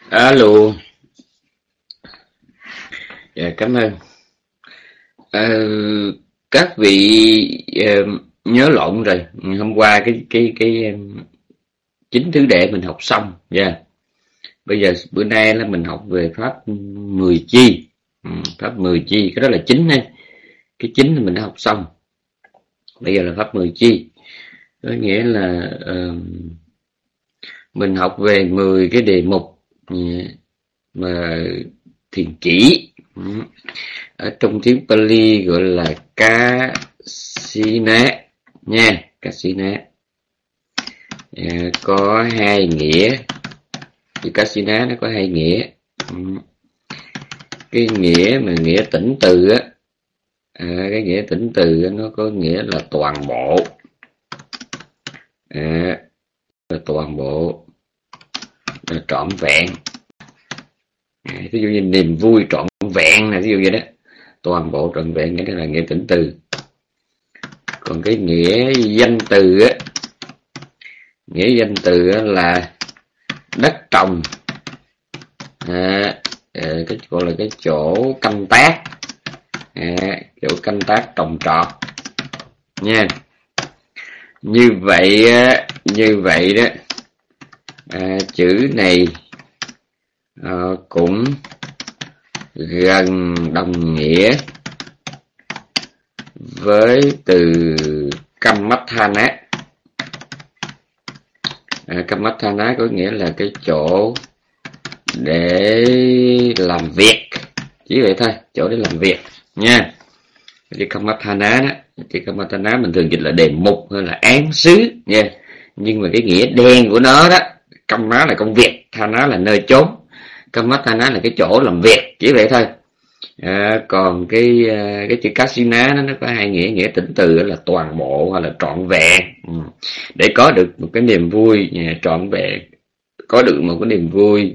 Alo, dạ, cảm ơn. Ờ, các vị nhớ lộn rồi. Hôm qua cái chính thứ đệ mình học xong, dạ. Bây giờ bữa nay là mình học về pháp 10 chi. Pháp 10 chi, cái đó là chính này. Cái chính thì mình đã học xong. Bây giờ là pháp 10 chi. Có nghĩa là mình học về 10 cái đề mục mà thiền chỉ. Ở trong tiếng Pali gọi là Kasina nha, Kasina. Có hai nghĩa. Chữ Kasina nó có hai nghĩa. Cái nghĩa mà nghĩa tỉnh từ á, cái nghĩa tỉnh từ á, nó có nghĩa là toàn bộ. Là toàn bộ, là trọn vẹn. Ví dụ như niềm vui trọn vẹn là ví dụ vậy đó. Toàn bộ trọn vẹn nghĩa là nghĩa tỉnh từ. Còn cái nghĩa danh từ á, nghĩa danh từ á là đất trồng, cái gọi là cái chỗ canh tác, chỗ canh tác trồng trọt nha. Như vậy đó, chữ này cũng gần đồng nghĩa với từ Kammatthana. Kammatthana có nghĩa là cái chỗ để làm việc, chỉ vậy thôi, chỗ để làm việc nha. Chữ Kammatthana đó, chữ Kammatthana mình thường dịch là đề mục hay là án xứ nha. Nhưng mà cái nghĩa đen của nó đó, Kamma là công việc, Thana là nơi chốn, Kammatthana là cái chỗ làm việc, chỉ vậy thôi. Còn cái chữ Kasina nó có hai nghĩa. Nghĩa tỉnh từ là toàn bộ hay là trọn vẹn. Để có được một cái niềm vui trọn vẹn, có được một cái niềm vui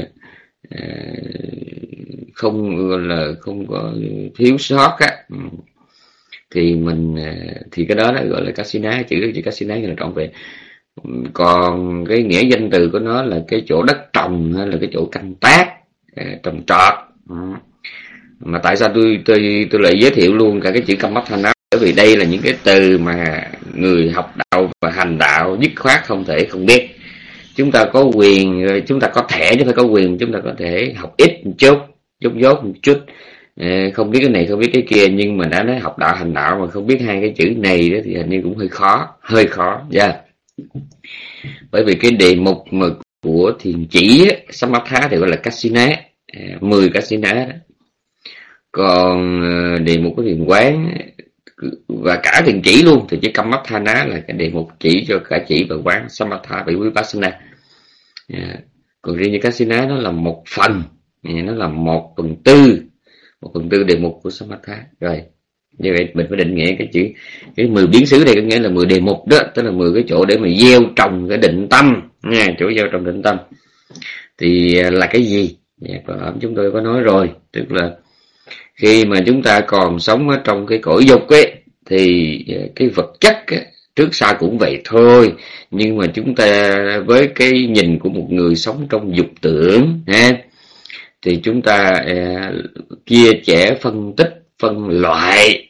không có thiếu sót á, thì mình thì cái đó gọi là Kasina. Chữ Kasina là trọn vẹn. Còn cái nghĩa danh từ của nó là cái chỗ đất trồng hay là cái chỗ canh tác, trồng trọt. Mà tại sao tôi lại giới thiệu luôn cả cái chữ Kammatthana? Bởi vì đây là những cái từ mà người học đạo và hành đạo dứt khoát không thể không biết. Chúng ta có quyền, chúng ta có thể, chứ phải có quyền, chúng ta có thể học ít một chút, dốt một chút, không biết cái này không biết cái kia, nhưng mà đã nói học đạo hành đạo mà không biết hai cái chữ này đó thì hình như cũng hơi khó nha. Bởi vì cái đề mục mà của thiền chỉ Samatha thì gọi là Kasina, 10 Kasina đó. Còn đề mục của thiền quán và cả thiền chỉ luôn thì chỉ Kammatthana là cái đề mục chỉ cho cả chỉ và quán, Samatha và Vipassana. Còn riêng như Kasina nó là một phần, nó là 1/4 đề mục của Samatha. Rồi như vậy mình phải định nghĩa cái 10 biến xứ đây có nghĩa là 10 đề mục đó, tức là 10 cái chỗ để mà gieo trồng cái định tâm nha. Chỗ gieo trồng định tâm thì là cái gì? Chúng tôi có nói rồi, tức là khi mà chúng ta còn sống ở trong cái cõi dục ấy thì cái vật chất ấy, trước sau cũng vậy thôi, nhưng mà chúng ta với cái nhìn của một người sống trong dục tưởng thì chúng ta chia sẻ, phân tích, phân loại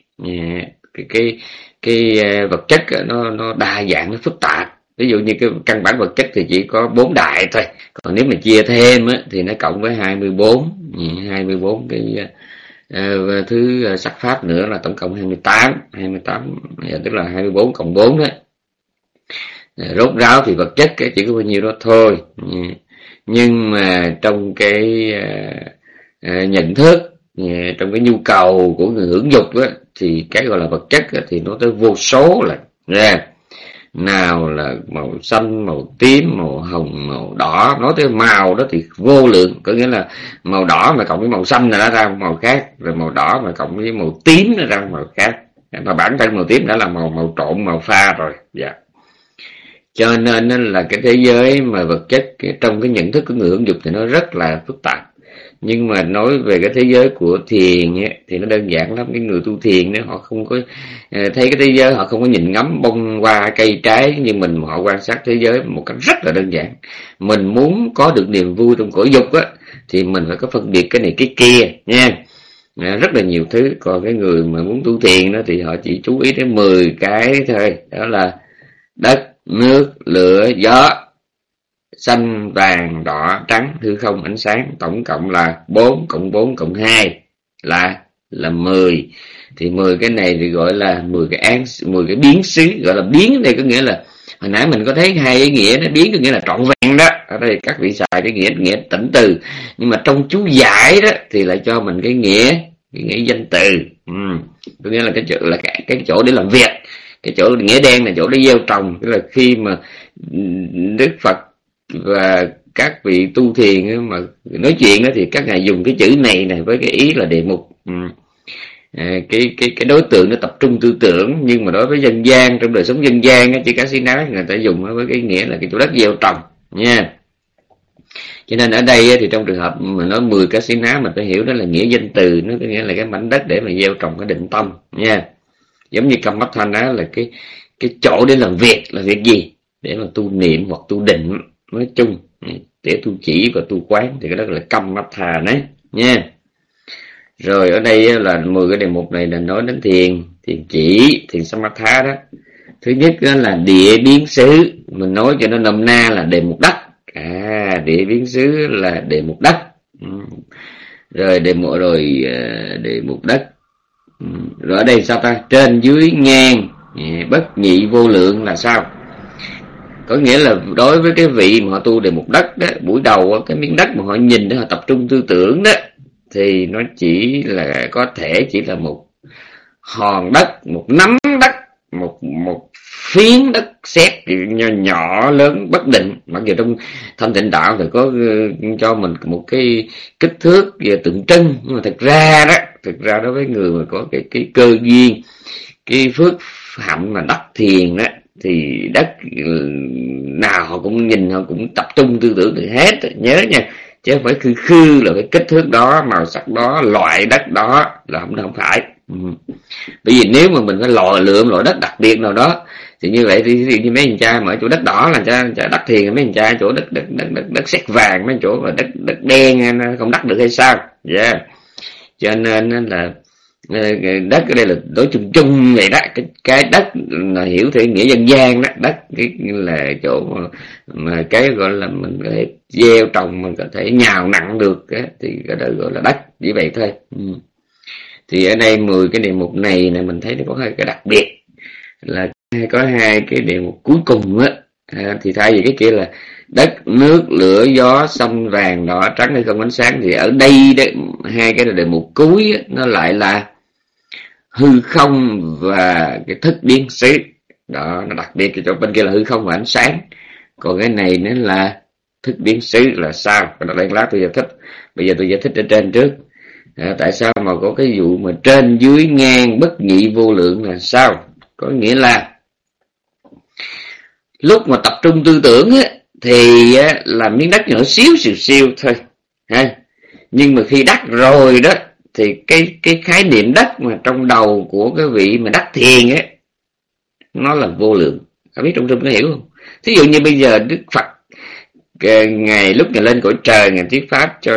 cái vật chất nó đa dạng, nó phức tạp. Ví dụ như cái căn bản vật chất thì chỉ có 4 đại thôi, còn nếu mà chia thêm á, thì nó cộng với 24 cái thứ sắc pháp nữa là tổng cộng 28, tức là 24 cộng 4 đó. Rốt ráo thì vật chất chỉ có bao nhiêu đó thôi. Nhưng mà trong cái nhận thức, trong cái nhu cầu của người hưởng dục á, thì cái gọi là vật chất á, thì nó tới vô số lần ra. Nào là màu xanh, màu tím, màu hồng, màu đỏ. Nói tới màu đó thì vô lượng. Có nghĩa là màu đỏ mà cộng với màu xanh là nó ra màu khác, rồi màu đỏ mà cộng với màu tím nó ra màu khác. Mà bản thân màu tím đã là màu trộn, màu pha rồi. Dạ. Cho nên là cái thế giới mà vật chất trong cái nhận thức của người hưởng dục thì nó rất là phức tạp. Nhưng mà nói về cái thế giới của thiền ấy, thì nó đơn giản lắm. Cái người tu thiền đó họ không có thấy cái thế giới, họ không có nhìn ngắm bông hoa cây trái như mình, mà họ quan sát thế giới một cách rất là đơn giản. Mình muốn có được niềm vui trong cõi dục á, thì mình phải có phân biệt cái này cái kia nha. Rất là nhiều thứ. Còn cái người mà muốn tu thiền đó thì họ chỉ chú ý đến 10 cái thôi. Đó là đất, nước, lửa, gió, xanh, vàng, đỏ, trắng, hư không, ánh sáng. Tổng cộng là 4 cộng 4 cộng 2 là 10. Thì 10 cái này thì gọi là 10 cái biến xứ. Gọi là biến đây có nghĩa là, hồi nãy mình có thấy hai cái nghĩa, nó biến có nghĩa là trọn vẹn đó. Ở đây các vị xài cái nghĩa tỉnh từ, nhưng mà trong chú giải đó thì lại cho mình cái nghĩa danh từ. Có nghĩa là cái chỗ để làm việc. Cái chỗ nghĩa đen là chỗ để gieo trồng. Tức là khi mà Đức Phật và các vị tu thiền mà nói chuyện đó, thì các ngài dùng cái chữ này với cái ý là đề mục. Cái đối tượng nó tập trung tư tưởng, nhưng mà đối với dân gian, trong đời sống dân gian á, chữ Kasina người ta dùng với cái nghĩa là cái chỗ đất gieo trồng nha. Cho nên ở đây thì trong trường hợp mà nói 10 Kasina, mình phải hiểu đó là nghĩa danh từ, nó có nghĩa là cái mảnh đất để mà gieo trồng cái định tâm nha. Giống như Kammatthana là cái chỗ để làm việc. Là việc gì? Để mà tu niệm hoặc tu định nói chung, để tu chỉ và tu quán, thì cái đó là Kammatthana nha. Rồi ở đây là 10 cái đề mục này là nói đến thiền chỉ, thiền Samatha đó. Thứ nhất đó là địa biến xứ, mình nói cho nó nôm na là đề mục đất. Địa biến xứ là đề mục đất. Rồi đề mục đất. Rồi ở đây sao ta? Trên dưới ngang bất nhị vô lượng là sao? Có nghĩa là đối với cái vị mà họ tu đề mục đất đó, buổi đầu cái miếng đất mà họ nhìn để họ tập trung tư tưởng đó, thì nó chỉ là có thể chỉ là một hòn đất, một nắm đất, một phiến đất sét nhỏ lớn bất định. Mặc dù trong thanh tịnh đạo thì có cho mình một cái kích thước về tượng trưng, nhưng mà thực ra đối với người mà có cái cơ duyên, cái phước hạnh mà đắc thiền đó, thì đất nào họ cũng nhìn, họ cũng tập trung tư tưởng được hết. Nhớ nha, chứ không phải khư là cái kích thước đó, màu sắc đó, loại đất đó là không phải. Bởi vì nếu mà mình phải lựa loại đất đặc biệt nào đó, thì như vậy thì như mấy anh cha mà ở chỗ đất đỏ là cha đắc thiền, mấy anh cha chỗ đất sét vàng, mấy chỗ mà đất đen không đắc được hay sao? Cho nên là đất ở đây là đối chung vậy đó. Cái đất là hiểu theo nghĩa dân gian đó. Đất cái là chỗ mà cái gọi là mình có thể gieo trồng, mình có thể nhào nặng được á, thì cái đó gọi là đất, chỉ vậy thôi. Thì ở đây 10 cái đề mục này mình thấy nó có hai cái đặc biệt, là có hai cái đề mục cuối cùng á, thì thay vì cái kia là đất, nước, lửa, gió, xanh, vàng, đỏ, trắng hay không ánh sáng, thì ở đây đó, hai cái đề mục cuối á, nó lại là hư không và cái thức biến xứ. Đó, nó đặc biệt, cái chỗ bên kia là hư không và ánh sáng, còn cái này nó là thức biến xứ là sao? Cái đó đang lát tôi giải thích. Bây giờ tôi giải thích ở trên trước. Tại sao mà có cái vụ mà trên dưới ngang bất nhị vô lượng là sao? Có nghĩa là lúc mà tập trung tư tưởng á, thì là miếng đất nhỏ xíu thôi ha. Nhưng mà khi đắc rồi đó, thì cái khái niệm đất mà trong đầu của cái vị mà đắc thiền á, nó là vô lượng. Các biết trong rừng có hiểu không? Thí dụ như bây giờ Đức Phật ngày lúc Ngài lên cõi trời, Ngài thuyết pháp cho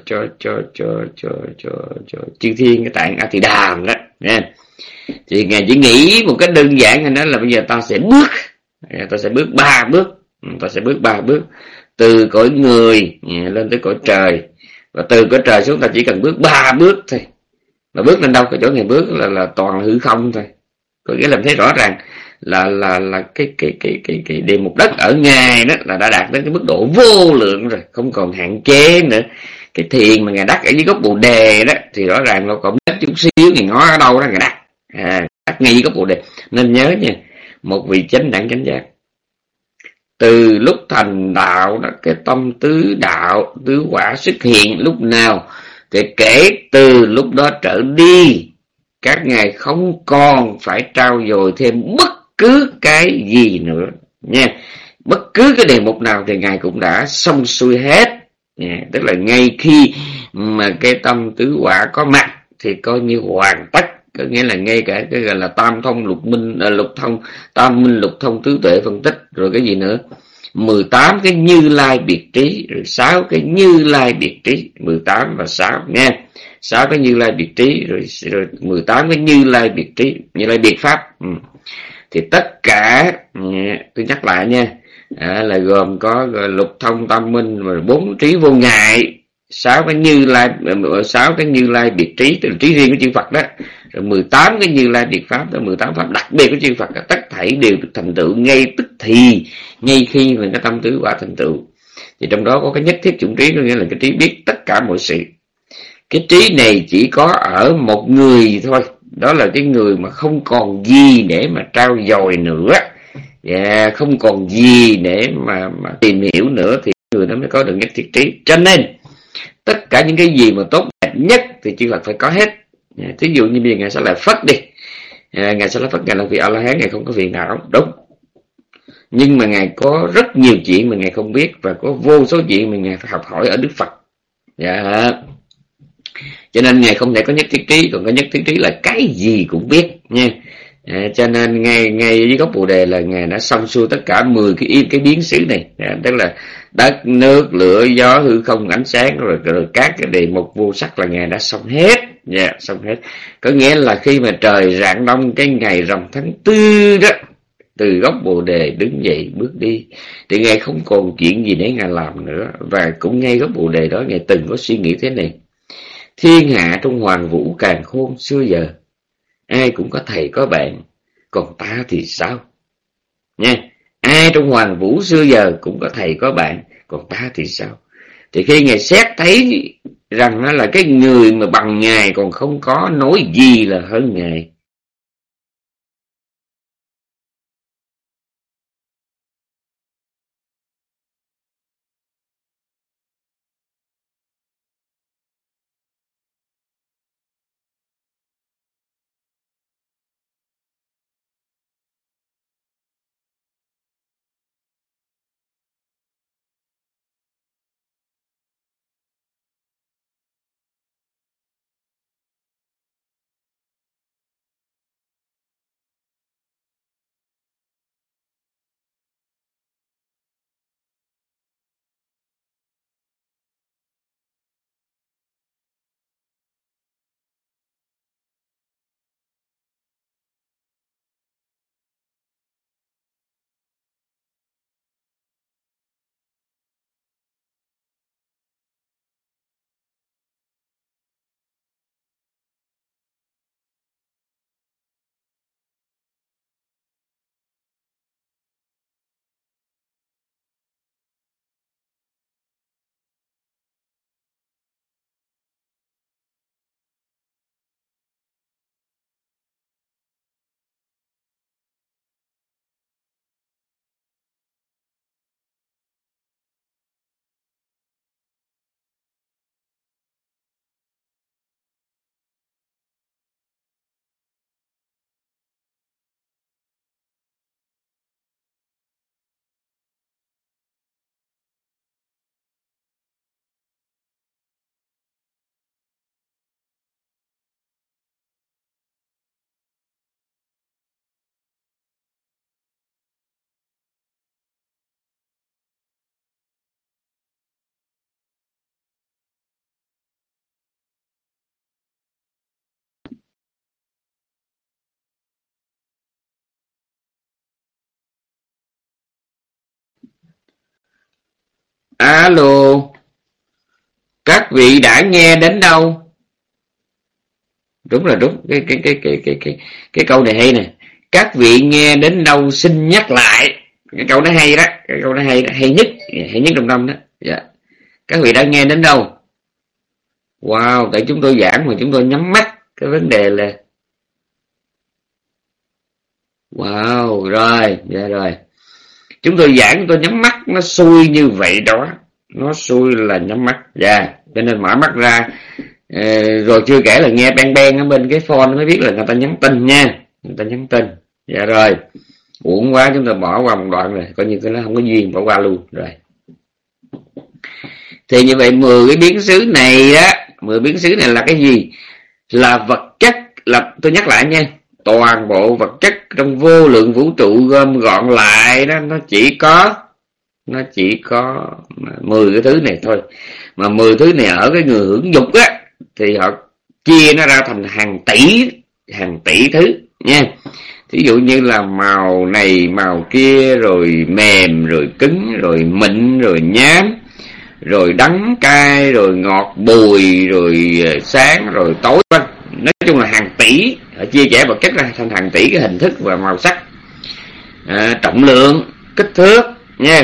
chư thiên cái tạng A Thì Đàm đó nha. Thì Ngài chỉ nghĩ một cách đơn giản, Ngài nói là bây giờ ta sẽ bước 3 bước, ta sẽ bước 3 bước từ cõi người lên tới cõi trời, và từ cõi trời xuống ta chỉ cần bước 3 bước thôi. Mà bước lên đâu? Cái chỗ Ngài bước là toàn là hư không thôi. Có nghĩa là thấy rõ ràng là cái đề mục đất ở Ngài đó là đã đạt đến cái mức độ vô lượng rồi, không còn hạn chế nữa. Cái thiền mà Ngài đắc ở dưới gốc Bồ Đề đó thì rõ ràng nó còn ít chút xíu, Ngài ngó ở đâu đó Ngài đắc. Đắc ngay dưới gốc Bồ Đề. Nên nhớ nha, một vị chánh đẳng chánh giác từ lúc thành đạo đó, cái tâm tứ đạo tứ quả xuất hiện lúc nào thì kể từ lúc đó trở đi, các ngài không còn phải trao dồi thêm bất cứ cái gì nữa nha. Bất cứ cái đề mục nào thì ngài cũng đã xong xuôi hết. Tức là ngay khi mà cái tâm tứ quả có mặt thì coi như hoàn tất. Có nghĩa là ngay cả cái gọi là tam thông lục minh, tam minh lục thông tứ tuệ phân tích, rồi cái gì nữa, 18 cái Như Lai biệt trí, rồi 6 cái Như Lai biệt trí, 18 và 6 nha. 6 cái Như Lai biệt trí, rồi 18 cái Như Lai biệt trí, Như Lai biệt pháp. Thì tất cả, tôi nhắc lại nha, là gồm có lục thông tam minh và 4 trí vô ngại, 6 cái Như Lai biệt trí, tức là trí riêng của chư Phật đó, rồi 18 cái Như Lai biệt pháp, 18 pháp đặc biệt của chư Phật, tất thảy đều được thành tựu ngay tức thì, ngay khi mình cái tâm tứ quả thành tựu. Thì trong đó có cái nhất thiết chủng trí, có nghĩa là cái trí biết tất cả mọi sự. Cái trí này chỉ có ở một người thôi, đó là cái người mà không còn gì để mà trao dồi nữa, không còn gì để mà tìm hiểu nữa, thì người đó mới có được nhất thiết trí. Cho nên tất cả những cái gì mà tốt đẹp nhất thì chư Phật phải có hết. Thí dụ như bây giờ Ngài Xá Lợi Phất đi, Ngài Xá Lợi Phất, Ngài là vị A-la-hán, Ngài không có phiền não, đúng. Nhưng mà Ngài có rất nhiều chuyện mà Ngài không biết, và có vô số chuyện mà Ngài phải học hỏi ở Đức Phật. Cho nên Ngài không thể có nhất thiết trí, còn có nhất thiết trí là cái gì cũng biết nha. Cho nên ngay dưới gốc Bồ Đề là Ngài đã xong xuôi tất cả 10 cái biến xứ này, tức là đất, nước, lửa, gió, hư không, ánh sáng, rồi các cái đề mục vô sắc là Ngài đã xong hết. Xong hết. Có nghĩa là khi mà trời rạng đông cái ngày rằm tháng 4 đó, từ gốc Bồ Đề đứng dậy bước đi, thì Ngài không còn chuyện gì để Ngài làm nữa. Và cũng ngay gốc Bồ Đề đó, Ngài từng có suy nghĩ thế này: thiên hạ trong hoàng vũ càn khôn xưa giờ, ai cũng có thầy có bạn, còn ta thì sao? Nha, ai trong hoàng vũ xưa giờ cũng có thầy có bạn, còn ta thì sao? Thì khi Ngài xét thấy rằng đó là cái người mà bằng Ngài còn không có, nói gì là hơn Ngài. Alo, các vị đã nghe đến đâu? Đúng là đúng, cái câu này hay nè. Các vị nghe đến đâu xin nhắc lại. Cái câu đó hay đó, cái câu đó hay nhất trong năm đó. Dạ. Các vị đã nghe đến đâu? Wow, tại chúng tôi giảng mà chúng tôi nhắm mắt. Cái vấn đề là wow, rồi, dạ rồi. Chúng tôi giảng tôi nhắm mắt, nó xui như vậy đó. Nó xui là nhắm mắt. Dạ, cho nên mở mắt ra. Rồi chưa kể là nghe beng ở bên cái phone mới biết là người ta nhắn tin nha. Người ta nhắn tin. Dạ rồi. Uổng quá, chúng ta bỏ qua một đoạn rồi. Coi như cái nó không có duyên, bỏ qua luôn. Rồi. Thì như vậy 10 cái biến xứ này á, 10 biến xứ này là cái gì? Là vật chất, là tôi nhắc lại nha, toàn bộ vật chất trong vô lượng vũ trụ gom gọn lại đó, nó chỉ có 10 cái thứ này thôi. Mà 10 thứ này ở cái người hưởng dục á thì họ chia nó ra thành hàng tỷ thứ nha. Ví dụ như là màu này màu kia, rồi mềm rồi cứng, rồi mịn rồi nhám, rồi đắng cay, rồi ngọt bùi, rồi sáng rồi tối. Nói chung là hàng tỷ, họ chia sẻ vật chất ra thành hàng tỷ cái hình thức và màu sắc, trọng lượng, kích thước nha,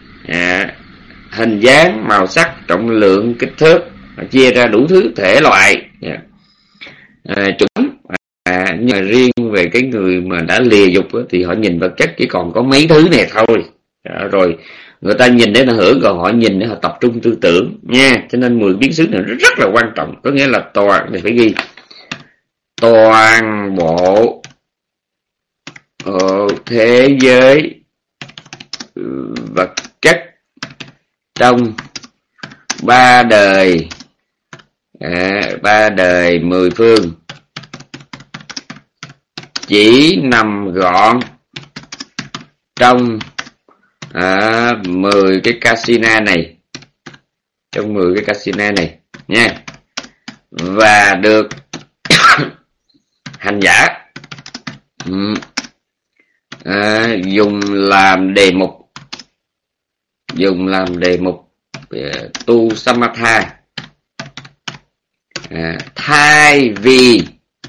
hình dáng, màu sắc, trọng lượng, kích thước, họ chia ra đủ thứ thể loại, chủng. Nhưng mà riêng về cái người mà đã lìa dục thì họ nhìn vật chất chỉ còn có mấy thứ này thôi. Rồi người ta nhìn để họ hưởng, còn họ nhìn để họ tập trung tư tưởng nha. Cho nên 10 biến xứ này rất là quan trọng. Có nghĩa là toàn, này phải ghi, toàn bộ thế giới vật chất trong ba đời 10 phương chỉ nằm gọn trong 10 cái casino này, trong 10 cái casino này nha, và được hành giả dùng làm đề mục tu samatha, thay vì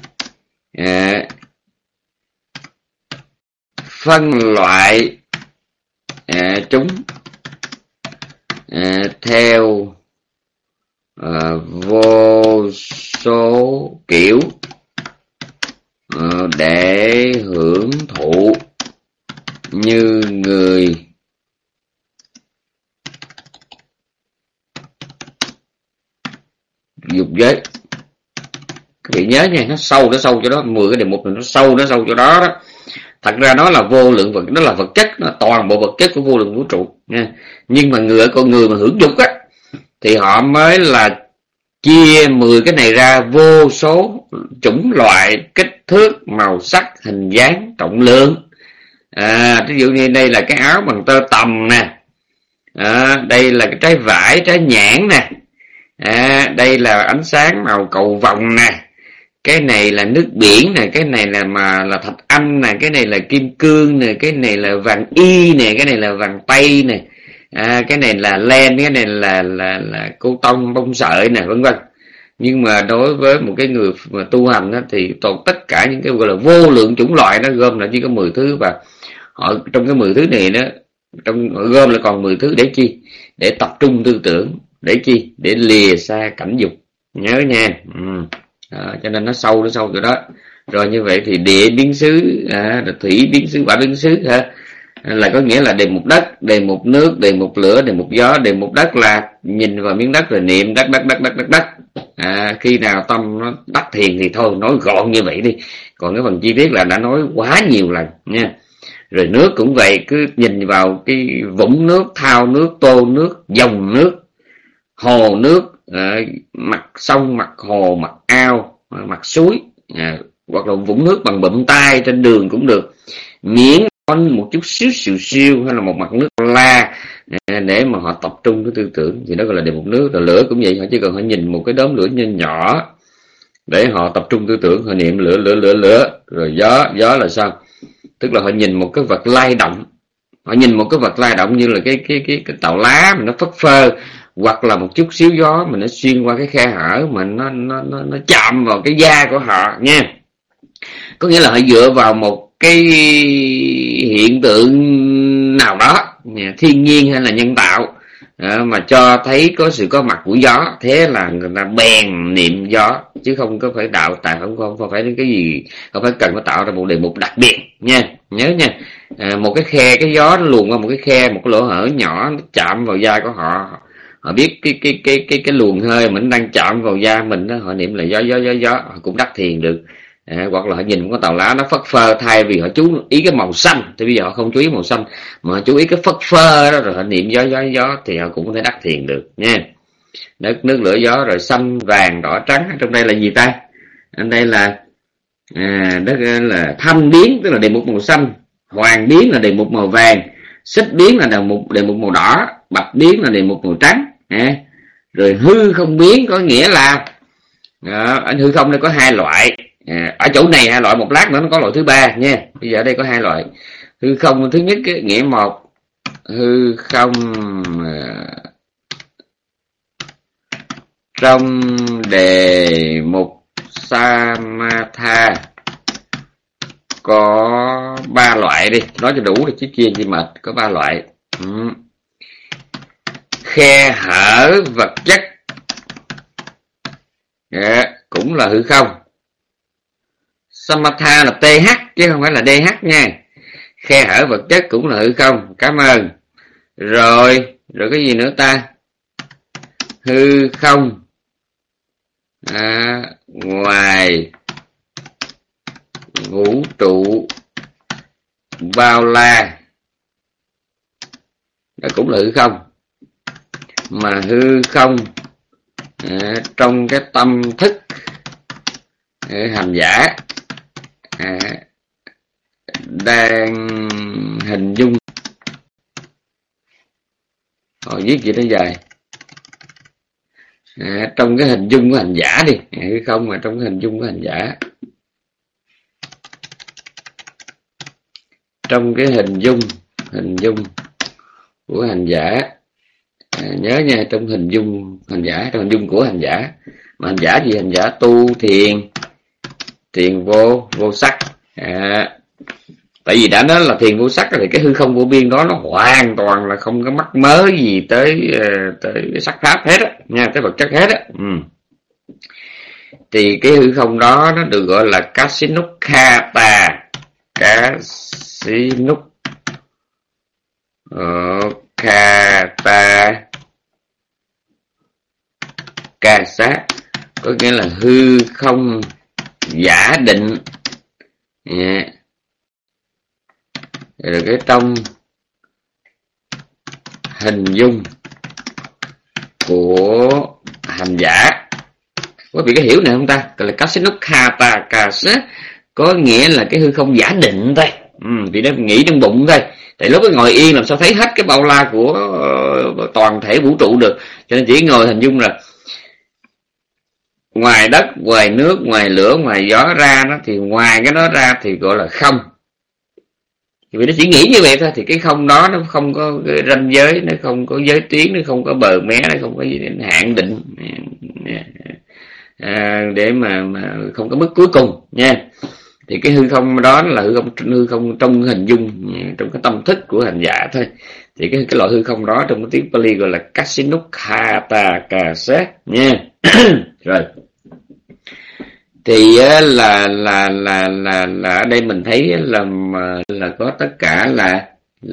phân loại chúng theo vô số kiểu để hưởng thụ như người dục giới. Các vị nhớ nha, nó sâu cho đó, 10 cái đề mục này nó sâu cho đó đó. Thật ra nó là vô lượng vật, nó là vật chất, nó toàn bộ vật chất của vô lượng vũ trụ nha. Nhưng mà con người mà hưởng dục á thì họ mới là chia 10 cái này ra vô số chủng loại, kích thước, màu sắc, hình dáng, trọng lượng. Ví dụ như đây là cái áo bằng tơ tằm nè, đây là cái trái vải, trái nhãn nè, đây là ánh sáng màu cầu vồng nè, cái này là nước biển nè, cái này là thạch anh nè, cái này là kim cương nè, cái này là vàng y nè, cái này là vàng tây nè, cái này là len, cái này là cô tông bông sợi nè, vân vân. Nhưng mà đối với một cái người mà tu hành đó, thì tất cả những cái gọi là vô lượng chủng loại nó gom lại chỉ có 10 thứ, và họ trong cái 10 thứ này đó, họ gom lại còn 10 thứ để chi? Để tập trung tư tưởng, để chi? Để lìa xa cảnh dục. Nhớ nha. Cho nên nó sâu cho đó. Rồi như vậy thì địa biến xứ, thủy biến xứ, hỏa biến xứ là có nghĩa là đề mục đất, đề mục nước, đề mục lửa, đề mục gió. Đề mục đất là nhìn vào miếng đất rồi niệm đất. Khi nào tâm nó đắc thiền thì thôi, nói gọn như vậy đi. Còn cái phần chi tiết là đã nói quá nhiều lần nha. Rồi nước cũng vậy, cứ nhìn vào cái vũng nước, thao nước, tô nước, dòng nước, hồ nước, mặt sông, mặt hồ, mặt ao, mặt suối, hoặc là vũng nước bằng bụm tay trên đường cũng được, miễn có một chút siêu hay là một mặt nước la để mà họ tập trung cái tư tưởng thì đó gọi là đề mục nước. Rồi lửa cũng vậy, họ chỉ cần họ nhìn một cái đốm lửa nhỏ để họ tập trung tư tưởng, họ niệm lửa. Rồi gió là sao? Tức là họ nhìn một cái vật lay động, họ nhìn một cái vật lay động như là cái tàu lá mà nó phất phơ, hoặc là một chút xíu gió mà nó xuyên qua cái khe hở mà nó chạm vào cái da của họ nha. Có nghĩa là họ dựa vào một cái hiện tượng nào đó, thiên nhiên hay là nhân tạo, mà cho thấy có sự có mặt của gió. Thế là người ta bèn niệm gió, chứ không có phải tạo không phải cái gì, không phải cần phải tạo ra một đề mục đặc biệt nha. Nhớ nha, một cái khe, cái gió nó luồn qua một cái khe, một cái lỗ hở nhỏ, nó chạm vào da của họ, họ biết cái luồng hơi mình đang chạm vào da mình đó, họ niệm là gió, họ cũng đắc thiền được. Hoặc là họ nhìn một cái tàu lá nó phất phơ, thay vì họ chú ý cái màu xanh thì bây giờ họ không chú ý màu xanh mà họ chú ý cái phất phơ đó, rồi họ niệm gió thì họ cũng có thể đắc thiền được nha. Đất, nước, lửa, gió, rồi xanh, vàng, đỏ, trắng. Trong đây là gì ta? Ở đây là đất là thanh biến, tức là đề mục màu xanh, hoàng biến là đề mục màu vàng, xích biến là đề mục màu đỏ, bạch biến là đề mục màu trắng. Rồi hư không biến có nghĩa là ở hư không đây có hai loại. Ở chỗ này hai loại, một lát nữa nó có loại thứ ba nha. Bây giờ ở đây có hai loại hư không. Thứ nhất nghĩa một, hư không trong đề mục Samatha có ba loại đi, nói cho đủ thì chứ chia chi mệt. Có ba loại. Khe hở vật chất cũng là hư không. Samatha là TH chứ không phải là DH nha. Khe hở vật chất cũng là hư không. Cảm ơn. Rồi cái gì nữa ta? Hư không ngoài vũ trụ bao la, đó cũng là hư không. Mà hư không trong cái tâm thức hành giả đang hình dung. Viết gì nó dài. Trong cái hình dung của hành giả đi, hư không mà trong cái hình dung của hành giả. Trong cái hình dung của hành giả. Nhớ nha, trong hình dung hành giả, trong hình dung của hành giả. Mà hành giả gì? Hành giả tu thiền vô sắc. Tại vì đã nói là thiền vô sắc thì cái hư không vô biên đó nó hoàn toàn là không có mắc mớ gì tới sắc pháp hết á nha, tới vật chất hết á. Thì cái hư không đó nó được gọi là Kasinukkhata. Kasa có nghĩa là hư không giả định. Rồi cái trong hình dung của hành giả. Quý vị có hiểu này không ta? Gọi là Kasinukkhata. Kasa có nghĩa là cái hư không giả định thôi. Vì nó nghĩ trong bụng thôi. Tại lúc ngồi yên làm sao thấy hết cái bao la của toàn thể vũ trụ được. Cho nên chỉ ngồi hình dung là ngoài đất, ngoài nước, ngoài lửa, ngoài gió ra đó, thì ngoài cái đó ra thì gọi là không. Vì nó chỉ nghĩ như vậy thôi, thì cái không đó nó không có cái ranh giới, nó không có giới tuyến, nó không có bờ mé, nó không có gì để hạn định để mà không có mức cuối cùng nha. Thì cái hư không đó là hư không trong hình dung, trong cái tâm thức của hành giả thôi. Thì cái loại hư không đó trong cái tiếng Pali gọi là Kasinukkhata Kasa nha. Rồi thì là ở đây mình thấy là có tất cả là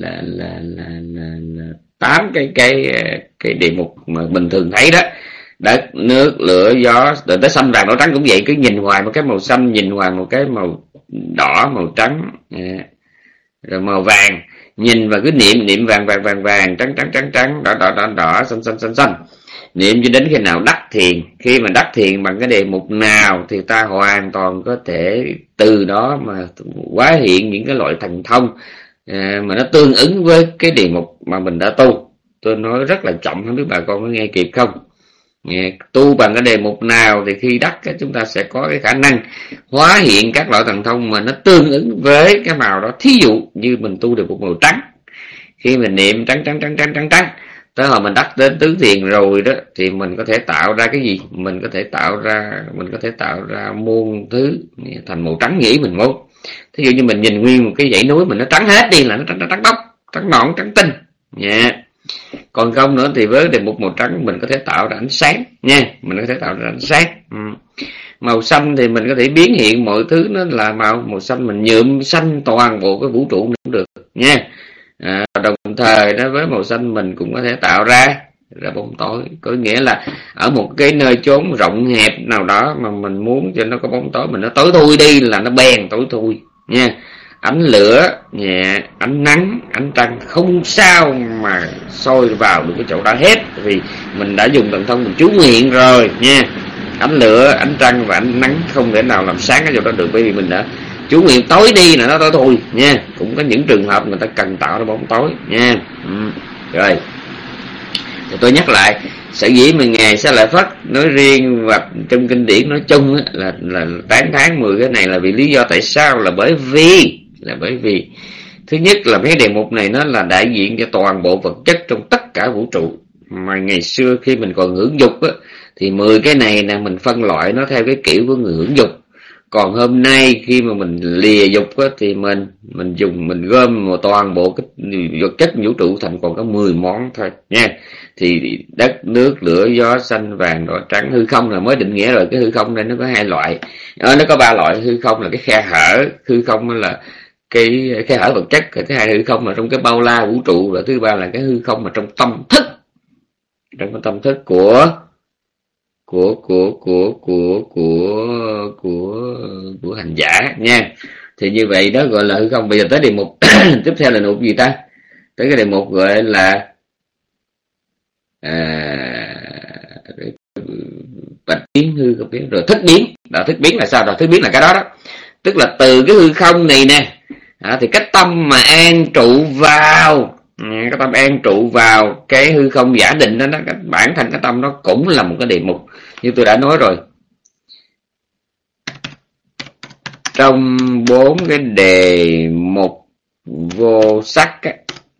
8 cái đề mục mà bình thường thấy đó. Đất, nước, lửa, gió, rồi tới xanh, vàng, đỏ, trắng cũng vậy. Cứ nhìn hoài một cái màu xanh, nhìn hoài một cái màu đỏ, màu trắng, rồi màu vàng. Nhìn và cứ niệm vàng, trắng, đỏ, xanh. Niệm cho đến khi nào đắc thiền. Khi mà đắc thiền bằng cái đề mục nào thì ta hoàn toàn có thể từ đó mà hóa hiện những cái loại thần thông mà nó tương ứng với cái đề mục mà mình đã tu. Tôi nói rất là chậm, không biết bà con có nghe kịp không? Tu bằng cái đề mục nào thì khi đắc chúng ta sẽ có cái khả năng hóa hiện các loại thần thông mà nó tương ứng với cái màu đó. Thí dụ như mình tu được một màu trắng, khi mình niệm trắng, tới hồi mình đắc đến tứ thiền rồi đó thì mình có thể tạo ra cái gì? Mình có thể tạo ra muôn thứ thành màu trắng nghĩ mình muốn. Thí dụ như mình nhìn nguyên một cái dãy núi mình nó trắng hết đi là nó trắng bóc, trắng nõn, trắng tinh nha. Còn không nữa thì với đề mục màu trắng mình có thể tạo ra ánh sáng nha, mình có thể tạo ra ánh sáng. Màu xanh thì mình có thể biến hiện mọi thứ nó là màu xanh, mình nhuộm xanh toàn bộ cái vũ trụ cũng được nha. Đồng thời đó với màu xanh mình cũng có thể tạo ra bóng tối, có nghĩa là ở một cái nơi chốn rộng hẹp nào đó mà mình muốn cho nó có bóng tối, mình nó tối thui đi là nó bèn tối thui nha. ánh lửa, ánh nắng, ánh trăng không sao mà soi vào được cái chỗ đó hết, vì mình đã dùng thần thông mình chú nguyện rồi nha. Ánh lửa, ánh trăng và ánh nắng không thể nào làm sáng cái chỗ đó được, bởi vì mình đã chú nguyện tối đi là nó tối thôi nha. Cũng có những trường hợp người ta cần tạo ra bóng tối nha. Rồi thì tôi nhắc lại, sở dĩ mà Ngài Xá Lợi Phất nói riêng và trong kinh điển nói chung là tán thán 10 cái này là vì lý do tại sao, là bởi vì thứ nhất là mấy đề mục này nó là đại diện cho toàn bộ vật chất trong tất cả vũ trụ. Mà ngày xưa khi mình còn hưởng dục á, thì 10 cái này là mình phân loại nó theo cái kiểu của người hưởng dục. Còn hôm nay khi mà mình lìa dục á, thì mình gom một toàn bộ cái vật chất vũ trụ thành còn có 10 món thôi nha. Thì đất, nước, lửa, gió, xanh, vàng, đỏ, trắng. Hư không là mới định nghĩa rồi. Cái hư không đây nó có 2 loại, nó có 3 loại. Hư không là cái khe hở, hư không là cái khe hở vật chất. Thứ hai hư không là trong cái bao la vũ trụ, và thứ ba là cái hư không mà trong tâm thức, trong cái tâm thức của hành giả nha. Thì như vậy đó gọi là hư không. Bây giờ tới đề mục tiếp theo là đề mục gì ta? Tới cái đề mục gọi là bạch biến, hư không biến, rồi thức biến. Thức biến là sao? Rồi thức biến là cái đó đó, tức là từ cái hư không này nè, thì cái tâm mà an trụ vào, cái tâm an trụ vào cái hư không giả định đó, bản thân cái tâm đó cũng là một cái đề mục. Như tôi đã nói rồi, trong 4 cái đề mục vô sắc á,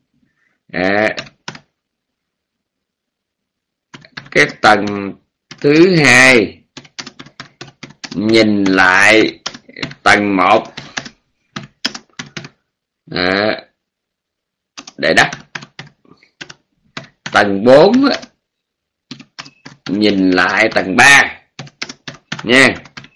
cái tầng thứ 2 nhìn lại tầng 1 để đắc. Tầng 4 nhìn lại tầng 3 nha.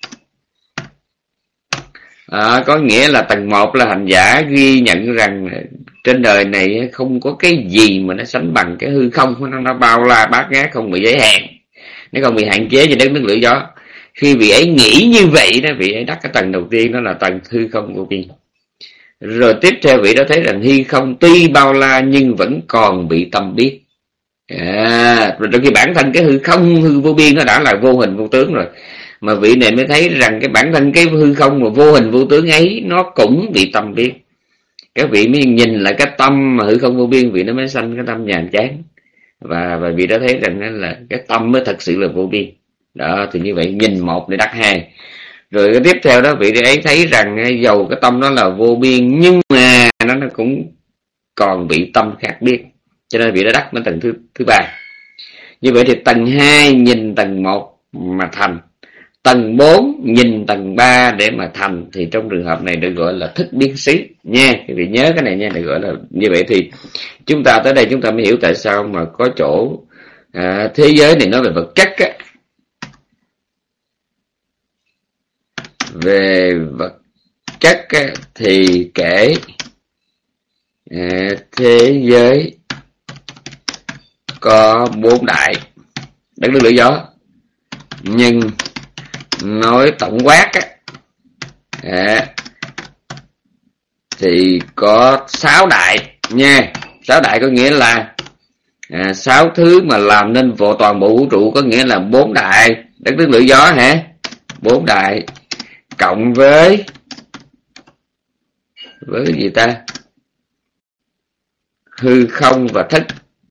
Có nghĩa là tầng 1 là hành giả ghi nhận rằng trên đời này không có cái gì mà nó sánh bằng cái hư không. Nó bao la bát ngát, không bị giới hạn, nó không bị hạn chế về đất nước lửa gió. Khi vị ấy nghĩ như vậy đó, vị ấy đắc cái tầng đầu tiên, đó là tầng hư không vô biên. Rồi tiếp theo vị đó thấy rằng hư không tuy bao la nhưng vẫn còn bị tâm biết. Rồi trong khi bản thân cái hư không, hư vô biên nó đã là vô hình vô tướng rồi, mà vị này mới thấy rằng cái bản thân cái hư không mà vô hình vô tướng ấy nó cũng bị tâm biết. Các vị mới nhìn lại cái tâm mà hư không vô biên, vị nó mới sanh cái tâm nhàm chán, và vị đã thấy rằng là cái tâm mới thật sự là vô biên đó. Thì như vậy nhìn 1 để đắc 2. Rồi cái tiếp theo đó vị ấy thấy rằng dầu cái tâm đó là vô biên nhưng mà nó cũng còn bị tâm khác biết, cho nên vị đã đắc đến tầng thứ 3. Như vậy thì tầng 2 nhìn tầng 1 mà thành, tầng 4 nhìn tầng 3 để mà thành, thì trong trường hợp này được gọi là thức biến xứ nha. Quý vị nhớ cái này nha, được gọi là như vậy. Thì chúng ta tới đây chúng ta mới hiểu tại sao mà có chỗ thế giới này nói về vật chất á, về vật chất á, thì kể thế giới có 4 đại: đất, nước, lửa, gió. Nhưng nói tổng quát á, thì có 6 đại nha. 6 đại có nghĩa là 6 thứ mà làm nên toàn bộ vũ trụ, có nghĩa là 4 đại: đất, nước, lửa, gió 4 đại cộng với cái gì ta? Hư không và thức.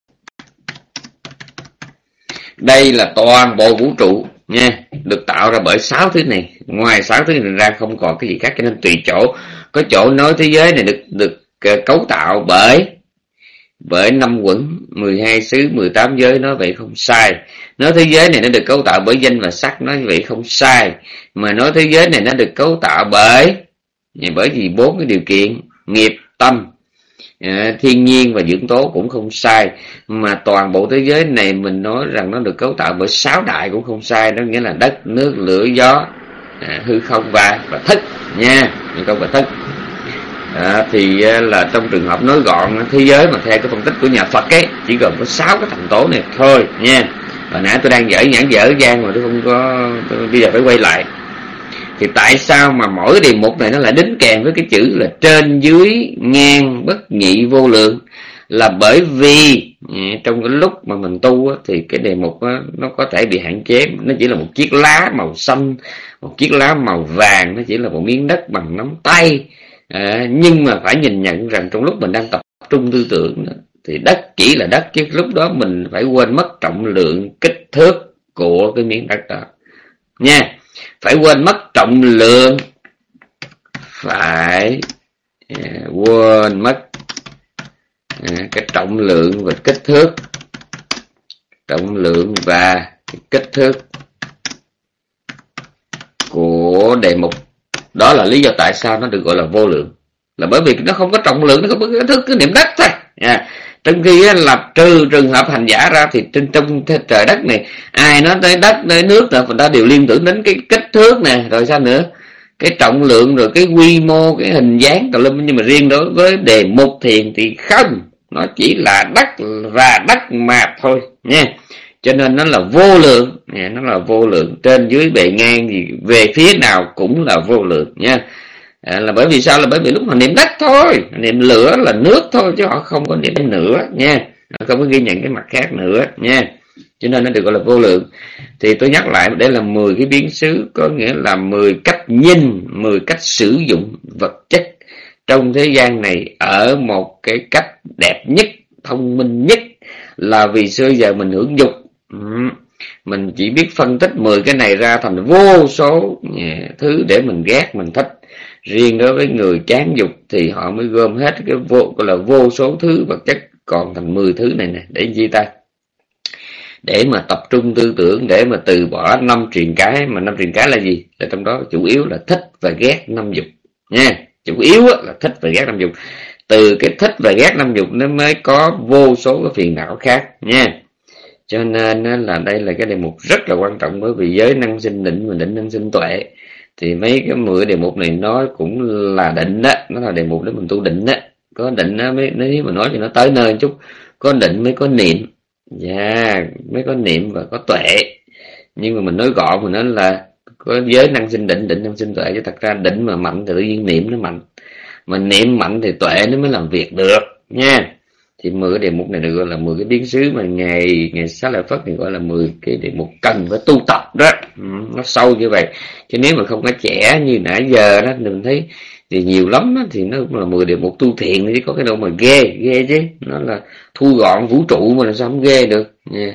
Đây là toàn bộ vũ trụ nha, được tạo ra bởi 6 thứ này. Ngoài 6 thứ này ra không còn cái gì khác, cho nên tùy chỗ. Có chỗ nói thế giới này được cấu tạo bởi 5 quẩn, 12 xứ, 18 giới, nói vậy không sai. Nói thế giới này nó được cấu tạo bởi danh và sắc, nói vậy không sai. Mà nói thế giới này nó được cấu tạo bởi vì 4 cái điều kiện: nghiệp, tâm, thiên nhiên và dưỡng tố, cũng không sai. Mà toàn bộ thế giới này mình nói rằng nó được cấu tạo bởi 6 đại cũng không sai. Đó nghĩa là đất, nước, lửa, gió, hư không và thức nha. Hư không và thức. Thì là trong trường hợp nói gọn thế giới mà theo cái phân tích của nhà Phật ấy, chỉ gồm có 6 cái thành tố này thôi nha. Và nãy tôi đang dở dang mà tôi không có, bây giờ phải quay lại. Thì tại sao mà mỗi đề mục này nó lại đính kèm với cái chữ là trên dưới ngang bất nhị vô lượng? Là bởi vì trong cái lúc mà mình tu á, thì cái đề mục á, nó có thể bị hạn chế. Nó chỉ là một chiếc lá màu xanh, một chiếc lá màu vàng, nó chỉ là một miếng đất bằng nắm tay. Nhưng mà phải nhìn nhận rằng trong lúc mình đang tập trung tư tưởng đó, thì đất chỉ là đất, chứ lúc đó mình phải quên mất trọng lượng kích thước của cái miếng đất đó nha. Phải quên mất trọng lượng, phải quên mất cái trọng lượng và kích thước, trọng lượng và kích thước của đề mục. Đó là lý do tại sao nó được gọi là vô lượng, là bởi vì nó không có trọng lượng, nó không có kích thước, cái niệm đất thôi. Trong khi là trừ trường hợp hành giả ra thì trong trời đất này ai nói tới đất tới nước là người ta đều liên tưởng đến cái kích thước nè, rồi sao nữa, cái trọng lượng, rồi cái quy mô, cái hình dáng tùm lum. Nhưng mà riêng đối với đề mục thiền thì không, nó chỉ là đất và đất mà thôi nha. Cho nên nó là vô lượng, nó là vô lượng, trên dưới bề ngang gì về phía nào cũng là vô lượng nha. Là bởi vì sao? Là bởi vì lúc mà niệm đất thôi, niệm lửa là nước thôi, chứ họ không có niệm nữa nha, họ không có ghi nhận cái mặt khác nữa nha. Cho nên nó được gọi là vô lượng. Thì tôi nhắc lại, đây là 10 cái biến xứ, có nghĩa là 10 cách nhìn, 10 cách sử dụng vật chất trong thế gian này ở một cái cách đẹp nhất, thông minh nhất. Là vì xưa giờ mình hưởng dục, mình chỉ biết phân tích 10 cái này ra thành vô số thứ để mình ghét, mình thích. Riêng đối với người chán dục thì họ mới gom hết cái gọi là vô số thứ vật chất còn thành 10 thứ này nè. Để chi ta? Để mà tập trung tư tưởng, để mà từ bỏ 5 truyền cái. Mà 5 truyền cái là gì? Là trong đó chủ yếu là thích và ghét 5 dục nha. Chủ yếu là thích và ghét 5 dục. Từ cái thích và ghét 5 dục nó mới có vô số cái phiền não khác nha. Cho nên là đây là cái đề mục rất là quan trọng, bởi vì giới năng sinh định và định năng sinh tuệ. Thì mấy cái 10 đề mục này nó cũng là định đó, nó là đề mục để mình tu định đó. Có định đó mới, nếu mà nói cho nó tới nơi chút, có định mới có niệm, mới có niệm và có tuệ. Nhưng mà mình nói gọn, mình nói là có giới năng sinh định, định năng sinh tuệ, chứ thật ra định mà mạnh thì tự nhiên niệm nó mạnh, mà niệm mạnh thì tuệ nó mới làm việc được nha. Thì 10 cái đề mục này được gọi là 10 cái biến xứ mà ngày Xá Lợi Phất thì gọi là 10 cái đề mục cần phải tu tập đó. Nó sâu như vậy. Chứ nếu mà không có trẻ như nãy giờ đó, mình thấy thì nhiều lắm đó, thì nó cũng là 10 đề mục tu thiền, chứ có cái đâu mà ghê chứ. Nó là thu gọn vũ trụ mà làm sao không ghê được nha.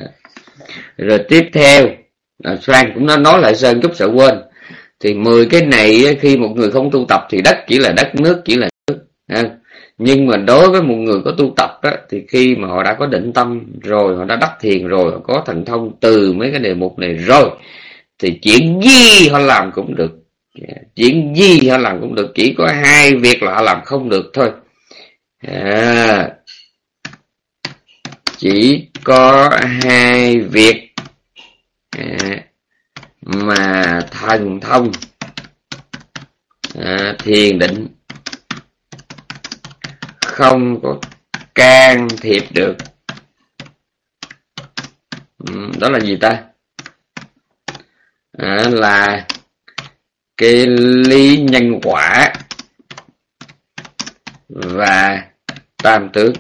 Rồi tiếp theo Frank cũng nói lại Sơn chút sợ quên. Thì 10 cái này khi một người không tu tập thì đất chỉ là đất, nước chỉ là nước. Nhưng mà đối với một người có tu tập đó, thì khi mà họ đã có định tâm rồi, họ đã đắc thiền rồi, họ có thần thông từ mấy cái đề mục này rồi, thì chuyện gì họ làm cũng được. Chuyện gì họ làm cũng được, chỉ có 2 việc là họ làm không được thôi. Chỉ có 2 việc mà thần thông thiền định không có can thiệp được. Đó là gì ta? Là cái lý nhân quả và tam tướng.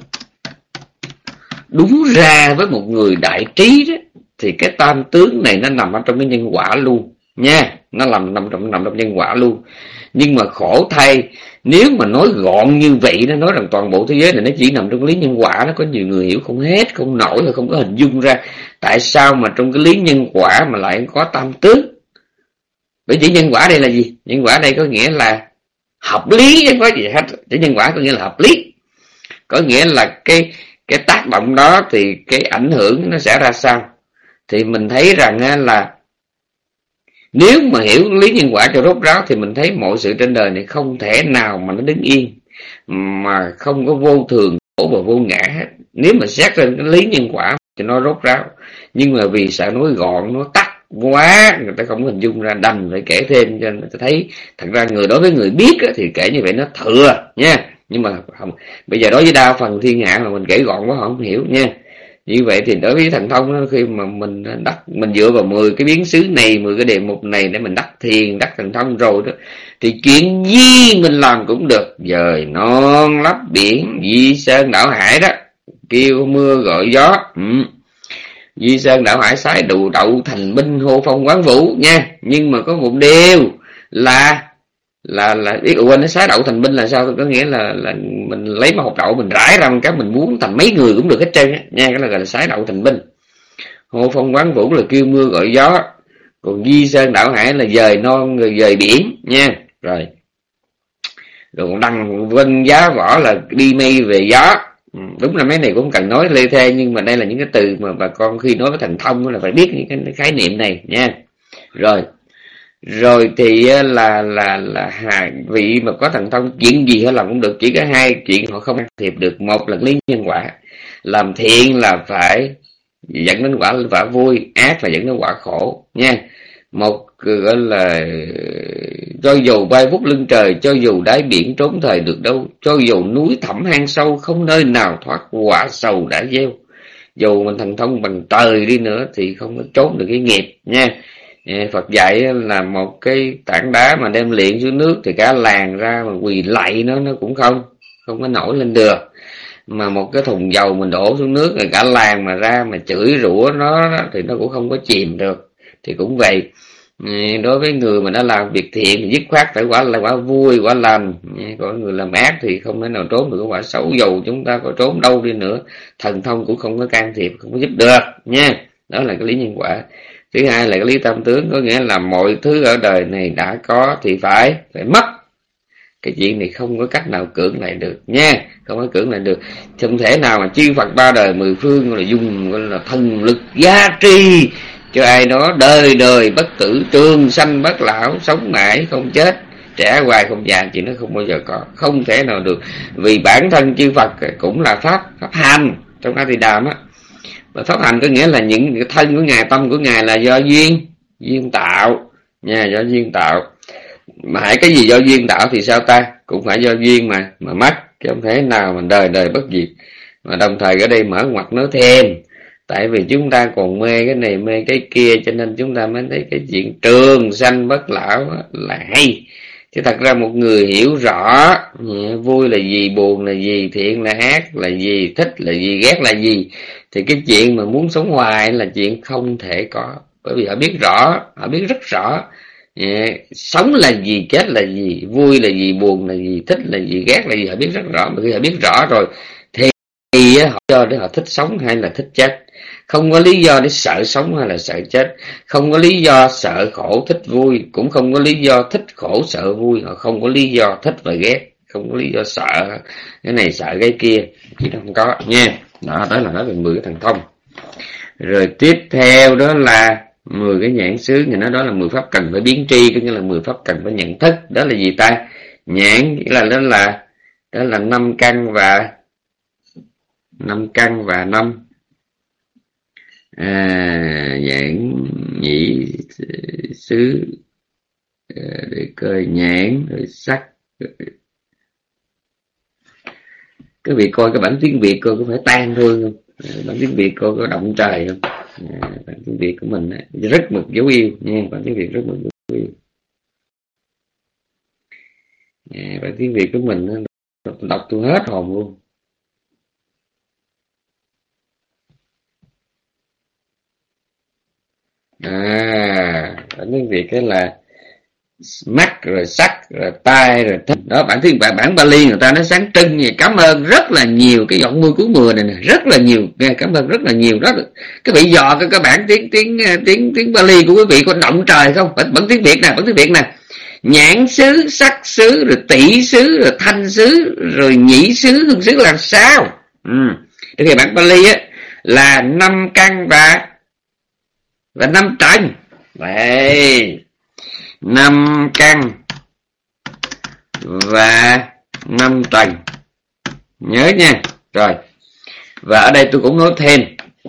Đúng ra với một người đại trí đó, thì cái tam tướng này nó nằm ở trong cái nhân quả luôn nha, nó nằm trong nhân quả luôn. Nhưng mà khổ thay, nếu mà nói gọn như vậy, nó nói rằng toàn bộ thế giới này nó chỉ nằm trong lý nhân quả, nó có nhiều người hiểu không hết, không nổi, là không có hình dung ra tại sao mà trong cái lý nhân quả mà lại có tam tướng. Bởi chỉ nhân quả đây là gì? Nhân quả đây có nghĩa là hợp lý, chứ không có gì hết. Chỉ nhân quả có nghĩa là hợp lý, có nghĩa là cái tác động đó thì cái ảnh hưởng nó sẽ ra sao. Thì mình thấy rằng là nếu mà hiểu lý nhân quả cho rốt ráo thì mình thấy mọi sự trên đời này không thể nào mà nó đứng yên, mà không có vô thường, khổ và vô ngã hết. Nếu mà xét trên cái lý nhân quả thì nó rốt ráo, nhưng mà vì sợ nói gọn, nó tắt quá, người ta không hình dung ra, đành phải kể thêm. Cho nên người ta thấy thật ra đối với người biết thì kể như vậy nó thừa nha. Nhưng mà không, bây giờ đối với đa phần thiên hạ mà mình kể gọn quá họ không hiểu nha. Như vậy thì đối với thần thông đó, khi mà mình dựa vào 10 cái biến xứ này, 10 cái đề mục này để mình đắc thiền, đắc thần thông rồi đó, thì chuyện gì mình làm cũng được. Dời non lấp biển, di sơn đảo hải đó, kêu mưa gọi gió. Di sơn đảo hải sái đủ đậu thành binh, hô phong quán vũ nha. Nhưng mà có một điều là biết quên, nó sái đậu thành binh là sao? Có nghĩa là mình lấy một hột đậu mình rải ra một cái, mình muốn thành mấy người cũng được hết trơn á nha. Cái là gọi là sái đậu thành binh. Hô phong quán vũ là kêu mưa gọi gió. Còn di sơn đảo hải là dời non rồi dời biển nha. Rồi còn đăng vân giá võ là đi mây về gió. Đúng là mấy này cũng cần nói lê thê, nhưng mà đây là những cái từ mà bà con khi nói với thần thông là phải biết những cái khái niệm này nha. Rồi thì là vị mà có thần thông chuyện gì họ làm cũng được, chỉ có hai chuyện họ không can thiệp được. Một là lý nhân quả, làm thiện là phải dẫn đến quả vui, ác là dẫn đến quả khổ nha. Một gọi là cho dù bay vút lưng trời, cho dù đáy biển trốn thời được đâu, cho dù núi thẳm hang sâu không nơi nào thoát, quả sầu đã gieo. Dù mình thần thông bằng trời đi nữa thì không có trốn được cái nghiệp nha. Phật dạy là một cái tảng đá mà đem liệng xuống nước thì cả làng ra mà quỳ lạy nó cũng không có nổi lên được. Mà một cái thùng dầu mình đổ xuống nước rồi cả làng mà ra mà chửi rủa nó thì nó cũng không có chìm được. Thì cũng vậy, đối với người mà đã làm việc thiện thì dứt khoát phải quả vui, quả lành. Còn người làm ác thì không thể nào trốn được cái quả xấu, dầu chúng ta có trốn đâu đi nữa, thần thông cũng không có can thiệp, không có giúp được nha. Đó là cái lý nhân quả. Thứ hai là cái lý tâm tướng, có nghĩa là mọi thứ ở đời này đã có thì phải mất. Cái chuyện này không có cách nào cưỡng lại được nha, không có cưỡng lại được. Không thể nào mà chư Phật ba đời mười phương là dùng gọi là thần lực gia trì cho ai đó đời đời bất tử, trường sanh bất lão, sống mãi không chết, trẻ hoài không già. Chuyện nó không bao giờ có, không thể nào được. Vì bản thân chư Phật cũng là pháp hành trong A Di Đàm á. Và pháp hành có nghĩa là những cái thân của Ngài, tâm của Ngài là do duyên tạo nha, do duyên tạo. Mà hãy cái gì do duyên tạo thì sao ta? Cũng phải do duyên mà mất, chứ không thể nào mà đời đời bất diệt. Mà đồng thời ở đây mở ngoặt nói thêm, tại vì chúng ta còn mê cái này mê cái kia, cho nên chúng ta mới thấy cái chuyện trường sanh bất lão là hay. Chứ thật ra một người hiểu rõ vui là gì, buồn là gì, thiện là ác là gì, thích là gì, ghét là gì, thì cái chuyện mà muốn sống hoài là chuyện không thể có. Bởi vì họ biết rõ, họ biết rất rõ sống là gì, chết là gì, vui là gì, buồn là gì, thích là gì, ghét là gì, họ biết rất rõ. Mà khi họ biết rõ rồi thì họ do để họ thích sống hay là thích chết. Không có lý do để sợ sống hay là sợ chết, không có lý do sợ khổ thích vui, cũng không có lý do thích khổ sợ vui. Họ không có lý do thích và ghét, không có lý do sợ cái này sợ cái kia, chỉ không có nha. Đó là nói về 10 cái thần thông. Rồi tiếp theo đó là 10 cái nhãn xứ, thì nói đó là 10 pháp cần phải biến tri, có nghĩa là 10 pháp cần phải nhận thức. Đó là gì ta? Nhãn nghĩa là đó là 5 căn và 5 nhãn nhĩ xứ, để coi nhãn rồi sắc. Các vị coi cái bản tiếng Việt coi có phải tan thương không? Bản tiếng Việt coi có động trời không? Bản tiếng Việt của mình rất mực dấu yêu nha, bản tiếng Việt rất mực dấu yêu. Bản tiếng Việt của mình đọc tôi hết hồn luôn. Bản tiếng Việt cái là mắt rồi sắc rồi tai rồi thích. Đó, bản Bali người ta nói sáng trưng gì. Cảm ơn rất là nhiều cái giọt mưa cứu mùa này nè, rất là nhiều, cảm ơn rất là nhiều. Đó, cái vị dò cái bản tiếng Bali của quý vị có động trời không? Bản tiếng Việt nè, nhãn xứ, sắc xứ, rồi tỷ xứ, rồi thanh xứ, rồi nhĩ xứ, hương xứ là sao? Cái thì bản Bali á là 5 căn và 5 trần. Vậy 5 căn và 5 trần, nhớ nha. Rồi, và ở đây tôi cũng nói thêm,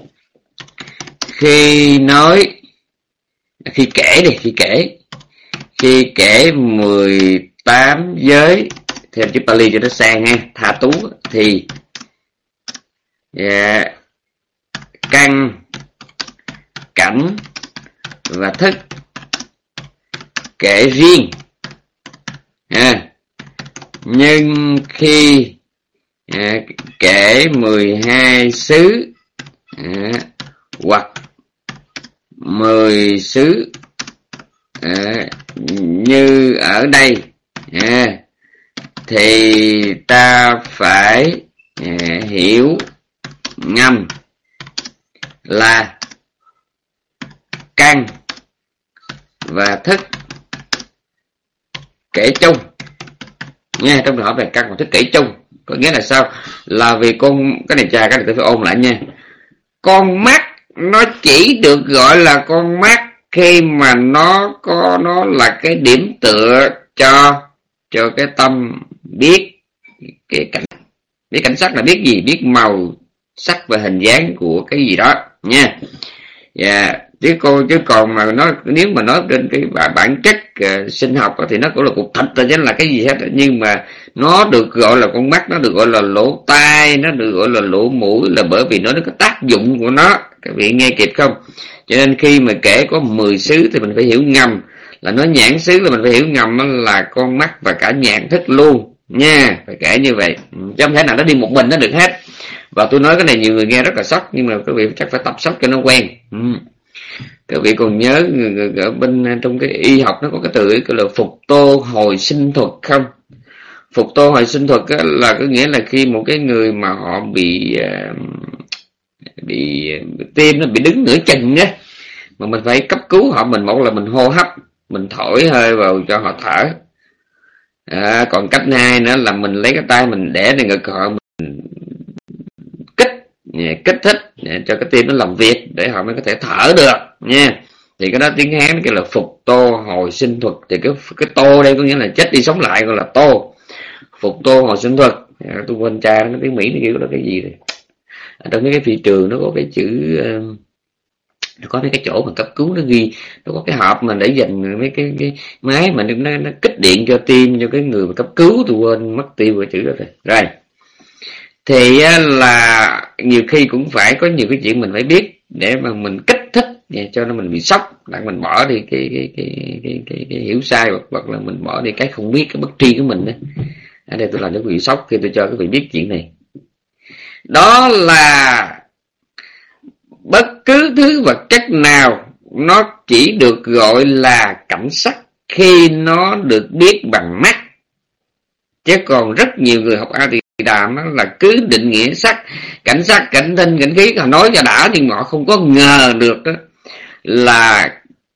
khi kể 18 giới theo chữ Pali cho nó sang ha, tha tú, thì căn, cảnh và thức kể riêng. Nhưng khi kể 12 xứ hoặc 10 xứ như ở đây thì ta phải hiểu ngầm là căn và thức kể chung nha. Trong trường hợp này căn và thức kể chung có nghĩa là sao? Là vì cái này cái này tôi phải ôn lại nha. Con mắt nó chỉ được gọi là con mắt khi mà nó là cái điểm tựa cho cái tâm biết cái cảnh sắc là biết gì? Biết màu sắc và hình dáng của cái gì đó nha. Chứ còn mà nó nếu mà nói trên cái bản chất sinh học thì nó cũng là cục thịt rồi chứ là cái gì hết. Nhưng mà nó được gọi là con mắt, nó được gọi là lỗ tai, nó được gọi là lỗ mũi là bởi vì nó có tác dụng của nó. Các vị nghe kịp không? Cho nên khi mà kể có 10 xứ thì mình phải hiểu ngầm là nó nhãn xứ, là mình phải hiểu ngầm là con mắt và cả nhãn thức luôn nha. Phải kể như vậy chứ không thể nào nó đi một mình nó được hết. Và tôi nói cái này nhiều người nghe rất là sốc, nhưng mà các vị chắc phải tập sốc cho nó quen. Các vị còn nhớ ở bên trong cái y học nó có cái từ gọi là phục tô hồi sinh thuật không? Phục tô hồi sinh thuật là có nghĩa là khi một cái người mà họ bị tim nó bị đứng nửa chừng á, mà mình phải cấp cứu họ, mình một là mình hô hấp, mình thổi hơi vào cho họ thở. Còn cách hai nữa là mình lấy cái tay mình để lên ngực họ, mình kích thích cho cái tim nó làm việc để họ mới có thể thở được nha. Thì cái đó tiếng Hán kêu là phục tô hồi sinh thuật. Thì cái tô đây có nghĩa là chết đi sống lại, gọi là tô. Phục tô hồi sinh thuật. Tôi quên cha nó tiếng Mỹ nó kêu là cái gì rồi. Ở trong cái phi trường nó có cái chữ, nó có mấy cái chỗ mà cấp cứu nó ghi, nó có cái hộp mà để dành mấy cái máy mà nó kích điện cho tim cho cái người mà cấp cứu. Tôi quên mất tiêu cái chữ đó rồi. Thì là nhiều khi cũng phải có nhiều cái chuyện mình phải biết để mà mình kích thích cho nó mình bị sốc, để mình bỏ đi cái hiểu sai, hoặc là mình bỏ đi cái không biết, cái bất tri của mình đó. Ở đây tôi làm cho quý vị sốc khi tôi cho quý vị biết chuyện này. Đó là bất cứ thứ vật chất nào nó chỉ được gọi là cảnh sắc khi nó được biết bằng mắt. Chứ còn rất nhiều người học A thì đàm đó là cứ định nghĩa sắc, cảnh thinh, cảnh khí, họ nói cho đã, nhưng mà họ không có ngờ được đó là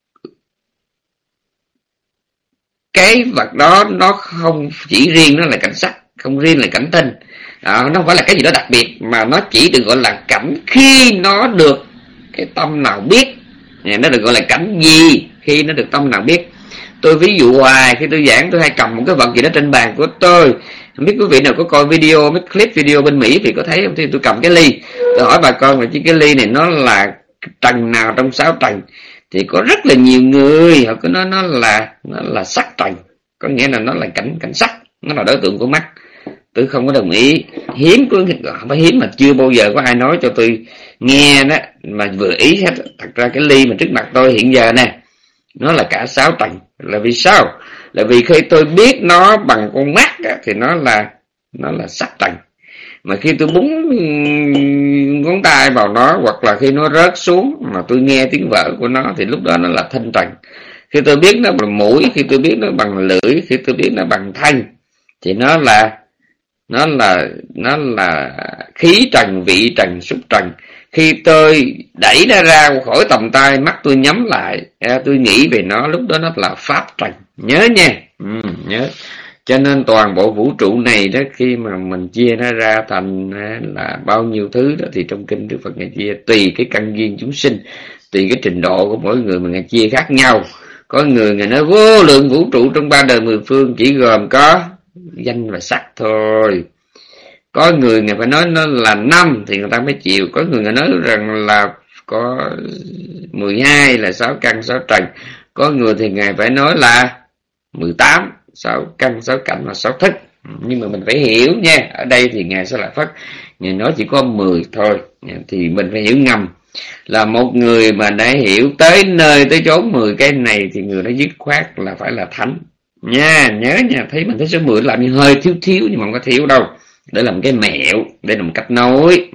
cái vật đó nó không chỉ riêng nó là cảnh sắc, không riêng là cảnh thinh, nó không phải là cái gì đó đặc biệt, mà nó chỉ được gọi là cảnh khi nó được cái tâm nào biết. Nó được gọi là cảnh gì khi nó được tâm nào biết. Tôi ví dụ hoài, khi tôi giảng tôi hay cầm một cái vật gì đó trên bàn của tôi. Không biết quý vị nào có coi video, mấy clip video bên Mỹ thì có thấy không? Thì tôi cầm cái ly, tôi hỏi bà con là cái ly này nó là trần nào trong 6 trần. Thì có rất là nhiều người họ cứ nói nó là sắc trần, có nghĩa là nó là cảnh sắc, nó là đối tượng của mắt. Tôi không có đồng ý. Hiếm, không phải hiếm mà chưa bao giờ có ai nói cho tôi nghe đó mà vừa ý hết. Thật ra cái ly mà trước mặt tôi hiện giờ nè, nó là cả 6 trần. Là vì sao? Là vì khi tôi biết nó bằng con mắt á, thì nó là sắc trần. Mà khi tôi búng ngón tay vào nó, hoặc là khi nó rớt xuống mà tôi nghe tiếng vỡ của nó, thì lúc đó nó là thanh trần. Khi tôi biết nó bằng mũi, khi tôi biết nó bằng lưỡi, khi tôi biết nó bằng thanh, thì nó là khí trần, vị trần, xúc trần. Khi tôi đẩy nó ra khỏi tầm tay, mắt tôi nhắm lại, tôi nghĩ về nó, lúc đó nó là pháp trần. Nhớ nha, nhớ. Cho nên toàn bộ vũ trụ này đó, khi mà mình chia nó ra thành là bao nhiêu thứ đó, thì trong kinh Đức Phật Ngài chia tùy cái căn duyên chúng sinh, tùy cái trình độ của mỗi người mà Ngài chia khác nhau. Có người Ngài nói vô lượng vũ trụ trong 3 đời 10 phương chỉ gồm có danh và sắc thôi. Có người Ngài phải nói nó là 5 thì người ta mới chịu. Có người Ngài nói rằng là có 12 là 6 căn 6 trần. Có người thì Ngài phải nói là 18, 6 căn 6 cảnh và 6 thức. Nhưng mà mình phải hiểu nha. Ở đây thì Ngài sẽ lại Phất Ngài nói chỉ có 10 thôi, thì mình phải hiểu ngầm. Là một người mà đã hiểu tới nơi tới chốn 10 cái này thì người đó dứt khoát là phải là thánh nha. Nhớ nha, thấy mình thấy số 10 làm như hơi thiếu thiếu nhưng mà không có thiếu đâu. Để làm cái mẹo, đây là một cách nói.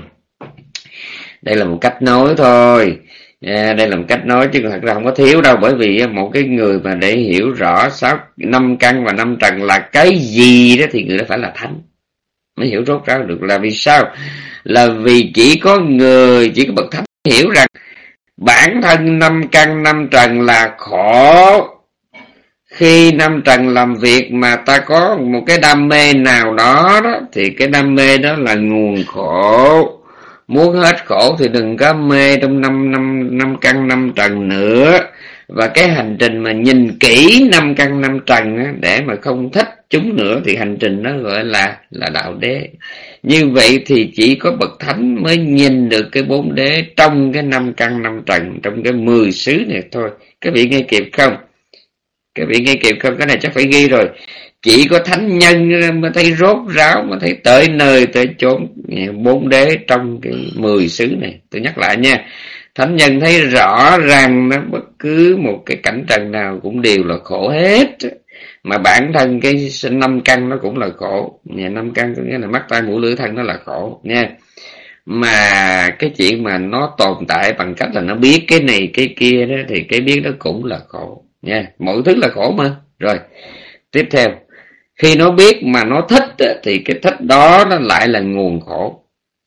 Đây là một cách nói thôi. Đây là một cách nói chứ thật ra không có thiếu đâu. Bởi vì một cái người mà để hiểu rõ 5 căn và 5 trần là cái gì đó thì người đó phải là thánh, mới hiểu rốt ráo được. Là vì sao? Là vì chỉ có bậc thánh hiểu rằng bản thân 5 căn 5 trần là khổ. Khi 5 trần làm việc mà ta có một cái đam mê nào đó, thì cái đam mê đó là nguồn khổ. Muốn hết khổ thì đừng có mê trong 5 căn 5 trần nữa. Và cái hành trình mà nhìn kỹ 5 căn 5 trần á, để mà không thích chúng nữa thì hành trình đó gọi là đạo đế. Như vậy thì chỉ có bậc thánh mới nhìn được cái 4 đế trong cái 5 căn 5 trần, trong cái 10 xứ này thôi. Các vị nghe kịp không? Các vị nghe kịp không? Cái này chắc phải ghi rồi. Chỉ có thánh nhân mới thấy rốt ráo, mới thấy tới nơi tới chốn 4 đế trong cái 10 xứ này. Tôi nhắc lại nha. Thánh nhân thấy rõ ràng nó bất cứ một cái cảnh trần nào cũng đều là khổ hết. Mà bản thân cái 5 căn nó cũng là khổ. 5 căn có nghĩa là mắt tai mũi lưỡi thân nó là khổ nha. Mà cái chuyện mà nó tồn tại bằng cách là nó biết cái này cái kia đó, thì cái biết đó cũng là khổ nha. Mọi thứ là khổ mà. Rồi tiếp theo, khi nó biết mà nó thích thì cái thích đó nó lại là nguồn khổ.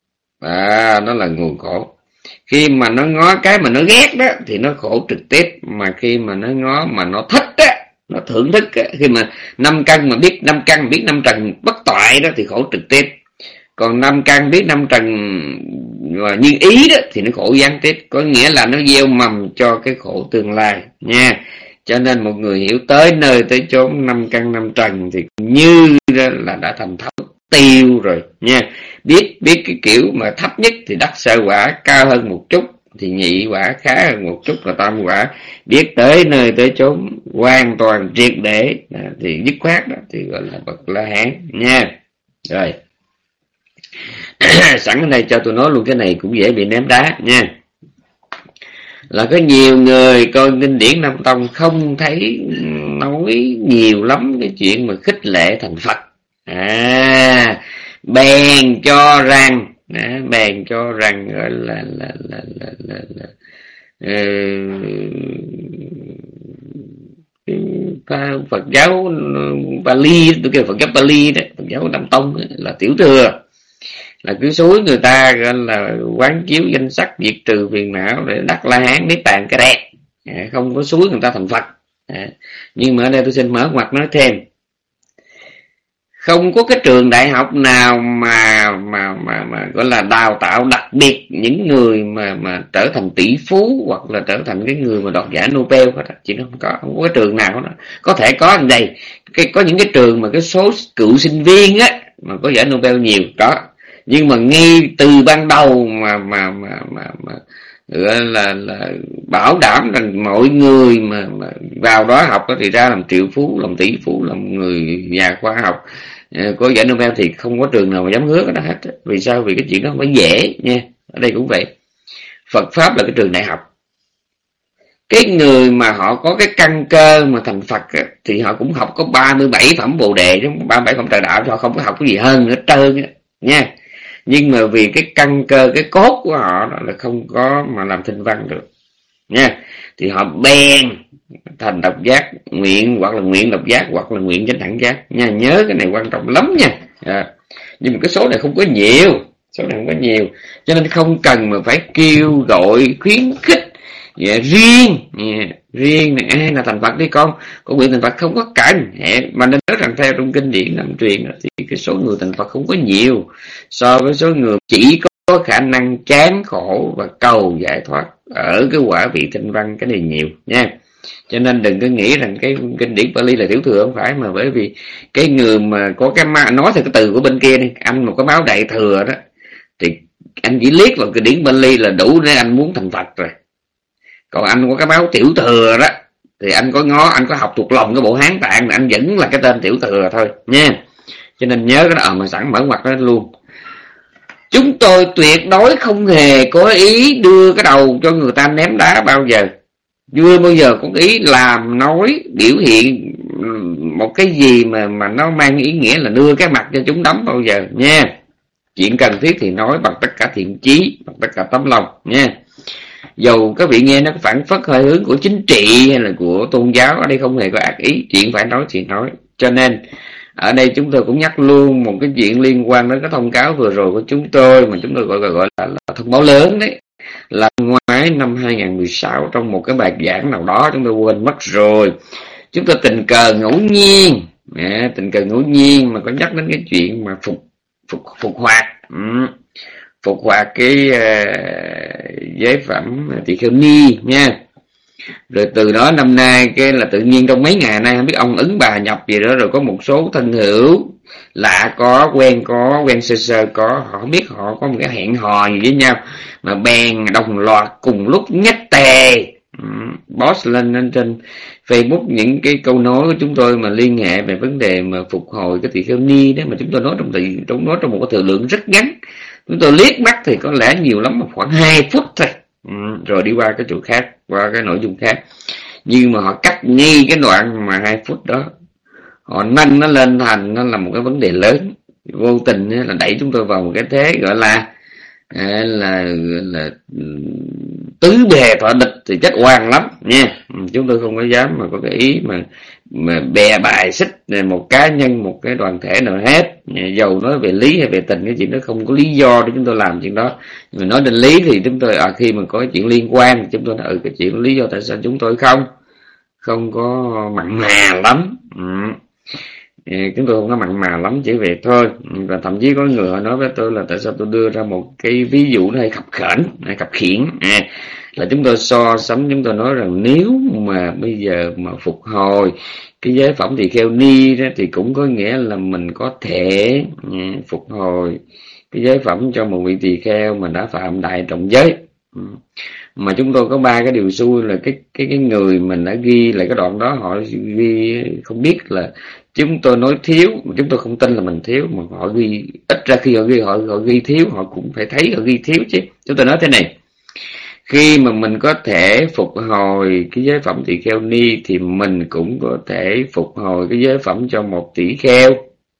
Nó là nguồn khổ. Khi mà nó ngó cái mà nó ghét đó thì nó khổ trực tiếp. Mà khi mà nó ngó mà nó thích á, nó thưởng thức á, khi mà 5 căn mà biết 5 căn, biết 5 trần bất toại đó thì khổ trực tiếp. Còn 5 căn biết 5 trần và như ý đó thì nó khổ gián tiếp. Có nghĩa là nó gieo mầm cho cái khổ tương lai nha. Cho nên một người hiểu tới nơi tới chốn 5 căn 5 trần thì như là đã thành thánh tiêu rồi nha. Biết cái kiểu mà thấp nhất thì đắc sơ quả, cao hơn một chút thì nhị quả, khá hơn một chút là tam quả. Biết tới nơi tới chốn hoàn toàn triệt để thì dứt khoát đó thì gọi là bậc La Hán nha. Rồi sẵn ở đây cho tôi nói luôn cái này cũng dễ bị ném đá nha. Là có nhiều người coi kinh điển Nam Tông không thấy nói nhiều lắm cái chuyện mà khích lệ thành Phật. Bèn cho rằng gọi là Phật giáo Pali, tôi kêu Phật giáo Pali đó, Phật giáo Nam Tông đó, là tiểu thừa, là cứ xúi người ta gọi là quán chiếu danh sắc, diệt trừ phiền não để đắc La Hán niết bàn cái đẹp, không có xúi người ta thành Phật. Nhưng mà ở đây tôi xin mở ngoặt nói thêm, không có cái trường đại học nào mà gọi là đào tạo đặc biệt những người mà trở thành tỷ phú hoặc là trở thành cái người mà đoạt giải Nobel hết. Chỉ không có cái trường nào đó. Có thể có ở đây có những cái trường mà cái số cựu sinh viên á mà có giải Nobel nhiều đó, nhưng mà ngay từ ban đầu mà gọi là bảo đảm rằng mọi người mà vào đó học đó thì ra làm triệu phú, làm tỷ phú, làm người nhà khoa học có giải Nobel, thì không có trường nào mà dám hứa cái đó hết. Vì sao? Vì cái chuyện đó không phải dễ nha. Ở đây cũng vậy. Phật Pháp là cái trường đại học. Cái người mà họ có cái căn cơ mà thành Phật á, thì họ cũng học có 37 phẩm Bồ Đề, 37 phẩm Trợ Đạo, họ không có học cái gì hơn nữa trơn á nha. Nhưng mà vì cái căn cơ, cái cốt của họ đó là không có mà làm thinh văn được nha, thì họ bèn thành độc giác nguyện, hoặc là nguyện độc giác, hoặc là nguyện chánh đẳng giác nha. Nhớ cái này quan trọng lắm nha. Nhưng mà cái số này không có nhiều, cho nên không cần mà phải kêu gọi khuyến khích riêng này ai là thành Phật đi con nguyện thành Phật, không có cần. Mà nên nói rằng theo trong kinh điển Nam truyền thì cái số người thành Phật không có nhiều so với số người chỉ có khả năng chán khổ và cầu giải thoát ở cái quả vị thinh văn, cái này nhiều nha. Cho nên đừng có nghĩ rằng cái kinh điển Pali là tiểu thừa, không phải. Mà bởi vì cái người mà có cái nói theo cái từ của bên kia đi, anh một cái máu đại thừa đó thì anh chỉ liếc vào kinh điển Pali là đủ để anh muốn thành Phật rồi. Còn anh có cái máu tiểu thừa đó thì anh có anh có học thuộc lòng cái bộ Hán Tạng là anh vẫn là cái tên tiểu thừa thôi nha. Cho nên nhớ cái đó mà sẵn mở ngoặt đó luôn. Chúng tôi tuyệt đối không hề có ý đưa cái đầu cho người ta ném đá bao giờ. Chưa bao giờ có ý làm, nói, biểu hiện một cái gì mà nó mang ý nghĩa là đưa cái mặt cho chúng đấm bao giờ nha. Chuyện cần thiết thì nói bằng tất cả thiện chí, bằng tất cả tấm lòng nha. Dầu các vị nghe nó phản phất hơi hướng của chính trị hay là của tôn giáo, ở đây không hề có ác ý, chuyện phải nói thì nói. Cho nên ở đây chúng tôi cũng nhắc luôn một cái chuyện liên quan đến cái thông cáo vừa rồi của chúng tôi, mà chúng tôi gọi là thông báo lớn đấy. Là ngoái năm 2016 trong một cái bài giảng nào đó chúng tôi quên mất rồi, chúng tôi tình cờ ngẫu nhiên mà có nhắc đến cái chuyện mà phục hoạt cái giới phẩm tỳ kheo ni nha. Rồi từ đó năm nay cái là tự nhiên trong mấy ngày nay không biết ông Ứng Bà nhập gì đó, rồi có một số thân hữu lạ có quen sơ có, họ không biết họ có một cái hẹn hò gì với nhau mà bèn đồng loạt cùng lúc nhắc tề post lên trên Facebook những cái câu nói của chúng tôi mà liên hệ về vấn đề mà phục hồi cái tỳ kheo ni đó, mà chúng tôi nói trong một cái thời lượng rất ngắn. Chúng tôi liếc mắt thì có lẽ nhiều lắm mà khoảng 2 phút thôi, rồi đi qua cái chỗ khác, qua cái nội dung khác. Nhưng mà họ cắt ngay cái đoạn mà 2 phút đó, họ nâng nó lên thành nó là một cái vấn đề lớn, vô tình là đẩy chúng tôi vào một cái thế gọi là tứ bề thọ địch thì chết oan lắm nha. Chúng tôi không có dám mà có cái ý mà bè bài xích một cá nhân, một cái đoàn thể nào hết. Dầu nói về lý hay về tình, cái chuyện đó không có lý do để chúng tôi làm chuyện đó. Nhưng mà nói đến lý thì chúng tôi khi mà có chuyện liên quan chúng tôi nói cái chuyện lý do tại sao chúng tôi không có mặn mà lắm. Chúng tôi không có mặn mà lắm, chỉ về thôi. Và thậm chí có người họ nói với tôi là tại sao tôi đưa ra một cái ví dụ nó hơi khập khiễng là chúng tôi so sánh, chúng tôi nói rằng nếu mà bây giờ mà phục hồi cái giới phẩm tỳ kheo ni đó, thì cũng có nghĩa là mình có thể phục hồi cái giới phẩm cho một vị tỳ kheo mà đã phạm đại trọng giới. Mà chúng tôi có 3 cái điều xui là cái người mình đã ghi lại cái đoạn đó, họ ghi không biết là chúng tôi nói thiếu, chúng tôi không tin là mình thiếu, mà họ ghi ít ra khi họ ghi thiếu, họ cũng phải thấy họ ghi thiếu chứ. Chúng tôi nói thế này: khi mà mình có thể phục hồi cái giới phẩm tỳ kheo ni thì mình cũng có thể phục hồi cái giới phẩm cho một tỳ kheo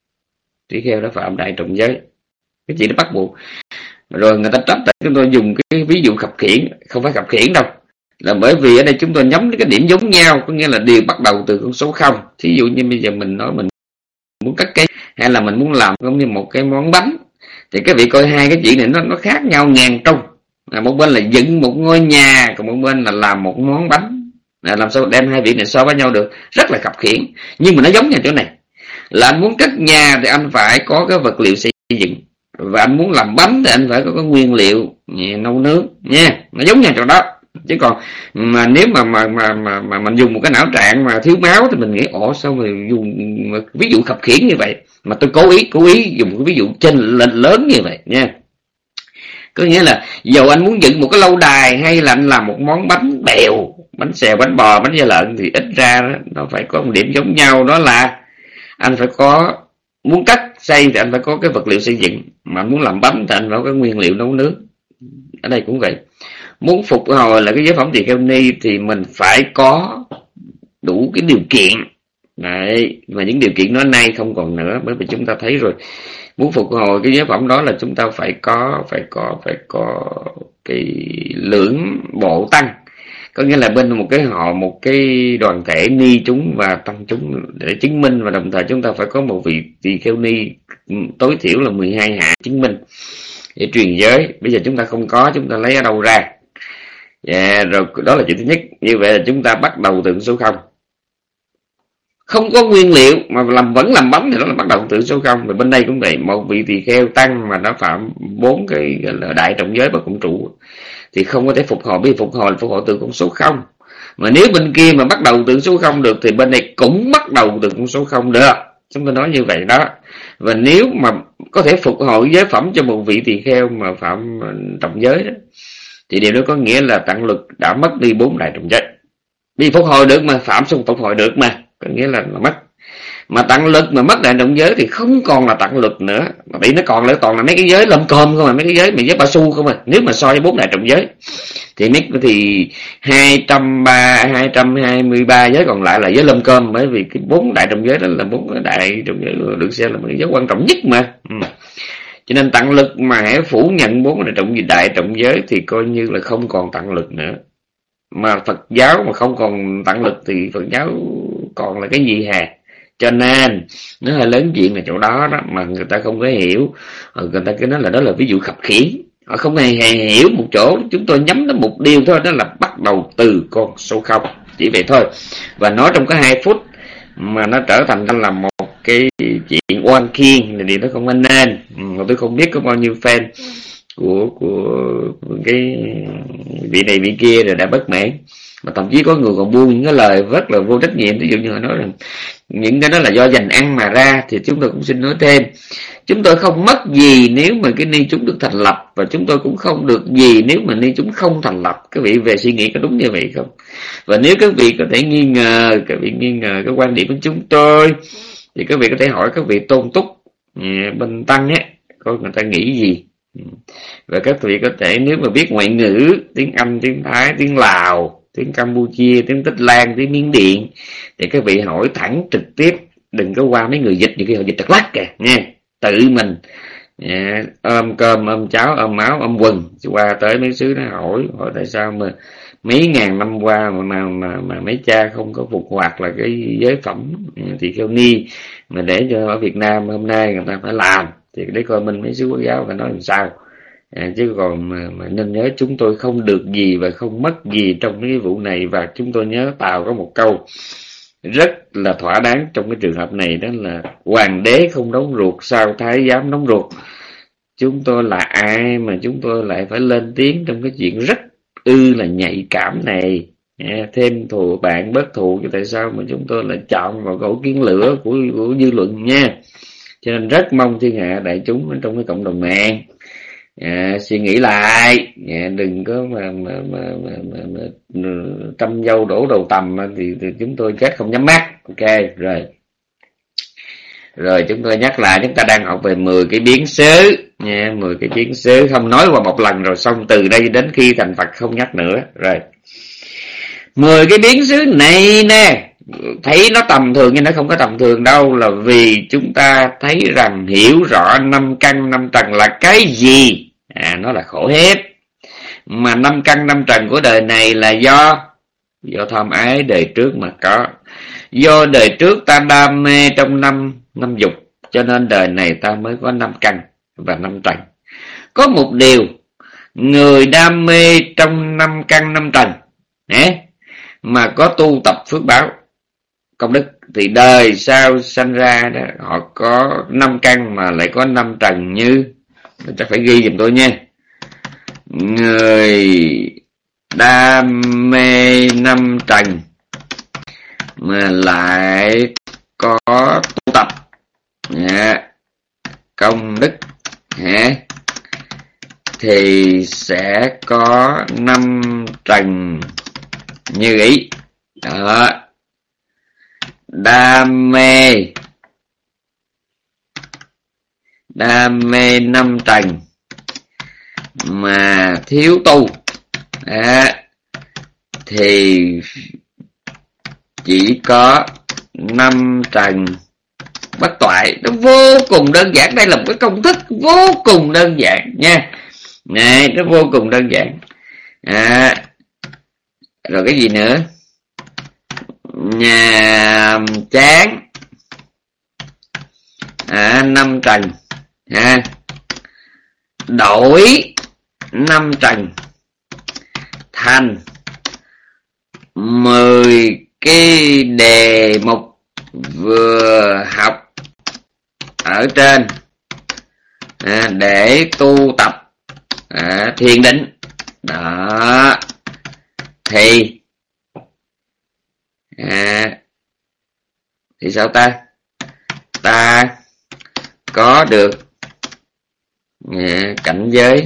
đã phạm đại trọng giới. Cái chuyện đó bắt buộc. Rồi người ta trách tại chúng tôi dùng cái ví dụ khập khiễng, không phải khập khiễng đâu, là bởi vì ở đây chúng tôi nhắm đến cái điểm giống nhau, có nghĩa là đều bắt đầu từ con số 0. Thí dụ như bây giờ mình nói mình muốn cắt cây hay là mình muốn làm giống như một cái món bánh, thì các vị coi hai cái chuyện này nó khác nhau ngàn trông. Một bên là dựng một ngôi nhà, còn một bên là làm một món bánh. Làm sao đem hai việc này so với nhau được? Rất là khập khiễng. Nhưng mà nó giống nhau chỗ này là anh muốn cất nhà thì anh phải có cái vật liệu xây dựng, và anh muốn làm bánh thì anh phải có cái nguyên liệu nấu nướng nha. Nó giống nhau chỗ đó. Chứ còn mà nếu mà mình dùng một cái não trạng mà thiếu máu thì mình nghĩ sao mà dùng ví dụ khập khiễng như vậy. Mà tôi cố ý dùng cái ví dụ chênh lệch lớn như vậy nha. Có nghĩa là dầu anh muốn dựng một cái lâu đài hay là anh làm một món bánh bèo, bánh xèo, bánh bò, bánh da lợn, thì ít ra đó, nó phải có một điểm giống nhau, đó là anh phải có, muốn cắt xây thì anh phải có cái vật liệu xây dựng, mà muốn làm bánh thì anh phải có cái nguyên liệu nấu nướng. Ở đây cũng vậy, muốn phục hồi là cái giới phẩm tỳ kheo ni thì mình phải có đủ cái điều kiện đấy, mà những điều kiện đó nay không còn nữa, bởi vì chúng ta thấy rồi, muốn phục hồi cái giới phẩm đó là chúng ta phải có cái lưỡng bộ tăng, có nghĩa là bên một cái đoàn thể ni chúng và tăng chúng để chứng minh, và đồng thời chúng ta phải có một vị tỳ kheo ni tối thiểu là 12 hạ chứng minh để truyền giới. Bây giờ chúng ta không có, chúng ta lấy ở đâu ra? Rồi đó là chuyện thứ nhất. Như vậy là chúng ta bắt đầu từ số 0. Không có nguyên liệu mà vẫn làm bánh thì đó là bắt đầu từ số 0. Và bên đây cũng vậy, một vị tỳ kheo tăng mà đã phạm 4 cái là đại trọng giới bất cộng trụ thì không có thể phục hồi. Bây giờ phục hồi từ con số 0. Mà nếu bên kia mà bắt đầu từ số 0 được thì bên này cũng bắt đầu từ con số 0 được. Chúng tôi nói như vậy đó. Và nếu mà có thể phục hồi giới phẩm cho một vị tỳ kheo mà phạm trọng giới đó, thì điều đó có nghĩa là Tạng Luật đã mất đi 4 đại trọng giới. Vì phục hồi được mà, phạm xong phục hồi được mà, có nghĩa là mất. Mà tận lực mà mất đại trọng giới thì không còn là tận lực nữa, mà bị nó còn lại toàn là mấy cái giới lâm cơm không, mà mấy cái giới mà giới ba su không à. Nếu mà so với 4 đại trọng giới thì 223 giới còn lại là giới lâm cơm, bởi vì cái 4 đại trọng giới đó là 4 đại trọng giới được xem là một cái giới quan trọng nhất mà. Cho nên tận lực mà hãy phủ nhận 4 đại trọng giới thì coi như là không còn tận lực nữa. Mà Phật giáo mà không còn tận lực thì Phật giáo còn là cái gì hà? Cho nên nó hơi lớn chuyện là chỗ đó đó mà người ta không có hiểu. Người ta cứ nói là đó là ví dụ khập khiễng. Họ không hề hiểu một chỗ. Chúng tôi nhắm đến một điều thôi, đó là bắt đầu từ con số 0, chỉ vậy thôi. Và nói trong cái 2 phút mà nó trở thành là một cái chuyện oan khiên là điều đó không nên. Mà tôi không biết có bao nhiêu fan của cái vị này vị kia rồi đã bất mãn, mà thậm chí có người còn buông những cái lời rất là vô trách nhiệm. Ví dụ như họ nói rằng những cái đó là do dành ăn mà ra, thì chúng tôi cũng xin nói thêm, chúng tôi không mất gì nếu mà cái ni chúng được thành lập, và chúng tôi cũng không được gì nếu mà ni chúng không thành lập. Các vị về suy nghĩ có đúng như vậy không? Và nếu các vị có thể nghi ngờ, các vị nghi ngờ cái quan điểm của chúng tôi, thì các vị có thể hỏi các vị tôn túc bên tăng á, coi người ta nghĩ gì. Và các vị có thể nếu mà biết ngoại ngữ, tiếng Anh, tiếng Thái, tiếng Lào, tiếng Campuchia, tiếng Tích Lan, tiếng Miến Điện, thì các vị hỏi thẳng trực tiếp, đừng có qua mấy người dịch, nhiều khi họ dịch trật lắc kìa nha. Tự mình ôm cơm, ôm cháo, ôm máu, ôm quần, qua tới mấy xứ nó hỏi tại sao mà mấy ngàn năm qua mà mấy cha không có phục hoạt là cái giới phẩm thì kheo ni, mà để cho ở Việt Nam hôm nay người ta phải làm, thì để coi mình mấy xứ Quốc giáo phải nói làm sao. Chứ còn mà nên nhớ chúng tôi không được gì và không mất gì trong cái vụ này. Và chúng tôi nhớ Tào có một câu rất là thỏa đáng trong cái trường hợp này, đó là hoàng đế không đóng ruột sao thái giám đóng ruột. Chúng tôi là ai mà chúng tôi lại phải lên tiếng trong cái chuyện rất là nhạy cảm này? Thêm thù bạn bớt thù, chứ tại sao mà chúng tôi lại chọn vào cổ kiến lửa của dư luận nha. Cho nên rất mong thiên hạ đại chúng trong cái cộng đồng mạng suy nghĩ lại, đừng có mà trăm dâu đổ đầu tằm thì chúng tôi chết không nhắm mắt. Ok rồi chúng tôi nhắc lại, chúng ta đang học về 10 cái biến xứ nha, 10 cái biến xứ, không nói qua một lần rồi xong, từ đây đến khi thành Phật không nhắc nữa. Rồi 10 cái biến xứ này nè, thấy nó tầm thường nhưng nó không có tầm thường đâu, là vì chúng ta thấy rằng hiểu rõ 5 căn 5 trần là cái gì. Nó là khổ hết. Mà 5 căn 5 trần của đời này là do tham ái đời trước mà có. Do đời trước ta đam mê trong năm dục, cho nên đời này ta mới có 5 căn và 5 trần. Có một điều, người đam mê trong 5 căn 5 trần mà có tu tập phước báo công đức, thì đời sau sanh ra đó, họ có 5 căn mà lại có 5 trần như, chắc phải ghi giùm tôi nha. Người đam mê 5 trần mà lại có tu tập công đức thì sẽ có 5 trần như ý đó. Đam mê 5 trần mà thiếu tu thì chỉ có 5 trần bất toại. Nó vô cùng đơn giản, đây là một cái công thức vô cùng đơn giản nha. Này, nó vô cùng đơn giản. Rồi cái gì nữa? Nhàm chán 5 trần đổi 5 trần thành 10 cái đề mục vừa học ở trên để tu tập thiền định đó, thì sao ta có được cảnh giới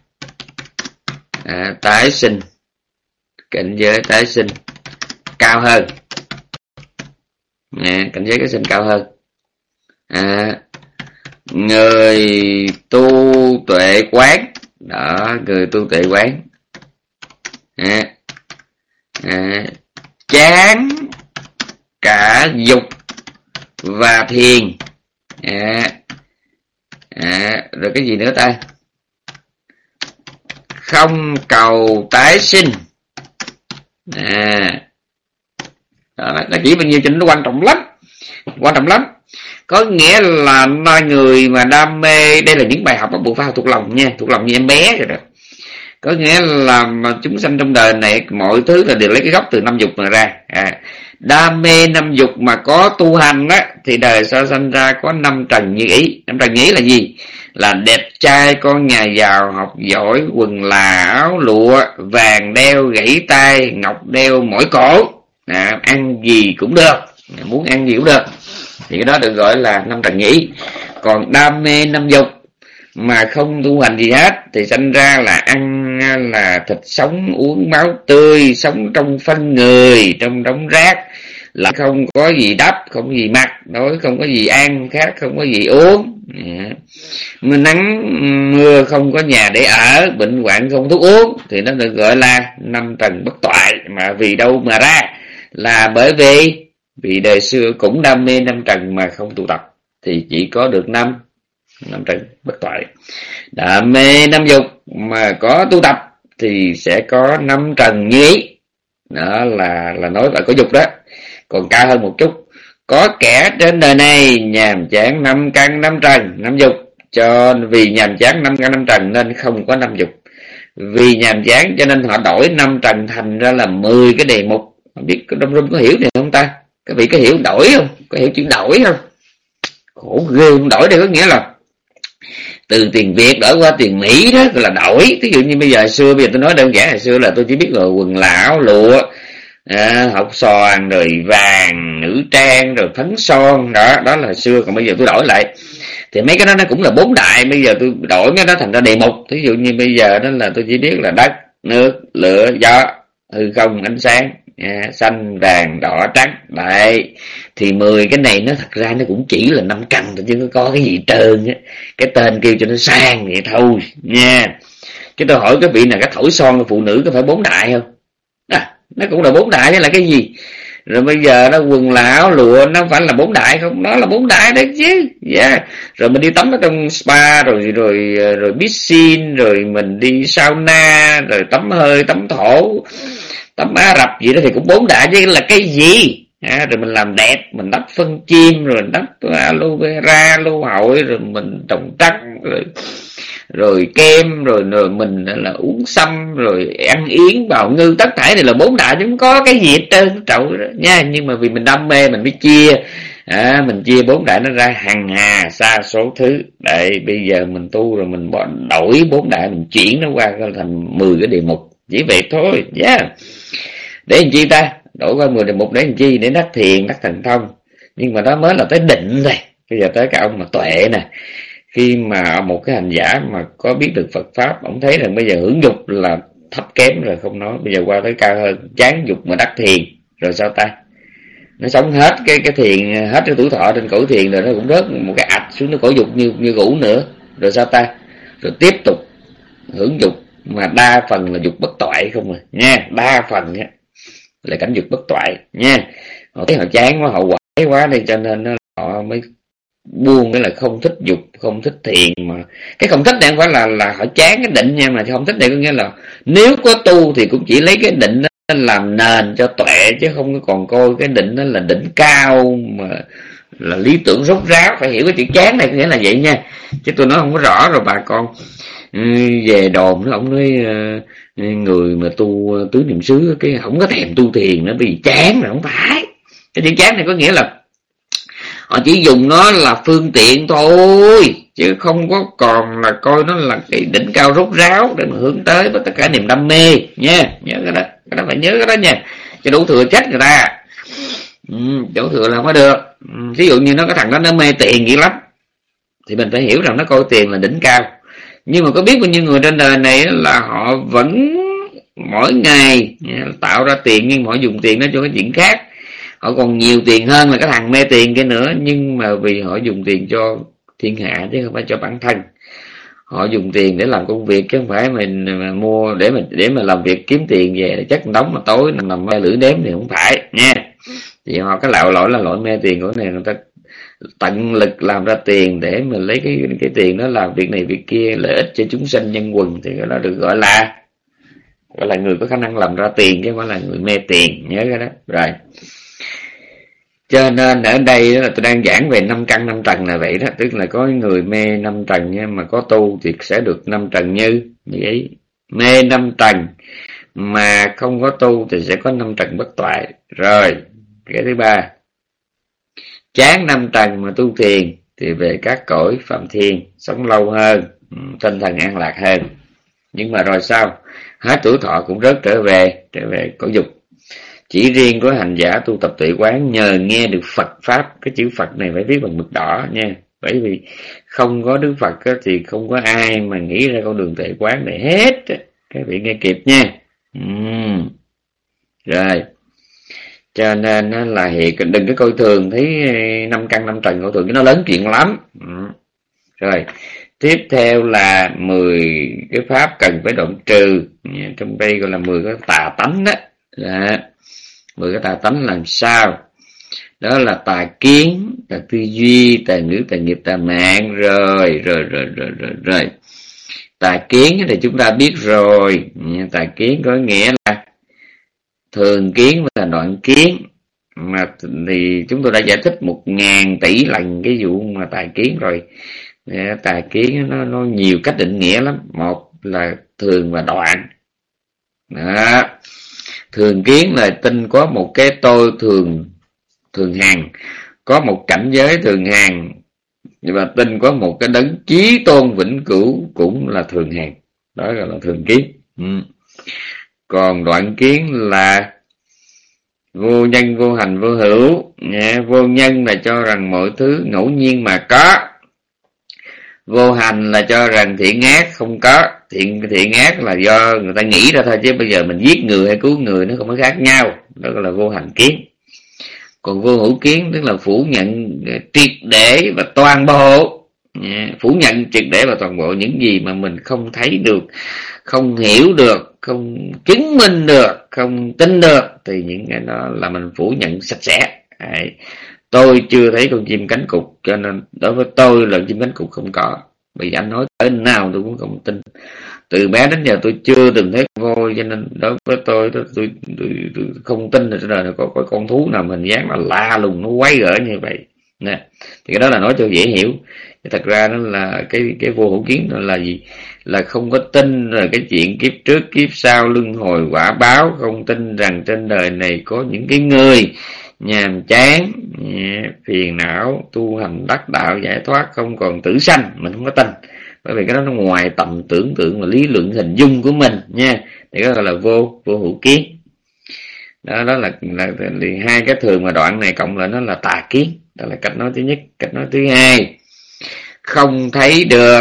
tái sinh, cảnh giới tái sinh cao hơn cảnh giới cái sinh cao hơn. Người tu tuệ quán đó, người tu tuệ quán chán cả dục và thiền. Rồi cái gì nữa ta? Không cầu tái sinh. Đó, nó chỉ bao nhiêu cho nó quan trọng lắm. Có nghĩa là người mà đam mê, đây là những bài học bắt buộc phải học thuộc lòng nha, thuộc lòng như em bé rồi đó. Có nghĩa là mà chúng sanh trong đời này mọi thứ là đều lấy cái gốc từ năm dục mà ra. Đam mê năm dục mà có tu hành á thì đời sau sanh ra có năm trần như ý. Năm trần như ý là gì? Là đẹp trai, con nhà giàu, học giỏi, quần là áo lụa, vàng đeo gãy tay, ngọc đeo mỏi cổ, ăn gì cũng được, muốn ăn gì cũng được, thì cái đó được gọi là năm trần như ý. Còn đam mê năm dục mà không tu hành gì hết thì sanh ra là ăn là thịt sống, uống máu tươi, sống trong phân người, trong đống rác, là không có gì đắp, không có gì mặc, nói không có gì ăn, khác không có gì uống, mưa nắng mưa không có nhà để ở, bệnh hoạn không thuốc uống, thì nó được gọi là năm trần bất toại. Mà vì đâu mà ra? Là bởi vì đời xưa cũng đam mê năm trần mà không tu tập thì chỉ có được năm trần bất toại. Đam mê năm dục mà có tu tập thì sẽ có năm trần như ý. Đó là nói là có dục đó. Còn cao hơn một chút, có kẻ trên đời này nhàm chán năm căn năm trần năm dục, cho vì nhàm chán năm căn năm trần nên không có năm dục. Vì nhàm chán cho nên họ đổi năm trần thành ra là 10 cái đề mục. Không biết Đông Rung có hiểu này không ta? Các vị có hiểu đổi không? Có hiểu chữ đổi không? Khổ ghê, đổi đây có nghĩa là từ tiền Việt đổi qua tiền Mỹ đó, gọi là đổi. Ví dụ như bây giờ tôi nói đơn giản, hồi xưa là tôi chỉ biết là quần là áo lụa, học xoàn rồi vàng nữ trang rồi phấn son, đó là xưa. Còn bây giờ tôi đổi lại thì mấy cái đó nó cũng là 4 đại, bây giờ tôi đổi mấy đó thành ra đề mục. Ví dụ như bây giờ đó là tôi chỉ biết là đất, nước, lửa, gió, hư không, ánh sáng, xanh, vàng, đỏ, trắng. Đấy, thì 10 cái này nó thật ra nó cũng chỉ là 5 căn thôi, chứ nó có cái gì trơn á. Cái tên kêu cho nó sang vậy thôi nha. Chứ tôi hỏi cái vị nào cái thổi son phụ nữ có phải 4 đại không? Nó cũng là 4 đại, đó là cái gì? Rồi bây giờ nó quần là áo lụa nó phải là 4 đại không? Nó là 4 đại đấy chứ. Rồi mình đi tắm ở trong spa rồi piscine, rồi mình đi sauna, rồi tắm hơi, tắm thổ, tắm Ả Rập gì đó thì cũng 4 đại chứ là cái gì? Rồi mình làm đẹp, mình đắp phân chim, rồi đắp aloe vera, lô hội, rồi mình trồng trắng, rồi kem, rồi mình là uống sâm, rồi ăn yến, bào ngư, tất thảy này là 4 đại chứ không có cái gì hết trơn trội đó nha. Nhưng mà vì mình đam mê mình mới chia, mình chia 4 đại nó ra hàng hà sa số thứ. Đấy, bây giờ mình tu rồi mình đổi 4 đại, mình chuyển nó qua thành 10 cái đề mục, chỉ vậy thôi. Để làm chi ta? Đổi qua 10 đề mục để làm chi? Để đắc thiền, đắc thần thông. Nhưng mà đó mới là tới định thôi. Bây giờ tới cái ông mà tuệ nè, khi mà một cái hành giả mà có biết được Phật Pháp, ông thấy rằng bây giờ hưởng dục là thấp kém rồi không nói, bây giờ qua tới cao hơn, chán dục mà đắc thiền, rồi sao ta? Nó sống hết cái thiền, hết cái tuổi thọ trên cõi thiền rồi, nó cũng rớt một cái ạch xuống nó cõi dục như cũ nữa, rồi sao ta? Rồi tiếp tục hưởng dục mà đa phần là dục bất toại không à nha, đa phần là cảnh dục bất toại nha. Họ thấy họ chán quá, họ quải quá đây, cho nên họ mới buông, cái là không thích dục, không thích thiền. Mà cái không thích này không phải là họ chán cái định nha, mà không thích này có nghĩa là nếu có tu thì cũng chỉ lấy cái định đó làm nền cho tuệ, chứ không còn coi cái định đó là đỉnh cao mà là lý tưởng rốt ráo. Phải hiểu cái chữ chán này có nghĩa là vậy nha, chứ tôi nói không có rõ rồi bà con về đồn nó ông nói người mà tu tứ niệm xứ cái không có thèm tu thiền nữa vì chán. Rồi không phải, cái chữ chán này có nghĩa là họ chỉ dùng nó là phương tiện thôi, chứ không có còn là coi nó là cái đỉnh cao rốt ráo để mà hướng tới với tất cả niềm đam mê nha. Nhớ cái đó phải nhớ cái đó nha, cho đủ thừa trách người ta. Đủ thừa là không có được. Ví dụ như nó cái thằng đó nó mê tiền dữ lắm thì mình phải hiểu rằng nó coi tiền là đỉnh cao. Nhưng mà có biết bao nhiêu người trên đời này là họ vẫn mỗi ngày tạo ra tiền, nhưng họ dùng tiền đó cho cái chuyện khác. họ còn nhiều tiền hơn là cái thằng mê tiền kia nữa, nhưng mà vì họ dùng tiền cho thiên hạ chứ không phải cho bản thân. Họ dùng tiền để làm công việc chứ không phải mình mà mua để mà làm việc kiếm tiền về chất đóng mà tối nằm mai lưỡi đếm thì không phải nha. Thì họ cái lỗi là lỗi mê tiền của này, người ta tận lực làm ra tiền để mà lấy cái tiền đó làm việc này việc kia lợi ích cho chúng sanh nhân quần, thì cái đó được gọi là người có khả năng làm ra tiền chứ không phải là người mê tiền, nhớ cái đó rồi. Cho nên ở đây là tôi đang giảng về 5 căn 5 trần là vậy đó, tức là có người mê 5 trần nha, mà có tu thì sẽ được 5 trần như vậy. Mê 5 trần mà không có tu thì sẽ có 5 trần bất toại. Rồi cái thứ ba, chán 5 trần mà tu thiền thì về các cõi phạm thiên, sống lâu hơn, tinh thần an lạc hơn. Nhưng mà rồi sao? Hết tuổi thọ cũng rớt trở về cõi dục. Chỉ riêng có hành giả tu tập tuệ quán nhờ nghe được Phật Pháp, cái chữ Phật này phải viết bằng mực đỏ nha. Bởi vì không có Đức Phật thì không có ai mà nghĩ ra con đường tuệ quán này hết. Các vị nghe kịp nha. Rồi. Cho nên là đừng có coi thường, thấy 5 căn 5 trần coi thường, nó lớn chuyện lắm. Rồi. Tiếp theo là 10 cái pháp cần phải đoạn trừ. Trong đây gọi là 10 cái tà tánh đó. 10 cái tà tánh làm sao? Đó là tà kiến, tà tư duy, tà ngữ, tà nghiệp, tà mạng. Rồi. Tà kiến thì chúng ta biết rồi. Tà kiến có nghĩa là thường kiến và đoạn kiến. Mà thì chúng tôi đã giải thích 1000 tỷ lần cái vụ mà tà kiến rồi. Tà kiến nó nhiều cách định nghĩa lắm. Một là thường và đoạn. Đó. Thường kiến là tin có một cái tôi thường hằng, có một cảnh giới thường hằng, và tin có một cái đấng chí tôn vĩnh cửu cũng là thường hằng. Đó gọi là thường kiến. Còn đoạn kiến là vô nhân, vô hành, vô hữu. Vô nhân là cho rằng mọi thứ ngẫu nhiên mà có. Vô hành là cho rằng thiện ác không có. Thiện ác là do người ta nghĩ ra thôi, chứ bây giờ mình giết người hay cứu người nó không có khác nhau. Đó là vô hành kiến. Còn vô hữu kiến tức là phủ nhận triệt để và toàn bộ. Phủ nhận triệt để và toàn bộ những gì mà mình không thấy được, không hiểu được, không chứng minh được, không tin được, thì những cái đó là mình phủ nhận sạch sẽ. Tôi chưa thấy con chim cánh cụt, cho nên đối với tôi là chim cánh cụt không có. Vì anh nói tới nào tôi cũng không tin. Từ bé đến giờ tôi chưa từng thấy con voi, cho nên đối với tôi không tin là trên đời này có con thú nào hình dáng là lạ lùng, nó quái gở như vậy nè. Thì cái đó là nói cho dễ hiểu. Thật ra nó là cái vô hữu kiến là gì? Là không có tin rồi cái chuyện kiếp trước kiếp sau luân hồi quả báo, không tin rằng trên đời này có những cái người nhàm chán, phiền não, tu hành đắc đạo giải thoát, không còn tử sanh, mình không có tin. Bởi vì cái đó nó ngoài tầm tưởng tượng và lý luận hình dung của mình nha. Thì đó là vô hữu kiến. Đó là hai cái thường mà đoạn này cộng lại nó là tà kiến. Đó là cách nói thứ nhất. Cách nói thứ hai, không thấy được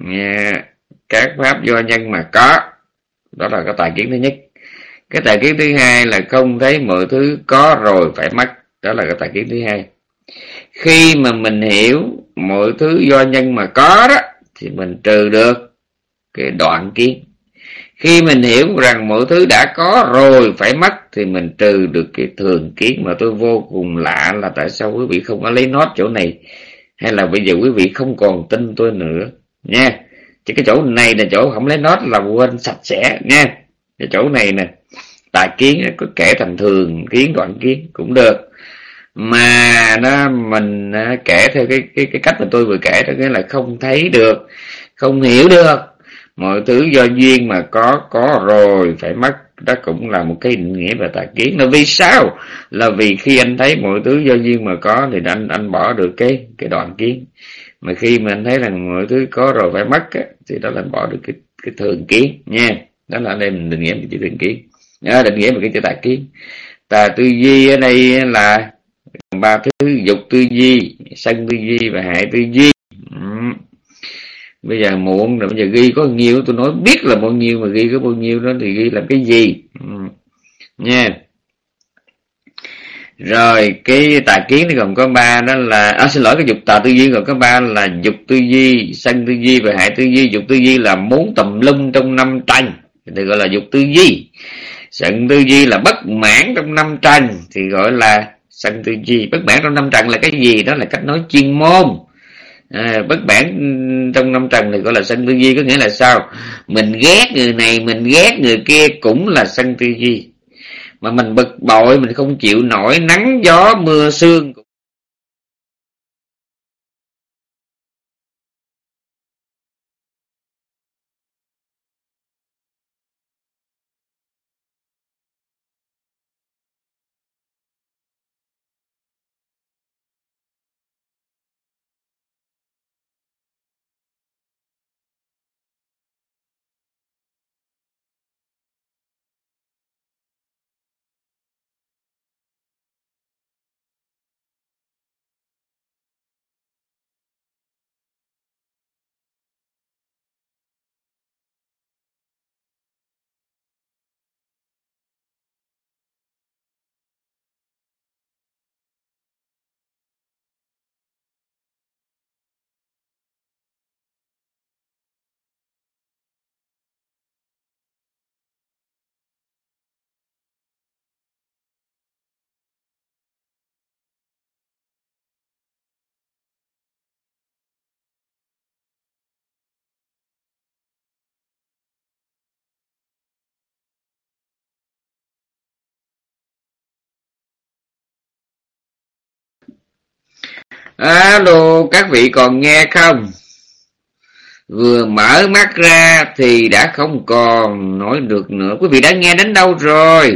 các pháp do nhân mà có. Đó là cái tà kiến thứ nhất. Cái tà kiến thứ hai là không thấy mọi thứ có rồi phải mất. Đó là cái tà kiến thứ hai. Khi mà mình hiểu mọi thứ do nhân mà có đó, thì mình trừ được cái đoạn kiến. Khi mình hiểu rằng mọi thứ đã có rồi phải mất, thì mình trừ được cái thường kiến. Mà tôi vô cùng lạ là tại sao quý vị không có lấy nốt chỗ này, hay là bây giờ quý vị không còn tin tôi nữa nha. Chứ cái chỗ này là chỗ không lấy nốt là quên sạch sẽ nha. Cái chỗ này nè, tà kiến có kể thành thường kiến, đoạn kiến cũng được. Mà mình kể theo cái cách mà tôi vừa kể, đó nghĩa là không thấy được, không hiểu được mọi thứ do duyên mà có rồi phải mất. Đó cũng là một cái định nghĩa về tà kiến. Là vì sao? Là vì khi anh thấy mọi thứ do duyên mà có thì anh bỏ được cái đoạn kiến. Mà khi mà anh thấy rằng mọi thứ có rồi phải mất thì đó là anh bỏ được cái thường kiến nha. Đó là đây mình định nghĩa về chữ thường kiến. Định nghĩa về cái chữ tà kiến. Tà tư duy ở đây là ba thứ: dục tư duy, sân tư duy và hại tư duy. Bây giờ muộn rồi, bây giờ ghi có bao nhiêu tôi nói biết là bao nhiêu, mà ghi có bao nhiêu đó thì ghi làm cái gì nha. Rồi cái tà kiến nó gồm có 3, đó là xin lỗi, cái dục tà tư duy gồm có 3 là dục tư duy, sân tư duy và hại tư duy. Dục tư duy là muốn tùm lum trong 5 trần thì gọi là dục tư duy. Sân tư duy là bất mãn trong 5 trần thì gọi là sân tư duy. Bất mãn trong 5 trần là cái gì? Đó là cách nói chuyên môn. Bất mãn trong 5 trần thì gọi là sân tư duy. Có nghĩa là sao? Mình ghét người này, mình ghét người kia cũng là sân tư duy. Mà mình bực bội, mình không chịu nổi nắng gió mưa sương. Alo, các vị còn nghe không? Vừa mở mắt ra thì đã không còn nói được nữa. Quý vị đã nghe đến đâu rồi?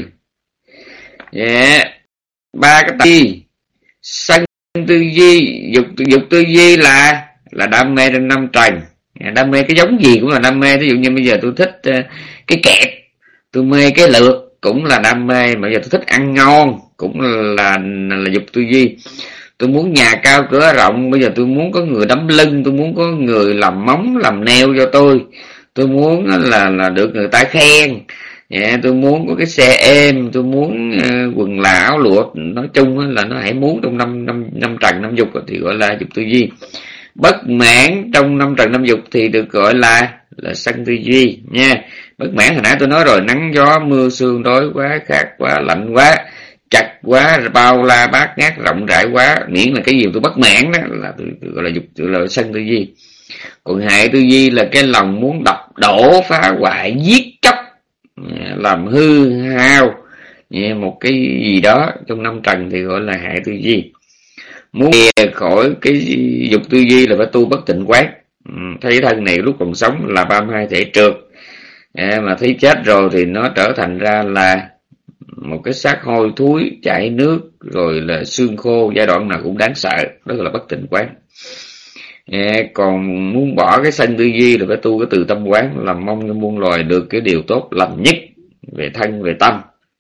Ba cái gì? Sân tư duy, dục tư duy là đam mê trên 5 trần. Đam mê cái giống gì cũng là đam mê. Ví dụ như bây giờ tôi thích cái kẹp, tôi mê cái lượt cũng là đam mê. Mà giờ tôi thích ăn ngon cũng là dục tư duy. Tôi muốn nhà cao cửa rộng, bây giờ tôi muốn có người đấm lưng, tôi muốn có người làm móng làm neo cho tôi muốn là được người ta khen, tôi muốn có cái xe êm, tôi muốn quần là áo lụa. Nói chung là nó hãy muốn trong năm trần 5 dục thì gọi là dục tư duy. Bất mãn trong 5 trần 5 dục thì được gọi là sân tư duy nha. Bất mãn hồi nãy tôi nói rồi, nắng gió mưa sương, đói quá, khát quá, lạnh quá, chặt quá, bao la bát ngát, rộng rãi quá, miễn là cái gì tôi bất mãn đó là tôi gọi là dục, là sân tư duy. Còn hại tư duy là cái lòng muốn đập đổ, phá hoại, giết chóc, làm hư hao một cái gì đó trong 5 trần thì gọi là hại tư duy. Muốn lìa khỏi cái dục tư duy là phải tu bất tịnh quán. Thấy thân này lúc còn sống là 32 thể trượt, mà thấy chết rồi thì nó trở thành ra là một cái xác hôi thúi chảy nước, rồi là xương khô, giai đoạn nào cũng đáng sợ. Đó là bất tịnh quán. Còn muốn bỏ cái sân tư duy là phải tu cái từ tâm quán, làm mong cho muôn loài được cái điều tốt lành nhất về thân về tâm.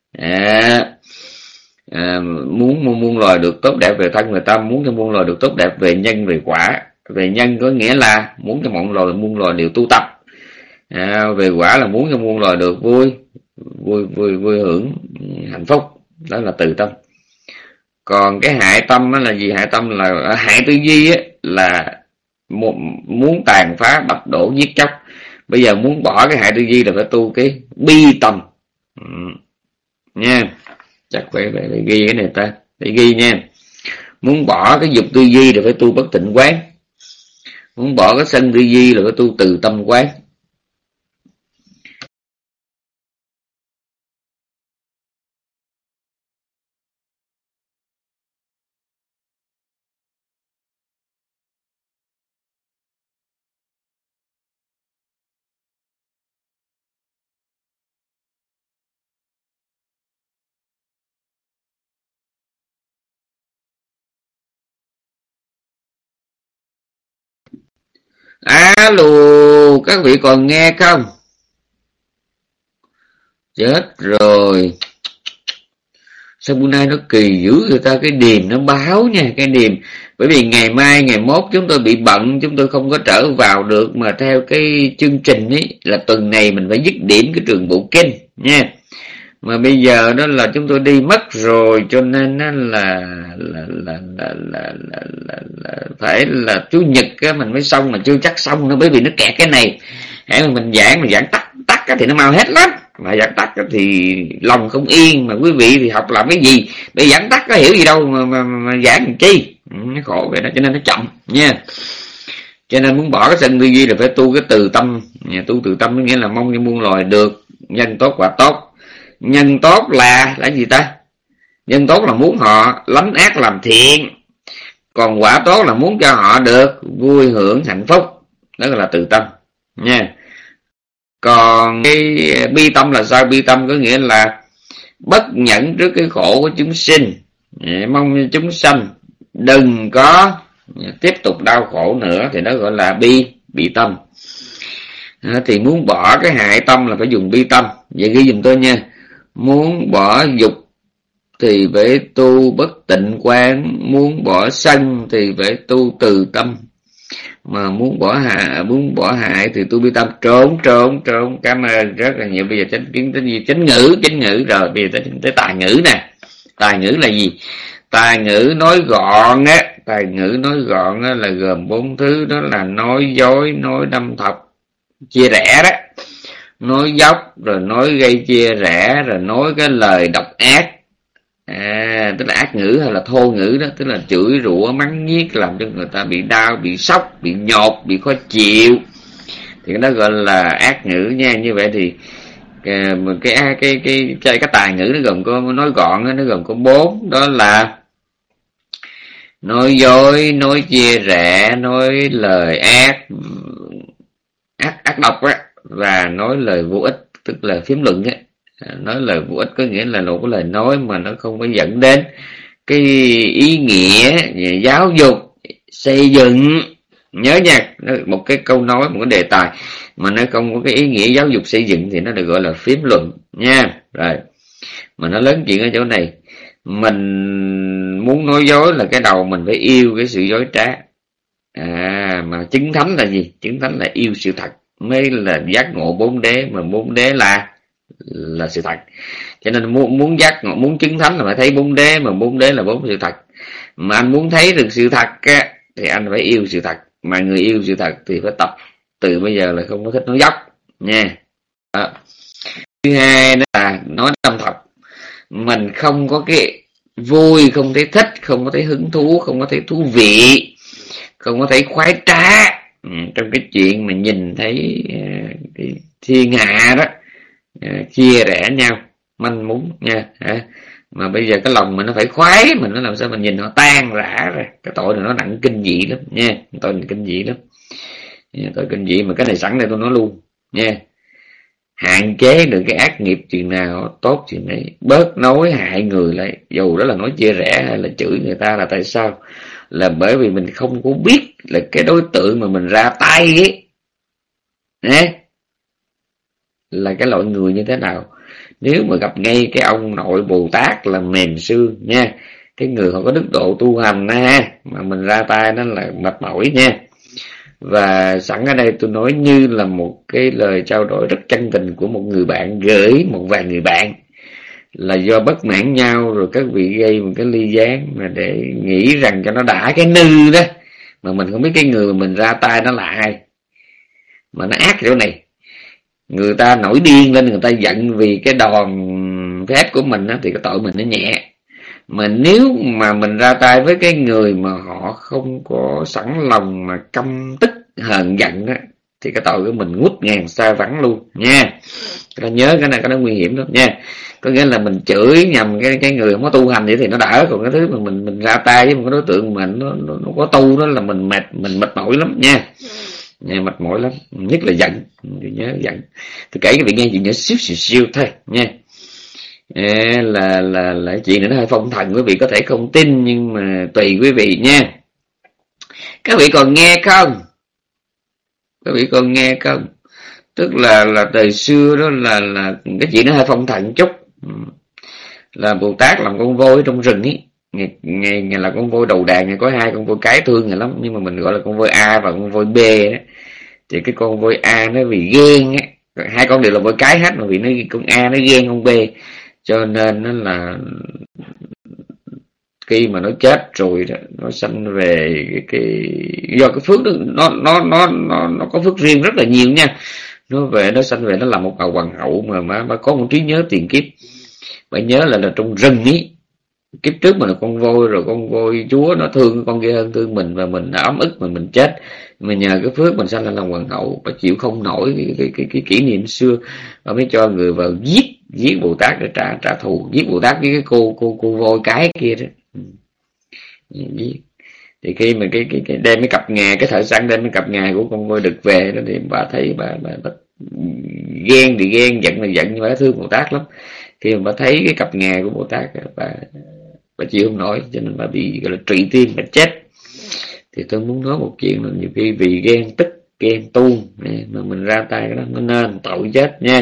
Muốn muôn loài được tốt đẹp về thân về tâm, muốn cho muôn loài được tốt đẹp về nhân về quả. Về nhân có nghĩa là muốn cho muôn loài đều tu tập. Về quả là muốn cho muôn loài được vui hưởng hạnh phúc. Đó là từ tâm. Còn cái hại tâm là gì? Hại tâm là hại tư duy là muốn tàn phá, đập đổ, giết chóc. Bây giờ muốn bỏ cái hại tư duy là phải tu cái bi tâm nha. Chắc phải ghi cái này ta, phải ghi nha. Muốn bỏ cái dục tư duy là phải tu bất tịnh quán. Muốn bỏ cái sân tư duy là phải tu từ tâm quán. Alo, các vị còn nghe không? Chết rồi. Sao bữa nay nó kỳ dữ người ta, cái điềm nó báo nha, cái điềm. Bởi vì ngày mai, ngày mốt chúng tôi bị bận, chúng tôi không có trở vào được. Mà theo cái chương trình ấy là tuần này mình phải dứt điểm cái trường bộ kinh nha. Mà bây giờ đó là chúng tôi đi mất rồi, cho nên là phải là Chủ nhật á mình mới xong, mà chưa chắc xong nữa, bởi vì nó kẹt cái này. Hãy mà mình giảng tắt thì nó mau hết lắm, mà giảng tắt thì lòng không yên. Mà quý vị thì học làm cái gì, bây giảng tắt có hiểu gì đâu mà giảng làm chi. Nó khổ vậy đó, cho nên nó chậm nha. Cho nên muốn bỏ cái sân tư duy là phải tu cái từ tâm. Tu từ tâm có nghĩa là mong cho muôn loài được nhân tốt quả tốt. Nhân tốt là gì ta? Nhân tốt là muốn họ lánh ác làm thiện, còn quả tốt là muốn cho họ được vui hưởng hạnh phúc. Đó là từ tâm nha. Còn cái bi tâm là sao? Bi tâm có nghĩa là bất nhẫn trước cái khổ của chúng sinh, mong chúng sanh đừng có tiếp tục đau khổ nữa, thì nó gọi là bi tâm. Thì muốn bỏ cái hại tâm là phải dùng bi tâm. Vậy ghi giùm tôi nha. Muốn bỏ dục thì phải tu bất tịnh quán, muốn bỏ sân thì phải tu từ tâm, mà muốn bỏ hại thì tu bi tâm. Trốn. Cảm ơn rất là nhiều. Bây giờ chánh ngữ rồi. Bây giờ tới tài ngữ nè. Tài ngữ là gì? Tài ngữ nói gọn á. Tài ngữ nói gọn á là gồm 4 thứ. Đó là nói dối, nói đâm thọc, chia rẽ đó. Nói dốc, rồi nói gây chia rẽ, rồi nói cái lời độc ác. Tức là ác ngữ hay là thô ngữ đó. Tức là chửi rủa, mắng nhiếc, làm cho người ta bị đau, bị sốc, bị nhột, bị khó chịu, thì nó gọi là ác ngữ nha. Như vậy thì cái tài ngữ nó gồm có, nói gọn nó gồm có 4. Đó là nói dối, nói chia rẽ, nói lời ác độc á, và nói lời vô ích, tức là phím luận á. Nói lời vô ích có nghĩa là một cái lời nói mà nó không có dẫn đến cái ý nghĩa giáo dục xây dựng. Nhớ nha, một cái câu nói, một cái đề tài mà nó không có cái ý nghĩa giáo dục xây dựng thì nó được gọi là phím luận nha. Rồi, mà nó lớn chuyện ở chỗ này. Mình muốn nói dối là cái đầu mình phải yêu cái sự dối trá. Mà chứng thánh là gì? Chứng thánh là yêu sự thật, mới là giác ngộ 4 đế, mà 4 đế là sự thật. Cho nên muốn giác ngộ, muốn chứng thánh là phải thấy 4 đế, mà 4 đế là 4 sự thật. Mà anh muốn thấy được sự thật á, thì anh phải yêu sự thật. Mà người yêu sự thật thì phải tập từ bây giờ là không có thích nói dốc nha. Thứ hai đó là nói đâm thọc. Mình không có cái vui, không thấy thích, không có thấy hứng thú, không có thấy thú vị, không có thấy khoái trá trong cái chuyện mà nhìn thấy cái thiên hạ đó chia rẽ nhau, manh mún nha. Mà bây giờ cái lòng mình nó phải khoái, mình nó làm sao mình nhìn họ tan rã rồi. Cái tội này nó nặng kinh dị lắm nha. Tội này kinh dị lắm. Tội kinh dị, mà cái này sẵn đây tôi nói luôn nha. Hạn chế được cái ác nghiệp chừng nào tốt chừng ấy. Bớt nói hại người lại, dù đó là nói chia rẽ hay là chửi người ta. Là tại sao? Là bởi vì mình không có biết là cái đối tượng mà mình ra tay ấy là cái loại người như thế nào. Nếu mà gặp ngay cái ông nội Bồ Tát là mềm xương nha, cái người họ có đức độ tu hành mà mình ra tay nó là mệt mỏi nha. Và sẵn ở đây tôi nói như là một cái lời trao đổi rất chân tình của một người bạn gửi một vài người bạn, là do bất mãn nhau rồi các vị gây một cái ly gián mà để nghĩ rằng cho nó đã cái nư đó, mà mình không biết cái người mà mình ra tay nó là ai. Mà nó ác chỗ này, người ta nổi điên lên, người ta giận vì cái đòn phép của mình á, thì cái tội mình nó nhẹ. Mà nếu mà mình ra tay với cái người mà họ không có sẵn lòng mà căm tức hờn giận á, thì cái tội của mình ngút ngàn xa vắng luôn nha. Các nhớ cái này, cái đó nguy hiểm lắm nha. Có nghĩa là mình chửi nhầm cái người không có tu hành vậy thì nó đỡ, còn cái thứ mà mình ra tay với một cái đối tượng mà nó có tu đó là mình mệt mỏi lắm nha. Mệt mỏi lắm, nhất là giận. Nhớ giận thì kể cái việc nghe chuyện nhỏ xíu thôi nha. Là chuyện này nó hơi phong thần, quý vị có thể không tin nhưng mà tùy quý vị nha. Các vị còn nghe không? Các vị còn nghe không? Tức là thời xưa đó là cái chuyện nó hơi phong thần chút. Là Bồ Tát làm con voi trong rừng ấy. Ngày là con voi đầu đàn, ngày có 2 con voi cái thương này lắm, nhưng mà mình gọi là con voi A và con voi B đó. Thì cái con voi A nó vì ghen á, 2 con đều là voi cái hết, mà vì con A nó ghen con B, Cho nên nó là khi mà nó chết rồi đó, nó sanh về cái do cái phước đó, nó có phước riêng rất là nhiều nha. Nó về nó sanh về nó là một bà hoàng hậu mà có một trí nhớ tiền kiếp. Phải nhớ là trong rừng ấy, kiếp trước mình là con voi, rồi con voi chúa nó thương con kia hơn thương mình, và mình đã ấm ức mà mình chết. Mà nhờ cái phước mình sanh ra làm hoàng hậu, và chịu không nổi cái kỷ niệm xưa, và mới cho người vào giết Bồ Tát để trả thù, giết Bồ Tát với cái cô voi cái kia đó. Giết. Thì khi mà cái đem cái cặp ngà, cái thợ săn đem cái cặp ngà của con voi đực về đó, thì bà thấy bà ghen thì ghen, giận thì giận, nhưng mà thương Bồ Tát lắm. Khi mà bà thấy cái cặp ngà của Bồ Tát, bà chịu không nổi, cho nên bà bị gọi là trụy tim, bà chết. Thì tôi muốn nói một chuyện là nhiều khi vì ghen tức, ghen tuông mà mình ra tay cái đó nó nên tội chết nha.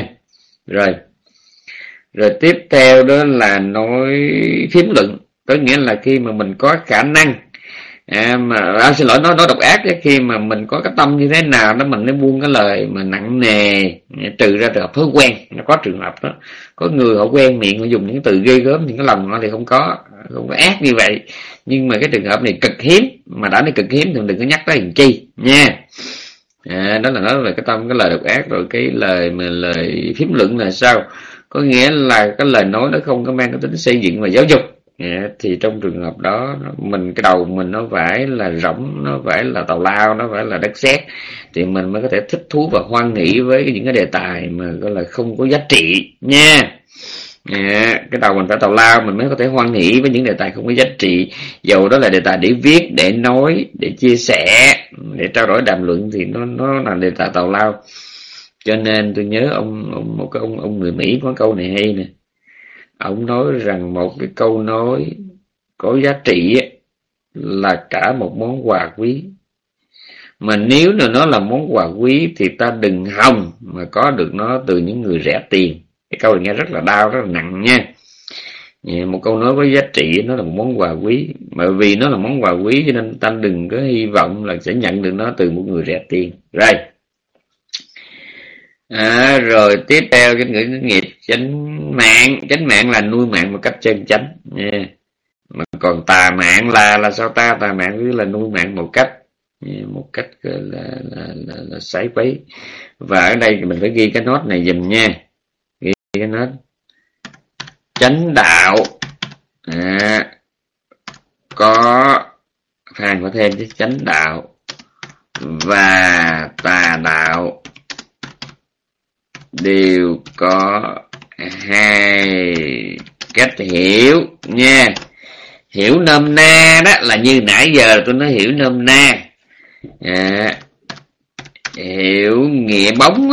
Rồi tiếp theo đó là nói phiếm luận, có nghĩa là khi mà mình có khả năng xin lỗi, nói độc ác ấy, khi mà mình có cái tâm như thế nào đó mình mới buông cái lời mà nặng nề, trừ ra trường hợp thói quen. Nó có trường hợp đó, có người họ quen miệng họ dùng những từ ghê gớm, những cái lòng họ thì không có ác như vậy, nhưng mà cái trường hợp này cực hiếm, mà đã nói cực hiếm thì đừng có nhắc tới làm chi nha. Đó là nói về cái tâm, cái lời độc ác. Rồi cái lời phiếm luận là sao? Có nghĩa là cái lời nói nó không có mang cái tính xây dựng và giáo dục. Thì trong trường hợp đó cái đầu mình nó phải là rỗng, nó phải là tào lao, nó phải là đất sét, thì mình mới có thể thích thú và hoan hỷ với những cái đề tài mà gọi là không có giá trị nha. Cái đầu mình phải tào lao, mình mới có thể hoan hỷ với những đề tài không có giá trị, dầu đó là đề tài để viết, để nói, để chia sẻ, để trao đổi đàm luận, thì nó là đề tài tào lao. Cho nên tôi nhớ ông người Mỹ có câu này hay nè. Ông nói rằng một cái câu nói có giá trị là cả một món quà quý. Mà nếu nó là món quà quý thì ta đừng hòng mà có được nó từ những người rẻ tiền. Cái câu này nghe rất là đau, rất là nặng nha. Một câu nói có giá trị nó là một món quà quý. Mà vì nó là món quà quý cho nên ta đừng có hy vọng là sẽ nhận được nó từ một người rẻ tiền. Rồi tiếp theo cái ngữ nghiệp chánh mạng là nuôi mạng một cách chân chánh nha. Mà còn tà mạng là sao ta? Tà mạng cứ là nuôi mạng một cách là sái quấy. Và ở đây mình phải ghi cái nốt này dùm nha, ghi cái nốt chánh đạo có thêm chứ, chánh đạo và tà đạo đều có hai cách hiểu nha. Hiểu nôm na đó là như nãy giờ tôi nói hiểu nôm na. Hiểu nghĩa bóng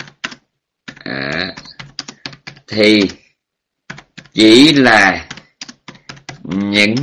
thì chỉ là những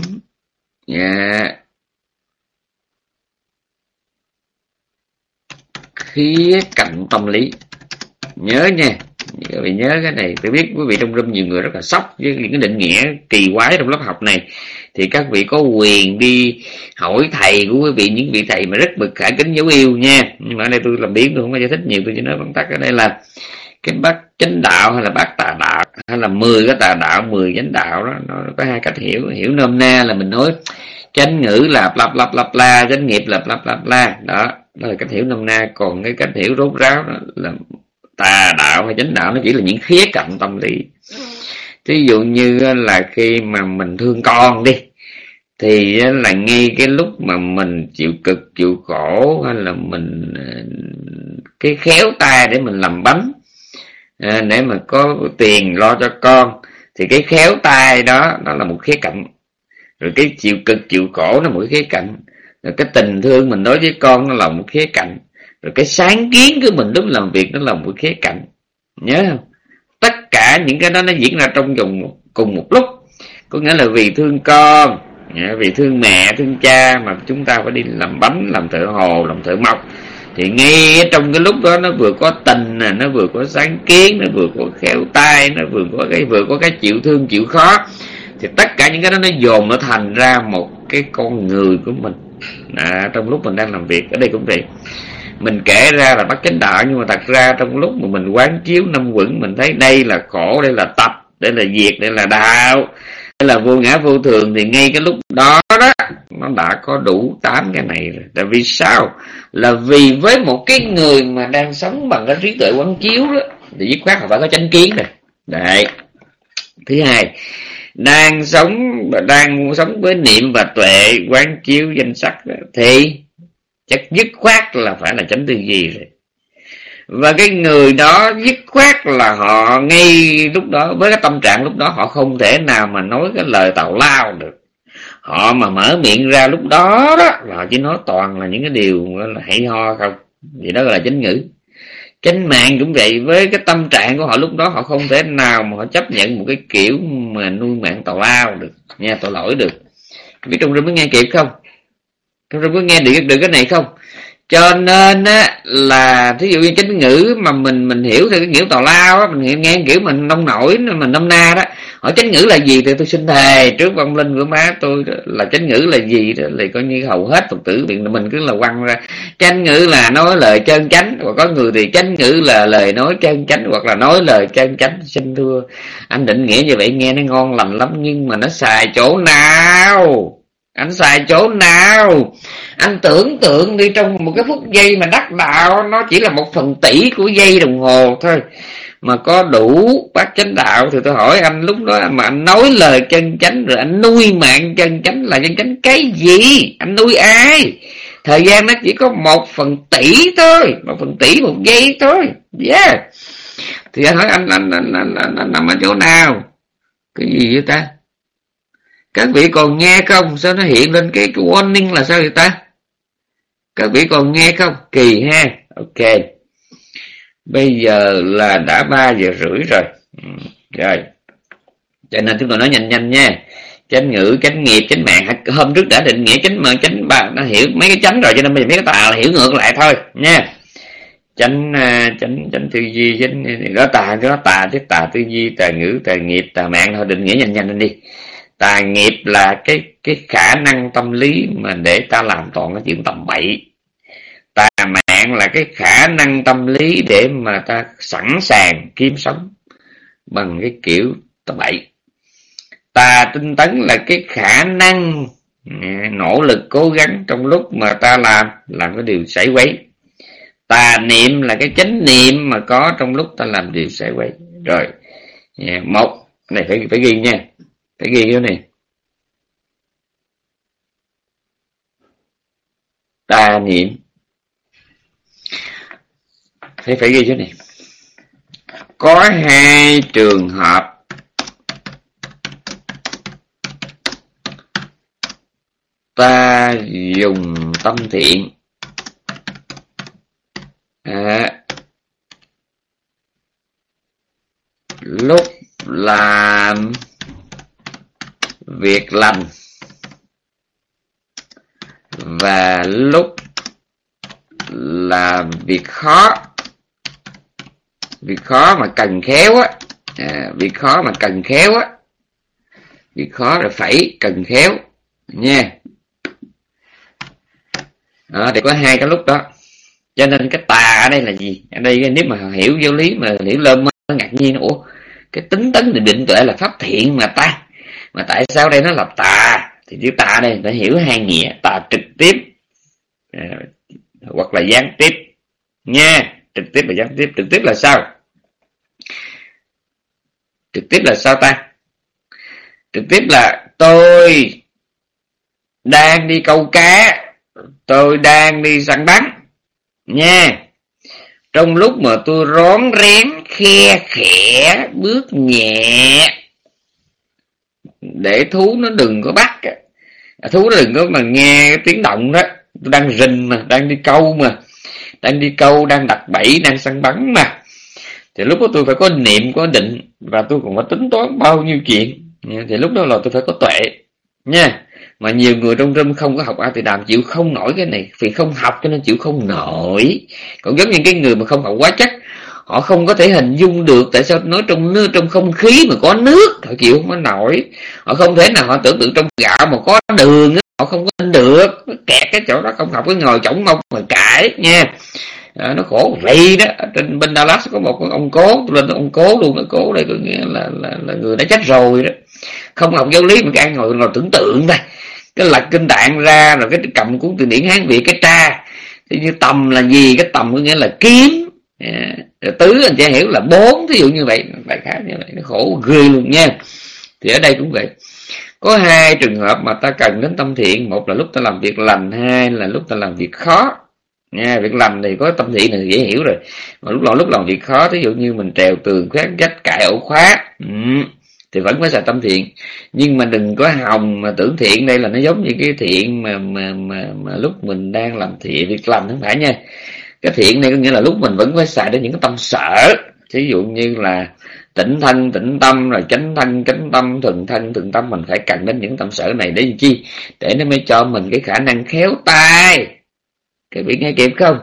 khía cạnh tâm lý. Nhớ nha, quý vị nhớ cái này. Tôi biết quý vị trong room nhiều người rất là sốc với những cái định nghĩa kỳ quái trong lớp học này, thì các vị có quyền đi hỏi thầy của quý vị, những vị thầy mà rất bực khả kính dấu yêu nha. Nhưng mà ở đây tôi làm biến, tôi không có giải thích nhiều, tôi chỉ nói vắn tắt ở đây là cái bát chánh đạo hay là bát tà đạo, hay là 10 cái tà đạo, 10 chánh đạo đó, nó có hai cách hiểu. Hiểu nôm na là mình nói chánh ngữ là bla bla bla bla, chánh nghiệp là bla bla bla, đó là cách hiểu nôm na. Còn cái cách hiểu rốt ráo đó là tà đạo hay chánh đạo, nó chỉ là những khía cạnh tâm lý. Ví dụ như là khi mà mình thương con đi, thì là ngay cái lúc mà mình chịu cực chịu khổ, hay là mình cái khéo tay để mình làm bánh để mà có tiền lo cho con, thì cái khéo tay đó nó là một khía cạnh. Rồi cái chịu cực chịu khổ nó một khía cạnh. Rồi cái tình thương mình đối với con nó là một khía cạnh. Rồi cái sáng kiến của mình lúc làm việc nó là một khía cạnh. Nhớ không? Tất cả những cái đó nó diễn ra trong cùng một lúc. Có nghĩa là vì thương con, vì thương mẹ, thương cha mà chúng ta phải đi làm bánh, làm thợ hồ, làm thợ mộc. Thì ngay trong cái lúc đó nó vừa có tình, nó vừa có sáng kiến, nó vừa có khéo tay, nó vừa có cái chịu thương chịu khó. Thì tất cả những cái đó nó dồn nó thành ra một cái con người của mình trong lúc mình đang làm việc. Ở đây cũng vậy, mình kể ra là bát chánh đạo, nhưng mà thật ra trong lúc mà mình quán chiếu năm quẩn, mình thấy đây là khổ, đây là tập, đây là diệt, đây là đạo, đây là vô ngã vô thường, thì ngay cái lúc đó đó nó đã có đủ 8 cái này rồi. Tại vì sao? Là vì với một cái người mà đang sống bằng cái trí tuệ quán chiếu đó thì dứt khoát là phải có chánh kiến rồi. Đấy. Thứ hai, đang sống với niệm và tuệ quán chiếu danh sắc đó, thì chắc dứt khoát là phải là chánh tư duy rồi. Và cái người đó dứt khoát là họ ngay lúc đó, với cái tâm trạng lúc đó, họ không thể nào mà nói cái lời tào lao được. Họ mà mở miệng ra lúc đó đó là họ chỉ nói toàn là những cái điều là hay ho không. Vậy đó gọi là chánh ngữ. Chánh mạng cũng vậy, với cái tâm trạng của họ lúc đó, họ không thể nào mà họ chấp nhận một cái kiểu mà nuôi mạng tào lao được nha, tội lỗi được. Biết trong rừng có nghe kịp không? Trong rừng có nghe được cái này không? Cho nên á là thí dụ như chánh ngữ mà mình hiểu theo cái nghĩa tào lao á, mình nghe kiểu mình nông nổi, mình nôm na đó, hỏi chánh ngữ là gì thì tôi xin thề trước vong linh của má tôi đó, là chánh ngữ là gì đó, là coi như hầu hết Phật tử mình cứ là quăng ra chánh ngữ là nói lời chân chánh, hoặc có người thì chánh ngữ là lời nói chân chánh, hoặc là nói lời chân chánh. Xin thưa anh, định nghĩa như vậy nghe nó ngon lành lắm, nhưng mà nó xài chỗ nào? Anh xài chỗ nào? Anh tưởng tượng đi, trong một cái phút giây mà đắc đạo, nó chỉ là 1/1000 của giây đồng hồ thôi, mà có đủ bát chánh đạo, thì tôi hỏi anh, lúc đó mà anh nói lời chân chánh rồi anh nuôi mạng chân chánh là chân chánh cái gì? Anh nuôi ai? Thời gian nó chỉ có 1/1000 thôi, 1/1000 một giây thôi. Yeah. Thì anh hỏi anh nằm ở chỗ nào? Cái gì vậy ta? Các vị còn nghe không? Sao nó hiện lên cái warning là sao vậy ta? Các vị còn nghe không? Kỳ ha. Ok. Bây giờ là đã 3:30 rồi. Rồi. Cho nên chúng tôi nói nhanh nha. Chánh ngữ, chánh nghiệp, chánh mạng. Hôm trước đã định nghĩa chánh mà chánh bà nó hiểu mấy cái chánh rồi, cho nên bây giờ mấy cái tà là hiểu ngược lại thôi nha. Chánh tư duy, chánh đó tà chứ, tà tư duy, tà ngữ, tà nghiệp, tà mạng, thôi định nghĩa nhanh lên đi. Tà nghiệp là cái khả năng tâm lý mà để ta làm toàn cái chuyện tầm bậy. Tà mạng là cái khả năng tâm lý để mà ta sẵn sàng kiếm sống bằng cái kiểu tầm bậy. Tà tinh tấn là cái khả năng nỗ lực cố gắng trong lúc mà ta làm cái điều xảy quấy. Tà niệm là cái chánh niệm mà có trong lúc ta làm điều xảy quấy. Rồi, một này phải ghi nha, phải ghi cái này. Tà niệm phải ghi chỗ này. Có 2 trường hợp ta dùng tâm thiện lúc làm việc lành và lúc làm việc khó. Việc khó mà cần khéo á, việc khó mà cần khéo á, việc khó là phải cần khéo nha. Đó, thì có 2 cái lúc đó. Cho nên cái tà ở đây là gì? Ở đây nếu mà hiểu vô lý mà hiểu lơm nó ngạc nhiên, ủa cái tính tấn định tuệ là pháp thiện mà ta, mà tại sao đây nó là tà? Thì chữ tà đây phải hiểu 2 nghĩa, tà trực tiếp hoặc là gián tiếp nha. Trực tiếp và gián tiếp. Trực tiếp là sao? Trực tiếp là sao ta? Trực tiếp là tôi đang đi câu cá, tôi đang đi săn bắn nha. Trong lúc mà tôi rón rén khe khẽ bước nhẹ để thú nó đừng có bắt, thú nó đừng có mà nghe cái tiếng động đó. Tôi đang rình mà, đang đi câu mà, đang đi câu, đang đặt bẫy, đang săn bắn mà, thì lúc đó tôi phải có niệm, có định, và tôi cũng phải tính toán bao nhiêu chuyện. Thì lúc đó là tôi phải có tuệ nha. Mà nhiều người trong room không có học A Tỳ Đàm chịu không nổi cái này, vì không học cho nên chịu không nổi. Còn giống như cái người mà không học quá chắc, họ không có thể hình dung được tại sao nói trong không khí mà có nước, họ chịu không có nổi. Họ không thể nào họ tưởng tượng trong gạo mà có đường, họ không có tin được, kẹt cái chỗ đó, không học cái ngồi chổng mông mà cãi nha. Nó khổ vậy đó. Ở trên bên Dallas có một ông cố, lên ông cố luôn. Nó cố đây có nghĩa là người đã chết rồi đó, không học giáo lý mà cái ngồi tưởng tượng thôi, cái lật kinh tạng ra rồi cái cầm cuốn từ điển Hán Việt cái tra. Thì như tầm là gì? Cái tầm có nghĩa là kiếm, rồi tứ anh chị hiểu là 4, ví dụ như vậy, đại khái như vậy. Nó khổ ghê luôn nha. Thì ở đây cũng vậy, có 2 trường hợp mà ta cần đến tâm thiện. Một là lúc ta làm việc lành, 2 là lúc ta làm việc khó nha. Việc lành thì có tâm thiện này dễ hiểu rồi, mà lúc làm việc khó, ví dụ như mình trèo tường, khoét vách, cài ổ khóa, thì vẫn phải xài tâm thiện. Nhưng mà đừng có hòng mà tưởng thiện đây là nó giống như cái thiện mà lúc mình đang làm thiện việc lành, không phải nha. Cái thiện này có nghĩa là lúc mình vẫn phải xài đến những cái tâm sở, ví dụ như là tĩnh thân tĩnh tâm, rồi chánh thân chánh tâm, thuần thân thuần tâm. Mình phải cần đến những tâm sở này để làm chi? Để nó mới cho mình cái khả năng khéo tay. Các vị nghe kịp không?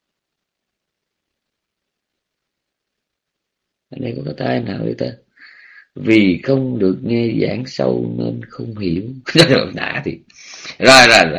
Ở đây có cái tay nào vậy ta? Vì không được nghe giảng sâu nên không hiểu. Đã thì rồi.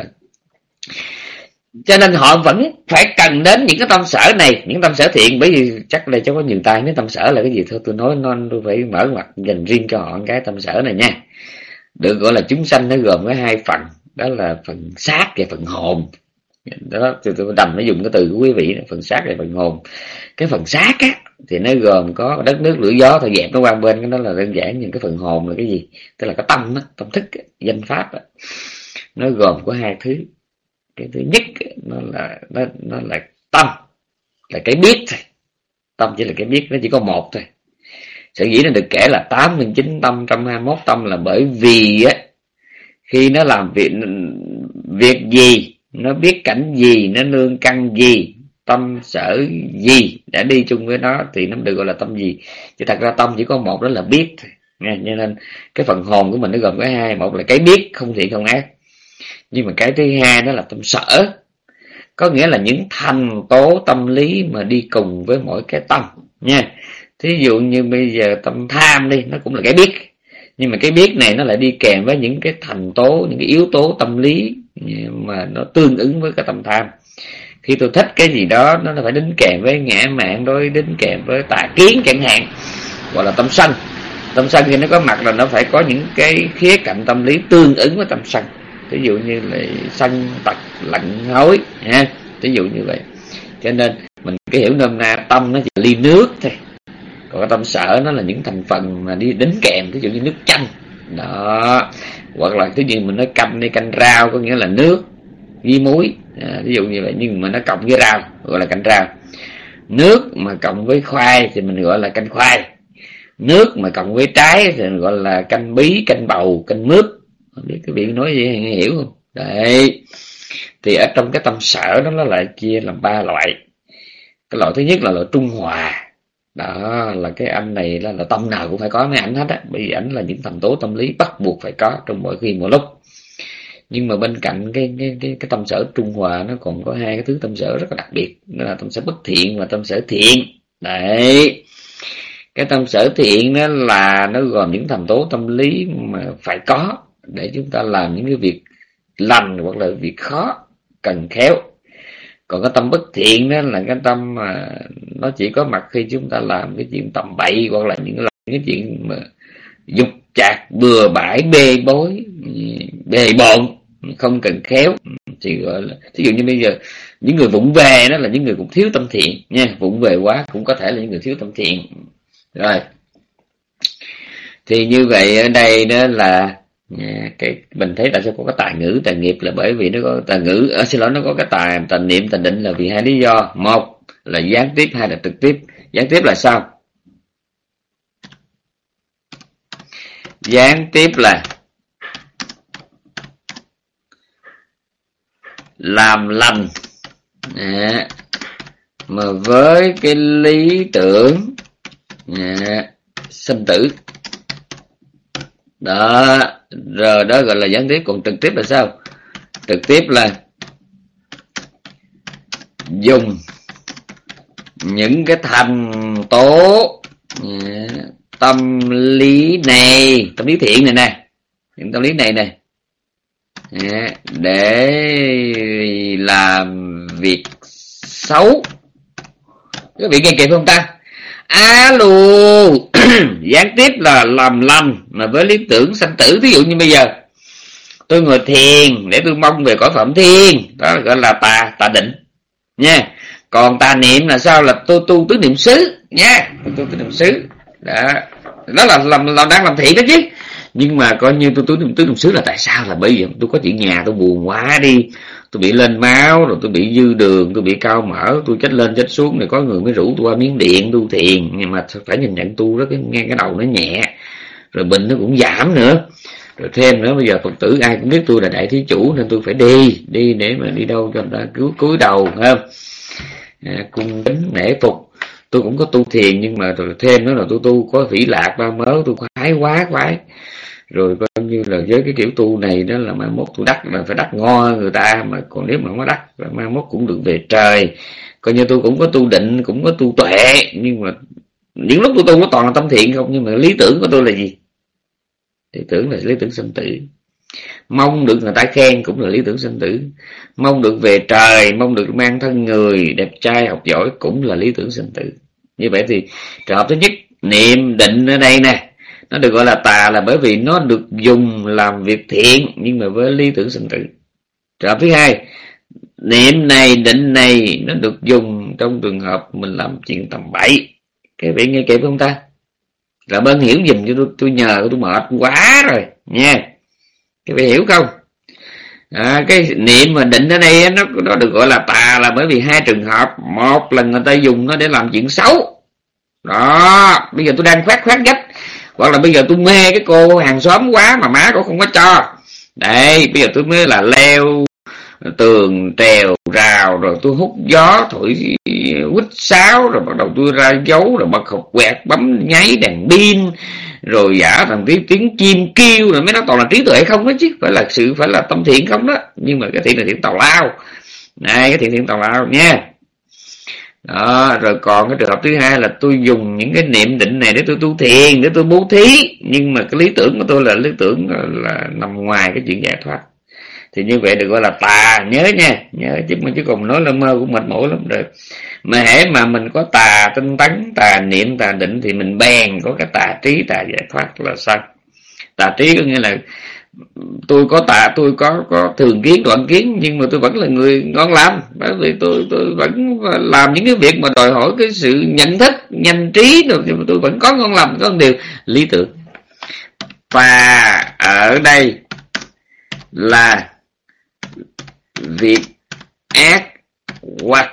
Cho nên họ vẫn phải cần đến những cái tâm sở này, những tâm sở thiện. Bởi vì chắc đây cháu có nhiều tay, nếu tâm sở là cái gì thôi tôi nói non, tôi phải mở mặt dành riêng cho họ cái tâm sở này nha. Được gọi là chúng sanh, nó gồm có 2 phần, đó là phần xác và phần hồn. Đó, tôi đành nó dùng cái từ của quý vị đó, phần xác và phần hồn. Cái phần xác á thì nó gồm có đất nước lửa gió, thôi dẹp nó qua bên, cái đó là đơn giản. Nhưng cái phần hồn là cái gì? Tức là cái tâm á, tâm thức á, danh pháp á. Nó gồm có 2 thứ. Cái thứ nhất nó là tâm, là cái biết thôi. Tâm chỉ là cái biết, nó chỉ có một thôi. Sở dĩ nó được kể là 89 tâm, 121 tâm là bởi vì á, khi nó làm việc gì, nó biết cảnh gì, nó nương căn gì, tâm sở gì đã đi chung với nó thì nó được gọi là tâm gì. Chứ thật ra tâm chỉ có một, đó là biết thôi. Cho nên cái phần hồn của mình nó gồm có 2, một là cái biết không thiện không ác, nhưng mà cái thứ hai đó là tâm sở, có nghĩa là những thành tố tâm lý mà đi cùng với mỗi cái tâm nha. Thí dụ như bây giờ tâm tham đi, nó cũng là cái biết, nhưng mà cái biết này nó lại đi kèm với những cái thành tố, những cái yếu tố tâm lý mà nó tương ứng với cái tâm tham. Khi tôi thích cái gì đó, nó phải đính kèm với ngã mạn, đối đính kèm với tà kiến chẳng hạn, gọi là tâm sân. Tâm sân thì nó có mặt là nó phải có những cái khía cạnh tâm lý tương ứng với tâm sân. Ví dụ như là sân, tật, lạnh, hối ha, ví dụ như vậy. Cho nên mình cái hiểu nôm na tâm nó chỉ là ly nước thôi, còn cái tâm sở nó là những thành phần mà đi đính kèm, ví dụ như nước chanh đó, hoặc là ví dụ mình nói canh đi, canh rau có nghĩa là nước với muối, ví dụ như vậy, nhưng mà nó cộng với rau gọi là canh rau. Nước mà cộng với khoai thì mình gọi là canh khoai. Nước mà cộng với trái thì mình gọi là canh bí, canh bầu, canh mướp. Không biết cái vị nói gì nghe hiểu không? Đấy. Thì ở trong cái tâm sở đó nó lại chia làm 3 loại. Cái loại thứ nhất là loại trung hòa. Đó là cái anh này là tâm nào cũng phải có mấy ảnh hết á, bởi vì ảnh là những thành tố tâm lý bắt buộc phải có trong mỗi khi mỗi lúc. Nhưng mà bên cạnh cái tâm sở trung hòa nó còn có 2 cái thứ tâm sở rất là đặc biệt, đó là tâm sở bất thiện và tâm sở thiện. Đấy. Cái tâm sở thiện đó là nó gồm những thành tố tâm lý mà phải có để chúng ta làm những cái việc lành hoặc là việc khó, cần khéo. Còn cái tâm bất thiện đó là cái tâm mà nó chỉ có mặt khi chúng ta làm cái chuyện tầm bậy, hoặc là những cái chuyện mà dục chạc, bừa bãi, bê bối, bề bộn, không cần khéo. Thì gọi là, ví dụ như bây giờ những người vụng về đó là những người cũng thiếu tâm thiện nha, vụng về quá cũng có thể là những người thiếu tâm thiện. Rồi thì như vậy ở đây đó là cái mình thấy tại sao có cái tài ngữ tài nghiệp, là bởi vì nó có tài ngữ, xin lỗi, nó có cái tài niệm tài định là vì 2 lý do. Một là gián tiếp, 2 là trực tiếp. Gián tiếp là sao? Gián tiếp là làm lành mà với cái lý tưởng sinh tử đó, rồi đó gọi là gián tiếp. Còn trực tiếp là sao? Trực tiếp là dùng những cái thành tố tâm lý này, tâm lý thiện này nè, những tâm lý này nè, để làm việc xấu Các vị nghe kịp không ta? Alo. Gián tiếp là làm lành mà với lý tưởng sanh tử. Thí dụ như bây giờ tôi ngồi thiền để tôi mong về cõi Phạm Thiên, đó gọi là tà định nha. Còn tà niệm là sao? Là tôi tu tứ niệm xứ nha, tu tứ niệm xứ đó là đang làm thiện đó chứ. Nhưng mà coi như tôi tứ niệm xứ là tại sao? Là bây giờ tôi có chuyện nhà tôi buồn quá đi, tôi bị lên máu, rồi tôi bị dư đường, tôi bị cao mỡ, tôi chết lên chết xuống, rồi có người mới rủ tôi qua Miến Điện tu thiền, nhưng mà phải nhìn nhận tu đó, nghe cái đầu nó nhẹ, rồi bệnh nó cũng giảm nữa. Rồi thêm nữa, bây giờ Phật tử ai cũng biết tôi là đại thí chủ nên tôi phải đi để mà đi đâu cho người ta cúi đầu, không? Cung kính nể phục. Tôi cũng có tu thiền, nhưng mà rồi thêm nữa là tôi tu có vĩ lạc ba mớ, tôi khoái quá. Rồi coi như là với cái kiểu tu này đó là mai mốt tôi đắc là phải đắc ngon người ta, mà còn nếu mà không có đắc mai mốt cũng được về trời. Coi như tôi cũng có tu định, cũng có tu tuệ, nhưng mà những lúc tôi tu nó toàn là tâm thiện không. Nhưng mà lý tưởng của tôi là gì? Lý tưởng là lý tưởng sanh tử. Mong được người ta khen cũng là lý tưởng sanh tử. Mong được về trời, mong được mang thân người đẹp trai học giỏi cũng là lý tưởng sanh tử. Như vậy thì trường hợp thứ nhất, niệm định ở đây nè, nó được gọi là tà là bởi vì nó được dùng làm việc thiện nhưng mà với lý tưởng sanh tử. Trường hợp thứ hai, niệm này định này nó được dùng trong trường hợp mình làm chuyện tầm bậy. Các vị nghe kịp không ta? Là bên hiểu dùm cho tôi nhờ, tôi mệt quá rồi nha. Các vị hiểu không? Cái niệm mà định ở đây nó được gọi là tà là bởi vì hai trường hợp. Một là người ta dùng nó để làm chuyện xấu. Đó, bây giờ tôi đang khoát vách, hoặc là bây giờ tôi mê cái cô hàng xóm quá mà má cô không có cho. Đây, bây giờ tôi mới là leo tường, trèo, rào, rồi tôi hút gió, thổi quýt sáo, rồi bắt đầu tôi ra dấu, rồi bật hộp quẹt, bấm nháy đèn pin, rồi giả thằng tiếng chim kêu, rồi mấy nó toàn là trí tuệ không đó chứ, phải là tâm thiện không đó. Nhưng mà cái thiện là thiện tào lao. Này, cái thiện tào lao nha. Đó, rồi còn cái trường hợp thứ hai là tôi dùng những cái niệm định này để tôi tu thiền, để tôi bố thí, nhưng mà cái lý tưởng của tôi là lý tưởng là nằm ngoài cái chuyện giải thoát. Thì như vậy được gọi là tà, nhớ nha, nhớ chứ còn nói là mơ cũng mệt mỏi lắm rồi. Mà hễ mà mình có tà tinh tấn, tà niệm, tà định thì mình bèn có cái tà trí, tà giải thoát là sao? Tà trí có nghĩa là tôi có thường kiến đoạn kiến, nhưng mà tôi vẫn là người ngon lành, bởi vì tôi vẫn làm những cái việc mà đòi hỏi cái sự nhận thức nhanh trí rồi, nhưng mà tôi vẫn có ngon lành, có một điều lý tưởng. Và ở đây là việc ác hoặc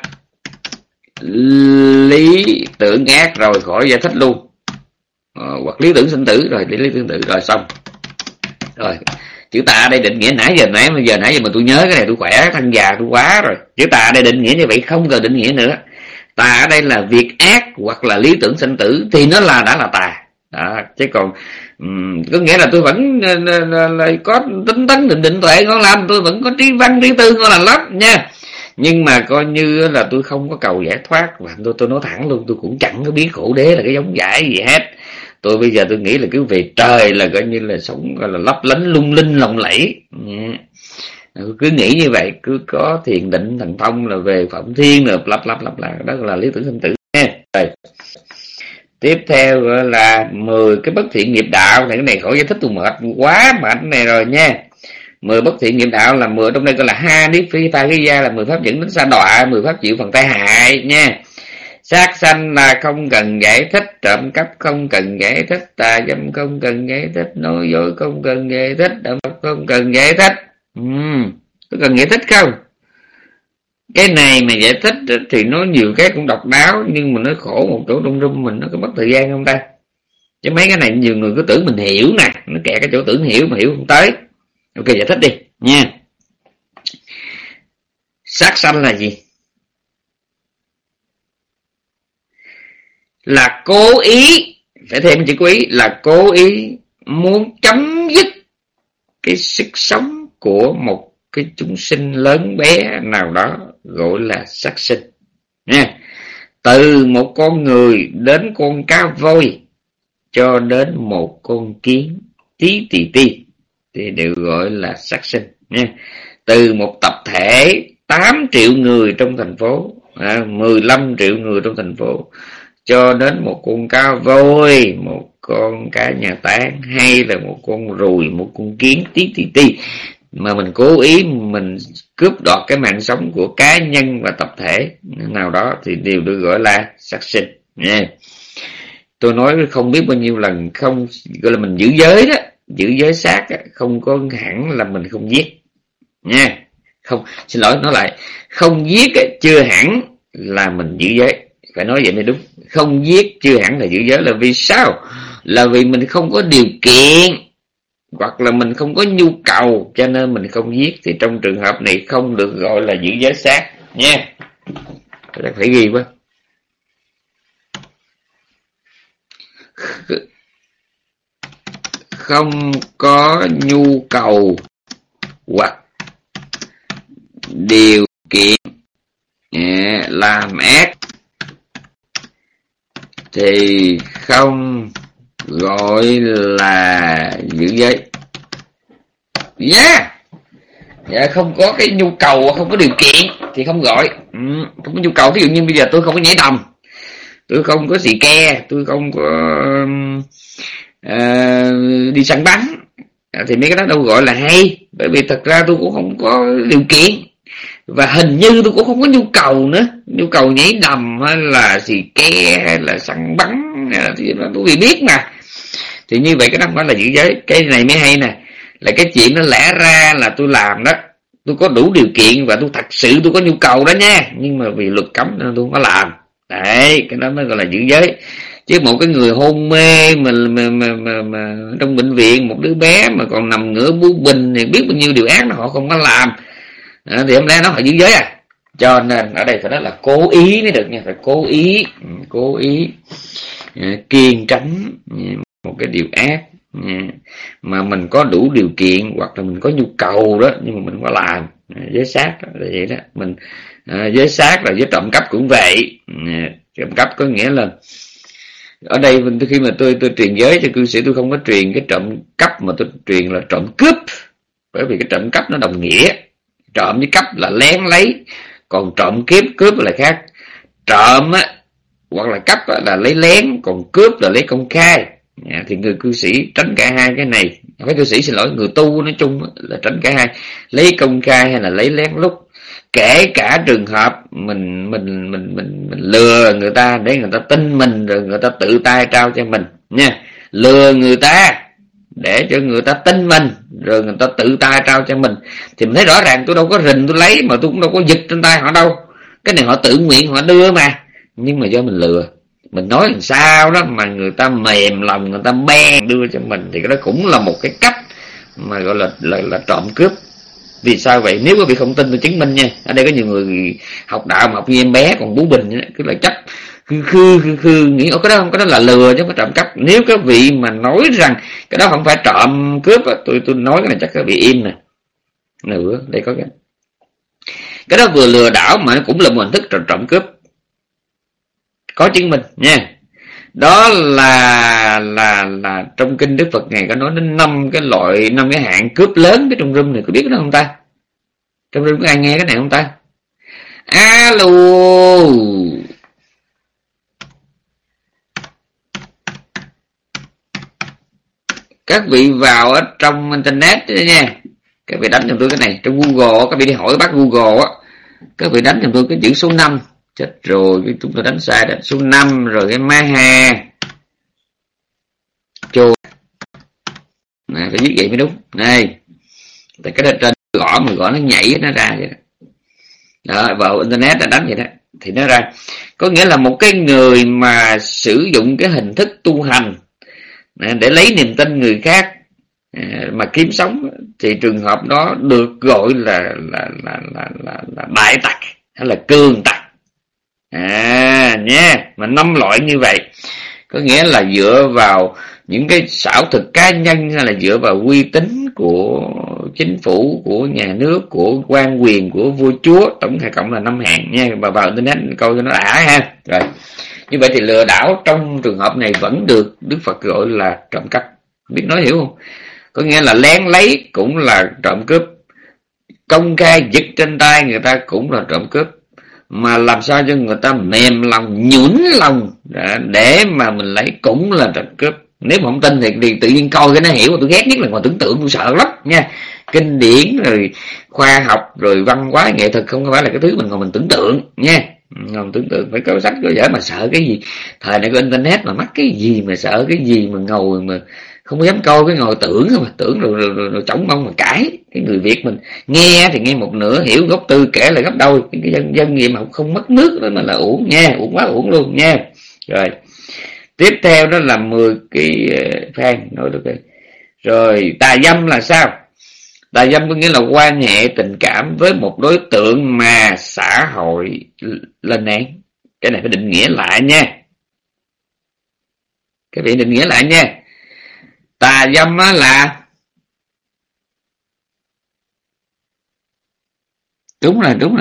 lý tưởng ác, rồi khỏi giải thích luôn. Hoặc lý tưởng sinh tử, rồi lý tưởng tử, rồi xong. Rồi chữ tà ở đây định nghĩa nãy giờ mà tôi nhớ cái này tôi khỏe, thân già tôi quá rồi. Chữ tà ở đây định nghĩa như vậy, không cần định nghĩa nữa. Tà ở đây là việc ác hoặc là lý tưởng sinh tử thì nó đã là tà đó. Chứ còn có nghĩa là tôi vẫn là có tính tấn định tuệ ngon lành, tôi vẫn có trí văn trí tư ngon lành lắm nha. Nhưng mà coi như là tôi không có cầu giải thoát, và tôi nói thẳng luôn, tôi cũng chẳng có biết khổ đế là cái giống giải gì hết. Tôi bây giờ tôi nghĩ là cứ về trời là coi như là sống gọi là lấp lánh lung linh lộng lẫy. Cứ nghĩ như vậy, cứ có thiền định thần thông là về Phạm Thiên rồi lặp lại, đó là lý tưởng sinh tử nha. Rồi tiếp theo gọi là 10 cái bất thiện nghiệp đạo. Thì cái này khỏi giải thích, tôi mệt quá mệt này rồi nha. 10 bất thiện nghiệp đạo là 10 trong đây gọi là ha niết phi ta cái gia, là 10 pháp dẫn đến sa đọa, 10 pháp chịu phần tai hại nha. Sát sanh là không cần giải thích, trộm cắp không cần giải thích, tà dâm không cần giải thích, nói dối không cần giải thích, đạo Phật không cần giải thích. Có cần giải thích không? Cái này mà giải thích thì nó nhiều cái cũng độc đáo, nhưng mà nó khổ một chỗ trong rung mình, nó có mất thời gian không ta? Chứ mấy cái này nhiều người cứ tưởng mình hiểu nè, nó kẹt cái chỗ tưởng hiểu mà hiểu không tới. Ok, giải thích đi nha. Sát sanh là gì? Là cố ý, phải thêm chữ cố ý, là cố ý muốn chấm dứt cái sức sống của một cái chúng sinh lớn bé nào đó, gọi là sát sinh nha. Từ một con người đến con cá voi, cho đến một con kiến tí tì ti thì đều gọi là sát sinh nha. Từ một tập thể 8 triệu người trong thành phố 15 triệu người trong thành phố, cho đến một con cá voi, một con cá nhà táng, hay là một con ruồi, một con kiến tí tí tí, mà mình cố ý mình cướp đoạt cái mạng sống của cá nhân và tập thể nào đó thì đều được gọi là sát sinh nha. Tôi nói không biết bao nhiêu lần, không gọi là mình giữ giới đó, giữ giới sát đó, không có hẳn là mình không giết nha. Không, xin lỗi, nói lại, không giết đó, chưa hẳn là mình giữ giới, phải nói vậy mới đúng. Không giết chưa hẳn là giữ giới, là vì sao? Là vì mình không có điều kiện hoặc là mình không có nhu cầu cho nên mình không giết, thì trong trường hợp này không được gọi là giữ giới sát nha. Tôi phải ghi quá. Không có nhu cầu hoặc điều kiện làm ác thì không gọi là giữ giới. Không có cái nhu cầu, không có điều kiện thì không gọi. Không có nhu cầu, ví dụ như bây giờ tôi không có nhảy đầm, tôi không có xì ke, tôi không có đi săn bắn, thì mấy cái đó đâu gọi là hay. Bởi vì thật ra tôi cũng không có điều kiện, và hình như tôi cũng không có nhu cầu nữa. Nhu cầu nhảy đầm hay là xì ke hay là săn bắn thì tôi vì biết mà. Thì như vậy cái đó không phải là giữ giới. Cái này mới hay nè, là cái chuyện nó lẽ ra là tôi làm đó, tôi có đủ điều kiện và tôi thật sự tôi có nhu cầu đó nha, nhưng mà vì luật cấm nên tôi không có làm. Đấy, cái đó mới gọi là giữ giới. Chứ một cái người hôn mê mà trong bệnh viện, một đứa bé mà còn nằm ngửa bú bình thì biết bao nhiêu điều ác họ không có làm, thì hôm nay nó phải giữ giới à. Cho nên ở đây phải nói là cố ý mới được nha, phải cố ý kiêng tránh một cái điều ác mà mình có đủ điều kiện hoặc là mình có nhu cầu đó, nhưng mà mình không có làm. Giới sát là vậy đó. Mình giới sát là giới trộm cắp cũng vậy. Trộm cắp có nghĩa là ở đây khi mà tôi truyền giới cho cư sĩ, tôi không có truyền cái trộm cắp mà tôi truyền là trộm cướp. Bởi vì cái trộm cắp nó đồng nghĩa, trộm với cắp là lén lấy, còn trộm cướp là khác. Trộm á hoặc là cắp á, là lấy lén, còn cướp là lấy công khai. Thì người cư sĩ tránh cả hai cái này. Không phải cư sĩ, xin lỗi, người tu nói chung là tránh cả hai, lấy công khai hay là lấy lén lút. Kể cả trường hợp mình lừa người ta để người ta tin mình rồi người ta tự tay trao cho mình nha. Lừa người ta để cho người ta tin mình rồi người ta tự tay trao cho mình thì mình thấy rõ ràng tôi đâu có rình tôi lấy, mà tôi cũng đâu có giật trên tay họ đâu. Cái này họ tự nguyện họ đưa mà, nhưng mà do mình lừa, mình nói làm sao đó mà người ta mềm lòng, người ta bèn đưa cho mình, thì cái đó cũng là một cái cách mà gọi là trộm cướp. Vì sao vậy? Nếu quý vị không tin tôi chứng minh nha. Ở đây có nhiều người học đạo mà học như em bé còn bú bình, cứ là chắc khư nghĩ cái đó không, cái đó là lừa chứ không phải trộm cắp. Nếu các vị mà nói rằng cái đó không phải trộm cướp, tôi nói cái này chắc các vị im nè. Nữa, đây có cái đó vừa lừa đảo mà nó cũng là một hình thức trộm cướp, có chứng minh nha. Đó là trong kinh Đức Phật Ngài có nói đến 5 cái hạng cướp lớn. Cái trong room này có biết cái đó không ta? Trong room có ai nghe cái này không ta? Alo, các vị vào ở trong internet đó nha, các vị đánh cho tôi cái này trong Google, các vị đi hỏi bác Google á, các vị đánh cho tôi cái chữ số 5. Chết rồi, chúng tôi đánh sai đó. Số 5 rồi cái Maha Chô này, phải viết vậy mới đúng. Này, tại cái đó trên gõ mà gõ nó nhảy nó ra vậy đó. Đó, vào internet là đánh vậy đó thì nó ra. Có nghĩa là một cái người mà sử dụng cái hình thức tu hành để lấy niềm tin người khác mà kiếm sống, thì trường hợp đó được gọi là đại tặc hay là cường tặc. Nha, mà 5 loại như vậy có nghĩa là dựa vào những cái xảo thực cá nhân hay là dựa vào uy tín của chính phủ, của nhà nước, của quan quyền, của vua chúa, tổng cộng là 5 hạng nha. Và vào internet câu cho nó đã ha. Rồi, như vậy thì lừa đảo trong trường hợp này vẫn được Đức Phật gọi là trộm cắp. Biết nói hiểu không? Có nghĩa là lén lấy cũng là trộm cướp, công khai giật trên tay người ta cũng là trộm cướp, mà làm sao cho người ta mềm lòng, nhũn lòng để mà mình lấy cũng là trộm cướp. Nếu mà không tin thì tự nhiên coi cái nó hiểu. Tôi ghét nhất là ngoài tưởng tượng, tôi sợ lắm nha. Kinh điển rồi khoa học rồi văn hóa nghệ thuật không phải là cái thứ mình ngồi mình tưởng tượng nha. Ngồi tưởng tượng phải có sách có vở, mà sợ cái gì? Thời này có internet mà mắc cái gì mà sợ cái gì mà ngồi mà không dám coi, cái ngồi tưởng không, mà tưởng rồi chổng mông mà cãi. Cái người Việt mình nghe thì nghe một nửa, hiểu gốc tư kể lại gấp đôi. Cái dân gì mà không mất nước đó mà là uổng nha, uổng quá uổng luôn nha. Rồi tiếp theo đó là 10 cái fan nói được rồi. Rồi tà dâm là sao? Tà dâm có nghĩa là quan hệ tình cảm với một đối tượng mà xã hội lên án. Cái này phải định nghĩa lại nha. Cái vị định nghĩa lại nha. Tà dâm là đúng.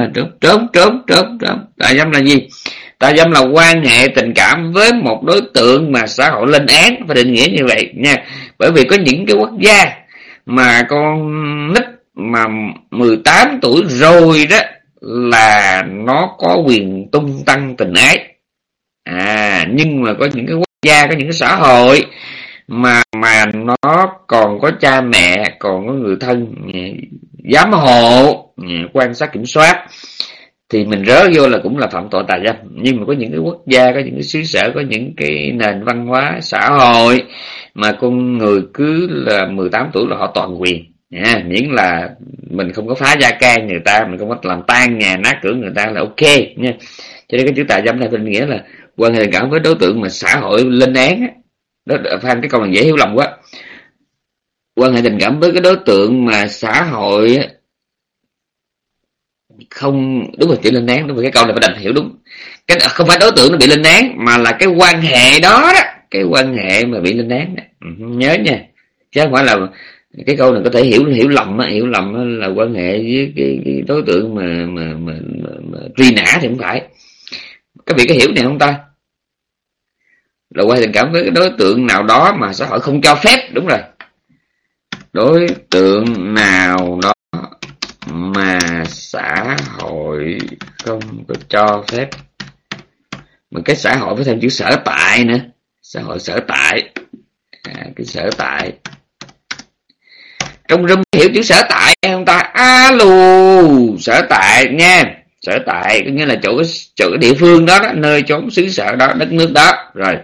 Tà dâm là gì? Tà dâm là quan hệ tình cảm với một đối tượng mà xã hội lên án, phải định nghĩa như vậy nha. Bởi vì có những cái quốc gia mà con nít mà 18 tuổi rồi đó là nó có quyền tung tăng tình ái. Nhưng mà có những cái quốc gia, có những cái xã hội mà nó còn có cha mẹ, còn có người thân giám hộ, quan sát kiểm soát, thì mình rớ vô là cũng là phạm tội tà dâm. Nhưng mà có những cái quốc gia, có những cái xứ sở, có những cái nền văn hóa xã hội mà con người cứ là 18 tuổi là họ toàn quyền, miễn là mình không có phá gia can người ta, mình không có làm tan nhà nát cửa người ta là ok nha. Cho nên cái chữ tà dâm này mình nghĩa là quan hệ tình cảm với đối tượng mà xã hội lên án đó. Phan, cái câu này dễ hiểu lầm quá. Quan hệ tình cảm với cái đối tượng mà xã hội không, đúng rồi, chữ lên án, đúng rồi, cái câu này phải đành hiểu đúng. Cái không phải đối tượng nó bị lên án mà là cái quan hệ đó, cái quan hệ mà bị lên án. Nhớ nha, chứ không phải là cái câu này có thể hiểu lầm là quan hệ với cái đối tượng mà truy nã thì không phải. Các vị có hiểu này không ta? Là quan hệ tình cảm với cái đối tượng nào đó mà xã hội không cho phép. Đúng rồi, đối tượng nào đó mà xã hội không có cho phép. Mà cái xã hội phải thêm chữ sở tại nữa. Xã hội sở tại, cái sở tại trong room hiểu chữ sở tại không ta? Alo, sở tại nha. Sở tại có nghĩa là chỗ địa phương đó, nơi chốn xứ sở đó, đất nước đó.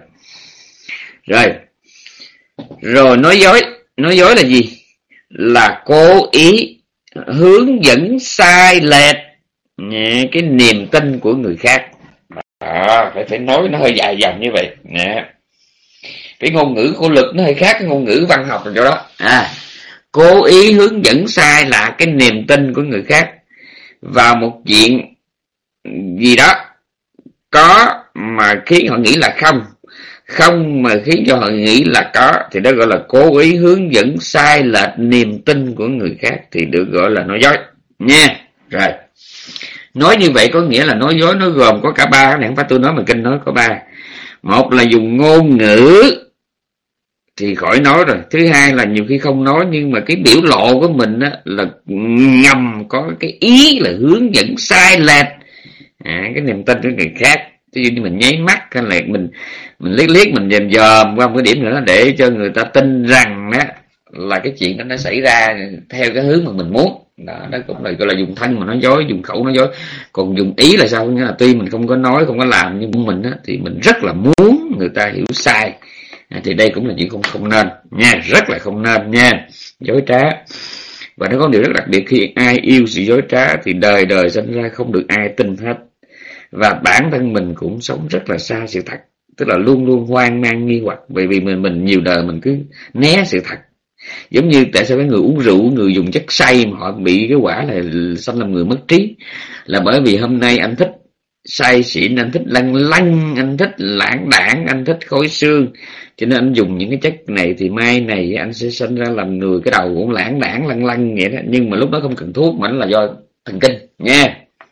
Rồi nói dối là gì? Là cố ý hướng dẫn sai lệch cái niềm tin của người khác. Phải nói nó hơi dài dòng như vậy nè. Cái ngôn ngữ của luật nó hơi khác cái ngôn ngữ văn học rồi chỗ đó. Cố ý hướng dẫn sai là cái niềm tin của người khác vào một chuyện gì đó có mà khiến họ nghĩ là không mà khiến cho họ nghĩ là có, thì đó gọi là cố ý hướng dẫn sai lệch niềm tin của người khác, thì được gọi là nói dối nha. Rồi, nói như vậy có nghĩa là nói dối nó gồm có cả ba. Cái này không phải tôi nói mà kinh nói có ba. Một là dùng ngôn ngữ thì khỏi nói rồi. Thứ hai là nhiều khi không nói nhưng mà cái biểu lộ của mình á là ngầm có cái ý là hướng dẫn sai lệch cái niềm tin của người khác. Ví dụ như mình nháy mắt hay là mình liếc mình dòm qua một cái điểm nữa để cho người ta tin rằng đó là cái chuyện đó nó xảy ra theo cái hướng mà mình muốn. Đó cũng là gọi là dùng thân mà nói dối, dùng khẩu nói dối. Còn dùng ý là sao? Nghĩa là tuy mình không có nói, không có làm, nhưng mình á thì mình rất là muốn người ta hiểu sai. Thì đây cũng là chuyện không nên nha, rất là không nên nha. Dối trá. Và nó có điều rất đặc biệt, khi ai yêu sự dối trá thì đời đời sinh ra không được ai tin hết. Và bản thân mình cũng sống rất là xa sự thật, tức là luôn luôn hoang mang nghi hoặc, bởi vì mình nhiều đời mình cứ né sự thật. Giống như tại sao cái người uống rượu, người dùng chất say mà họ bị cái quả là sanh làm người mất trí, là bởi vì hôm nay anh thích say xỉn, anh thích lăng lăng, anh thích lãng đảng, anh thích khói xương, cho nên anh dùng những cái chất này, thì mai này anh sẽ sinh ra làm người cái đầu cũng lãng đảng lăng lăng vậy đó. Nhưng mà lúc đó không cần thuốc mà nó là do thần kinh nha.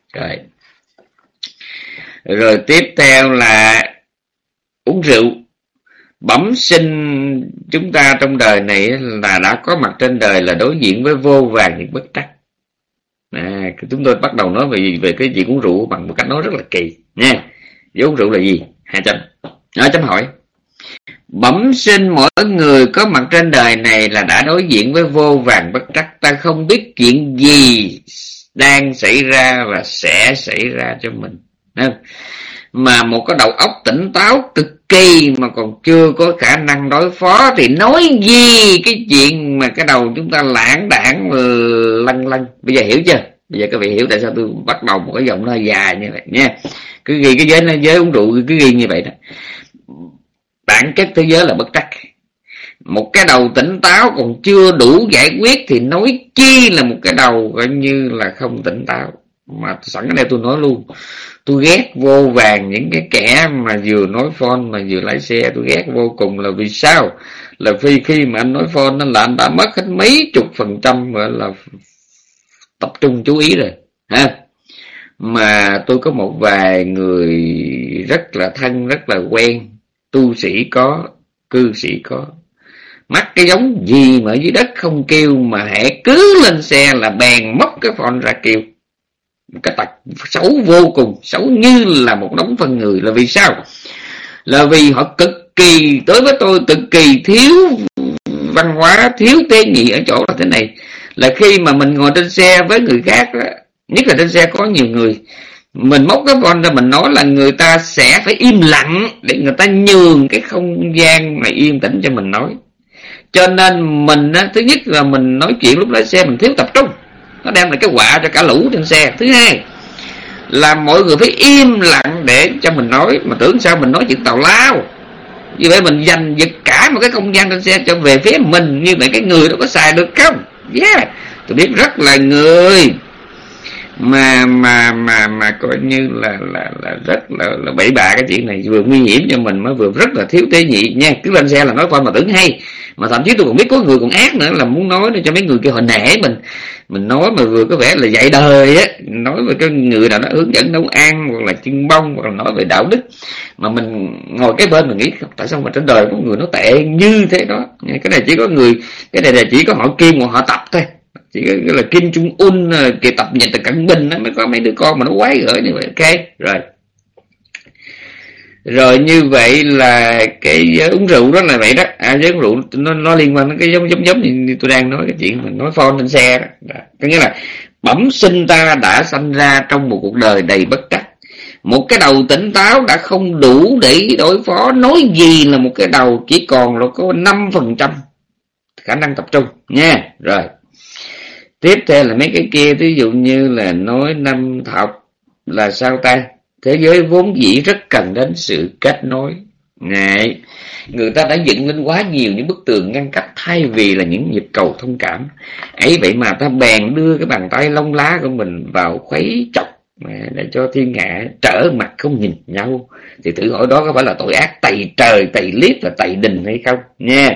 Rồi tiếp theo là uống rượu. Bẩm sinh chúng ta trong đời này là đã có mặt trên đời là đối diện với vô vàn những bất trắc. Chúng tôi bắt đầu nói về cái chuyện uống rượu bằng một cách nói rất là kỳ nha. Uống rượu là gì? 2 chấm. Chấm hỏi. Bẩm sinh mỗi người có mặt trên đời này là đã đối diện với vô vàn bất trắc. Ta không biết chuyện gì đang xảy ra và sẽ xảy ra cho mình. Mà một cái đầu óc tỉnh táo cực kỳ mà còn chưa có khả năng đối phó thì nói gì cái chuyện mà cái đầu chúng ta lãng đãng lăn lăn. Bây giờ hiểu chưa? Bây giờ các vị hiểu tại sao tôi bắt đầu một cái giọng nó dài như vậy nha. Cứ ghi cái giới uống rượu cứ ghi như vậy đó. Bản chất thế giới là bất trắc. Một cái đầu tỉnh táo còn chưa đủ giải quyết thì nói chi là một cái đầu coi như là không tỉnh táo. Mà sẵn ở đây tôi nói luôn, tôi ghét vô vàng những cái kẻ mà vừa nói phone mà vừa lái xe. Tôi ghét vô cùng là vì sao? Là khi mà anh nói phone nó là anh đã mất hết mấy chục % gọi là tập trung chú ý rồi ha. Mà tôi có một vài người rất là thân, rất là quen, tu sĩ có, cư sĩ có, mắc cái giống gì mà ở dưới đất không kêu, mà hễ cứ lên xe là bèn móc cái phone ra kêu. Cái tật xấu vô cùng, xấu như là một đống phân người. Là vì sao? Là vì họ cực kỳ, đối với tôi cực kỳ thiếu văn hóa, thiếu tế nhị ở chỗ là thế này. Là khi mà mình ngồi trên xe với người khác đó, nhất là trên xe có nhiều người, mình móc cái phone ra mình nói là người ta sẽ phải im lặng để người ta nhường cái không gian mà yên tĩnh cho mình nói. Cho nên mình á, thứ nhất là mình nói chuyện lúc lái xe mình thiếu tập trung, nó đem lại cái họa cho cả lũ trên xe. Thứ hai là mọi người phải im lặng để cho mình nói, mà tưởng sao mình nói chuyện tào lao. Như vậy mình dành giật cả một cái không gian trên xe cho về phía mình, như vậy cái người đó có xài được không? Tôi biết rất là người mà coi như là rất là bậy bạ cái chuyện này, vừa nguy hiểm cho mình mà vừa rất là thiếu tế nhị nha. Cứ lên xe là nói phone mà tưởng hay, mà thậm chí tôi còn biết có người còn ác nữa, là muốn nói để cho mấy người kia họ nể mình nói mà vừa có vẻ là dạy đời á, nói về cái người nào đó hướng dẫn nấu ăn hoặc là chưng bông hoặc là nói về đạo đức, mà mình ngồi cái bên mình nghĩ tại sao mà trên đời có người nó tệ như thế đó. Cái này chỉ có người, cái này là chỉ có họ Kim hoặc họ Tập thôi, chỉ có là Kim Trung Un kỳ Tập Nhật Từ Cận Bình nó mới có mấy đứa con mà nó quái gở như vậy. Ok rồi như vậy là cái uống rượu đó là vậy đó. Với uống rượu nó liên quan đến cái giống như tôi đang nói cái chuyện mình nói phone trên xe đó. Có nghĩa là bẩm sinh ta đã sanh ra trong một cuộc đời đầy bất trắc. Một cái đầu tỉnh táo đã không đủ để đối phó, nói gì là một cái đầu chỉ còn là có 5% khả năng tập trung nha. Rồi tiếp theo là mấy cái kia, ví dụ như là nói năm học là sao ta? Thế giới vốn dĩ rất cần đến sự kết nối. Này, người ta đã dựng lên quá nhiều những bức tường ngăn cách thay vì là những nhịp cầu thông cảm. Ấy vậy mà ta bèn đưa cái bàn tay lông lá của mình vào khuấy chọc để cho thiên hạ trở mặt không nhìn nhau. Thì thử hỏi đó có phải là tội ác tày trời, tày liếp và tày đình hay không nha.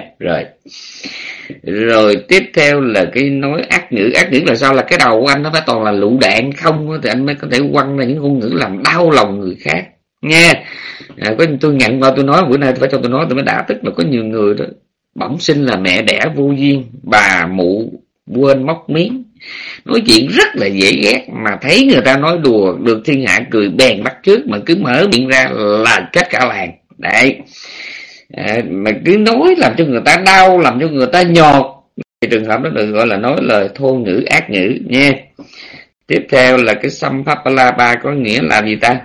Rồi tiếp theo là cái nói ác ngữ. Ác ngữ là sao? Là cái đầu của anh nó phải toàn là lựu đạn không thì anh mới có thể quăng ra những ngôn ngữ làm đau lòng người khác nha. Có tôi nhận qua tôi nói bữa nay phải cho tôi nói tôi mới đã, tức là có nhiều người đó bẩm sinh là mẹ đẻ vô duyên, bà mụ quên móc miếng, nói chuyện rất là dễ ghét, mà thấy người ta nói đùa được thiên hạ cười bèn bắt chước, mà cứ mở miệng ra là chết cả làng đấy. Mà cứ nói làm cho người ta đau, làm cho người ta nhọt, thì trường hợp đó được gọi là nói lời thô ngữ, ác ngữ nha. Tiếp theo là cái Sampapalapa có nghĩa là gì ta?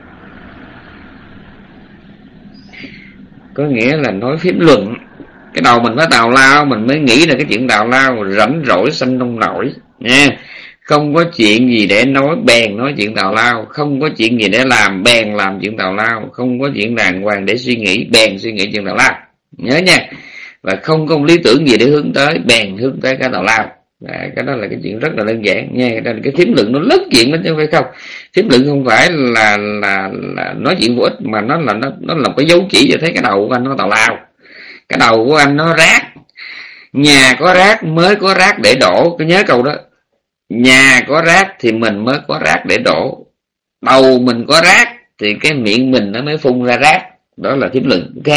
Có nghĩa là nói phím luận. Cái đầu mình phải tào lao, mình mới nghĩ là cái chuyện tào lao, rảnh rỗi sanh nông nổi nha. Không có chuyện gì để nói bèn nói chuyện tào lao, không có chuyện gì để làm bèn làm chuyện tào lao, không có chuyện đàng hoàng để suy nghĩ bèn suy nghĩ chuyện tào lao, nhớ nha. Và không có lý tưởng gì để hướng tới bèn hướng tới cái tào lao. Cái đó là cái chuyện rất là đơn giản nha. Đây là cái phím luận nó lớn chuyện đó chứ phải không. Phím luận không phải là nói chuyện vô ích, mà nó là cái dấu chỉ cho thấy cái đầu của anh nó tào lao, cái đầu của anh nó rác. Nhà có rác mới có rác để đổ, cứ nhớ câu đó. Nhà có rác thì mình mới có rác để đổ, đầu mình có rác thì cái miệng mình nó mới phun ra rác. Đó là phím luận. Ok.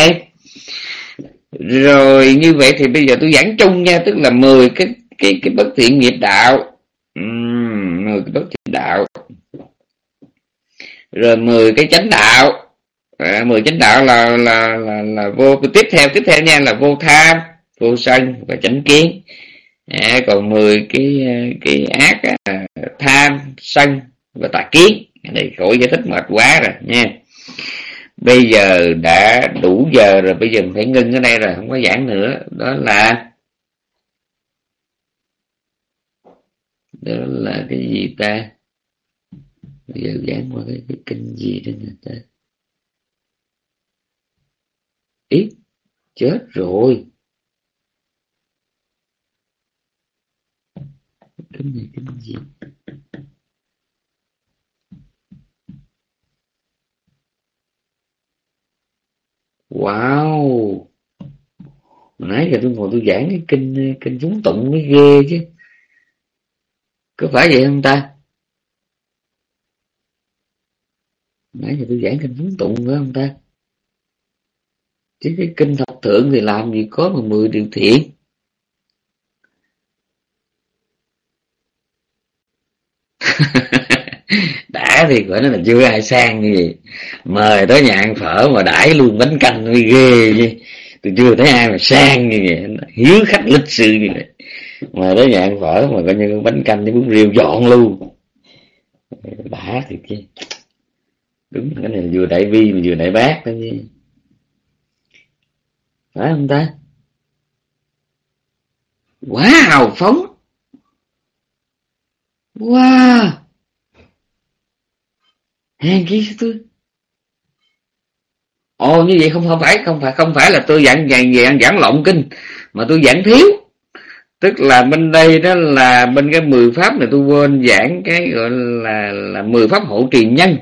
Rồi như vậy thì bây giờ tôi giảng chung nha, tức là 10 cái bất thiện nghiệp đạo. cái đốt chánh đạo. Rồi 10 cái chánh đạo. 10 chánh đạo là vô, tiếp theo nha, là vô tham, vô sân và chánh kiến. Còn 10 cái ác á, tham, sân và tà kiến. Đây khỏi giải thích mệt quá rồi nha. Bây giờ đã đủ giờ rồi, bây giờ mình phải ngưng ở đây rồi, không có giảng nữa. Đó là cái gì ta? Bây giờ giảng qua cái kinh gì đây nè ta? Ý, chết rồi. Kinh này kinh gì? Wow, nãy giờ tôi ngồi tôi giảng cái kinh chúng tụng mới ghê chứ, có phải vậy không ta? Nãy giờ tôi giảng kinh chúng tụng phải không ta? Chứ cái kinh thập thượng thì làm gì có mà 10 điều thiện. Đã thì gọi nó là chưa ai sang như vậy, mời tới nhà ăn phở mà đãi luôn bánh canh mới ghê chứ. Tôi chưa thấy ai mà sang như vậy, hiếu khách lịch sự như vậy, mời tới nhà ăn phở mà coi như bánh canh với bún riêu dọn luôn. Đã thiệt chứ, đúng cái này vừa đại bi mà vừa đại bác đó chứ, phải không ta? Quá hào phóng. Wow, hèn chi tôi. Ồ, như vậy không phải là tôi giảng lộn kinh, mà tôi giảng thiếu. Tức là bên đây đó là bên cái 10 pháp này tôi quên giảng cái gọi là 10 pháp hộ trì nhân.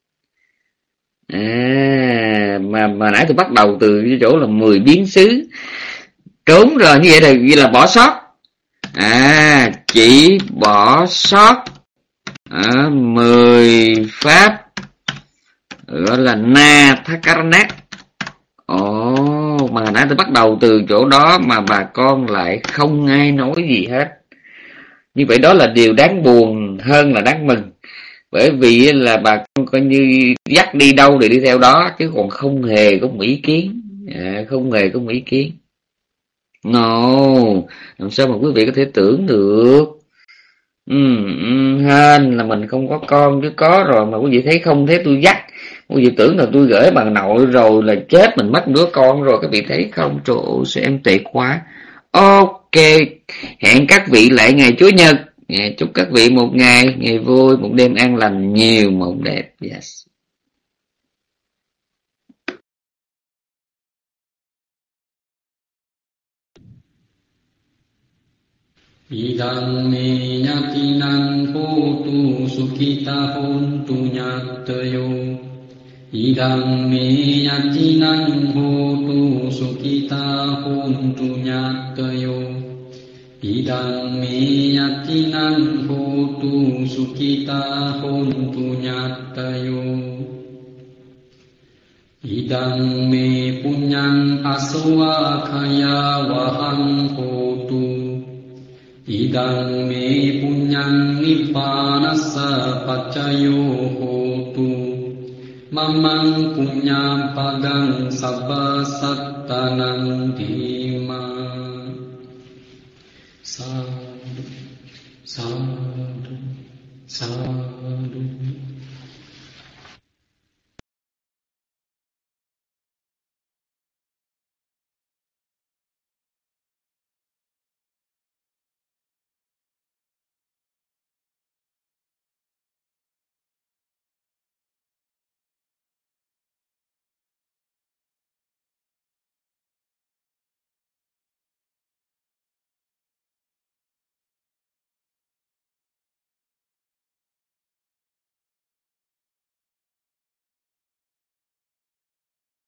Mà nãy tôi bắt đầu từ cái chỗ là 10 biến xứ. Trốn rồi, như vậy là bỏ sót. Chỉ bỏ sót 10 pháp gọi là na thakarana. Mà nãy tôi bắt đầu từ chỗ đó mà bà con lại không ai nói gì hết. Như vậy đó là điều đáng buồn hơn là đáng mừng. Bởi vì là bà con coi như dắt đi đâu thì đi theo đó, chứ còn không hề có một ý kiến. Không hề có một ý kiến. Làm sao mà quý vị có thể tưởng được. Hên là mình không có con, chứ có rồi mà quý vị thấy không thấy tôi dắt, quý vị tưởng là tôi gửi bà nội rồi là chết mình mất đứa con rồi, các vị thấy không? Trời ơi, sao em tệ quá. Ok, hẹn các vị lại ngày Chủ nhật. Chúc các vị một ngày vui, một đêm an lành, nhiều mộng đẹp. Yes. Idang me yatinang hotu sukita hontu nyatayo. Idang me yatinang hotu sukita hontu nyatayo. Idang me yatinang hotu sukita hontu nyatayo. Idang me punyang aswa khaya wahang hotu. Idang me punyang nippanassa paccayo hotu. Mamang punyang pagang sabba sattanang dhima. Sadhu, sadhu, sadhu.